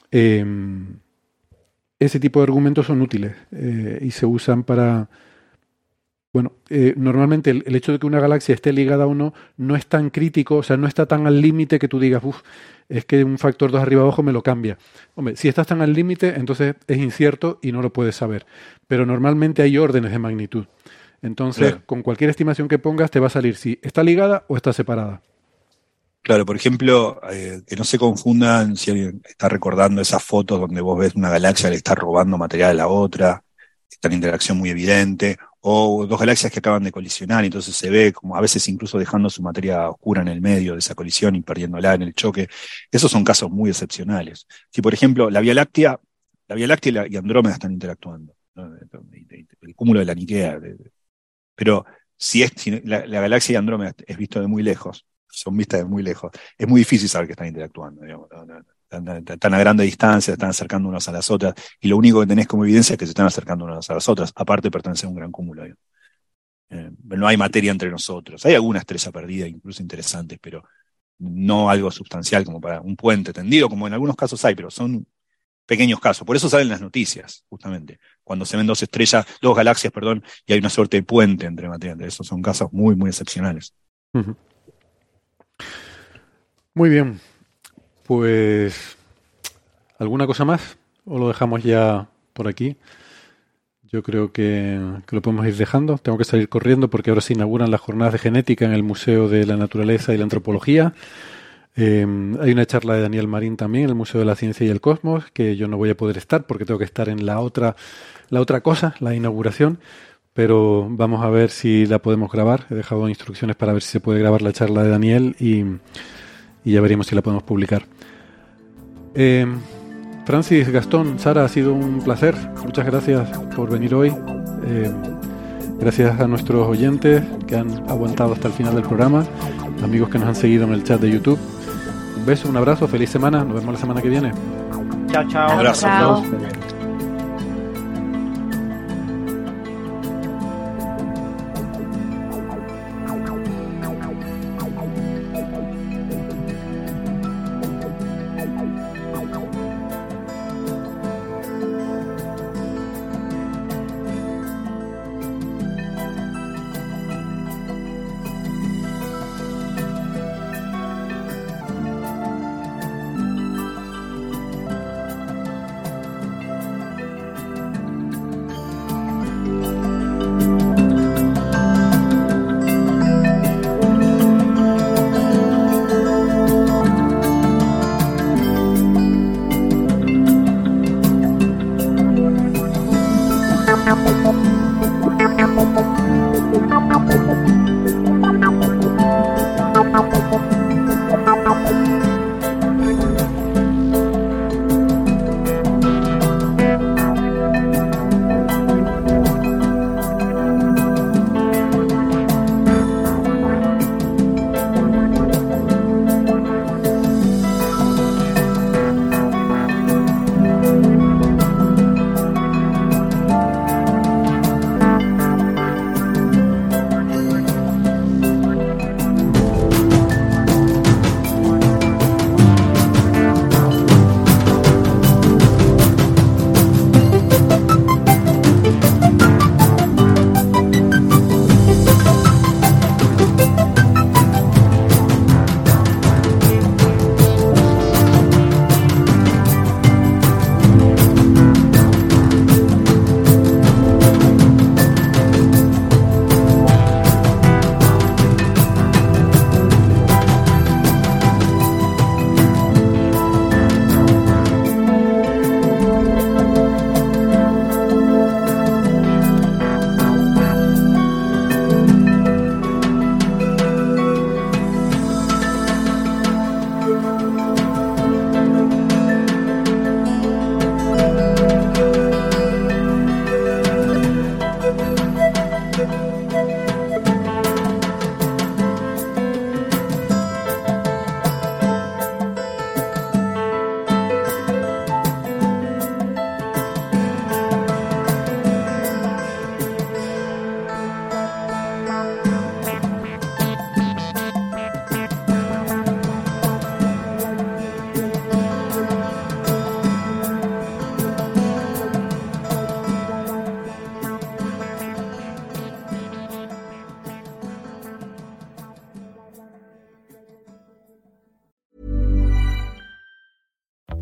Eh, ese tipo de argumentos son útiles eh, y se usan para... Bueno, eh, normalmente el, el hecho de que una galaxia esté ligada o no no es tan crítico, o sea, no está tan al límite que tú digas, uff, es que un factor dos arriba abajo me lo cambia. Hombre, si estás tan al límite, entonces es incierto y no lo puedes saber. Pero normalmente hay órdenes de magnitud. Entonces, claro, con cualquier estimación que pongas, te va a salir si está ligada o está separada. Claro, por ejemplo, eh, que no se confundan si alguien está recordando esas fotos donde vos ves una galaxia que le está robando material a la otra, está en interacción muy evidente, o dos galaxias que acaban de colisionar, y entonces se ve como a veces incluso dejando su materia oscura en el medio de esa colisión y perdiéndola en el choque. Esos son casos muy excepcionales. Si, por ejemplo, la Vía Láctea, la Vía Láctea y, la, y Andrómeda están interactuando, ¿no? El cúmulo de la Niquea. De, de, pero si, es, si la, la galaxia y Andrómeda es visto de muy lejos, son vistas de muy lejos, es muy difícil saber que están interactuando, digamos, ¿no? No, no. Están a grande distancia, están acercando unas a las otras, y lo único que tenés como evidencia es que se están acercando unas a las otras, aparte de pertenecer a un gran cúmulo. Eh, no hay materia entre nosotros. Hay alguna estrella perdida, incluso interesantes, pero no algo sustancial como para un puente tendido, como en algunos casos hay, pero son pequeños casos. Por eso salen las noticias, justamente, cuando se ven dos estrellas, dos galaxias, perdón, y hay una suerte de puente entre materia. Esos son casos muy, muy excepcionales. Uh-huh. Muy bien. Pues, ¿alguna cosa más? ¿O lo dejamos ya por aquí? Yo creo que, que lo podemos ir dejando. Tengo que salir corriendo porque ahora se inauguran las jornadas de genética en el Museo de la Naturaleza y la Antropología. Eh, hay una charla de Daniel Marín también en el Museo de la Ciencia y el Cosmos, que yo no voy a poder estar porque tengo que estar en la otra, la otra cosa, la inauguración. Pero vamos a ver si la podemos grabar. He dejado instrucciones para ver si se puede grabar la charla de Daniel y, y ya veremos si la podemos publicar. Eh, Francis, Gastón, Sara, ha sido un placer. Muchas gracias por venir hoy. Eh, gracias a nuestros oyentes que han aguantado hasta el final del programa, amigos que nos han seguido en el chat de YouTube. Un beso, un abrazo, feliz semana. Nos vemos la semana que viene. Chao, chao. Un abrazo. Chao.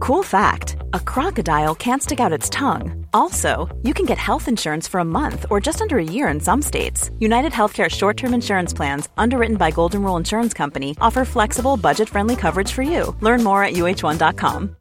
Cool fact, a crocodile can't stick out its tongue. Also, you can get health insurance for a month or just under a year in some states. United Healthcare short-term insurance plans, underwritten by Golden Rule Insurance Company, offer flexible, budget-friendly coverage for you. Learn more at U H one dot com.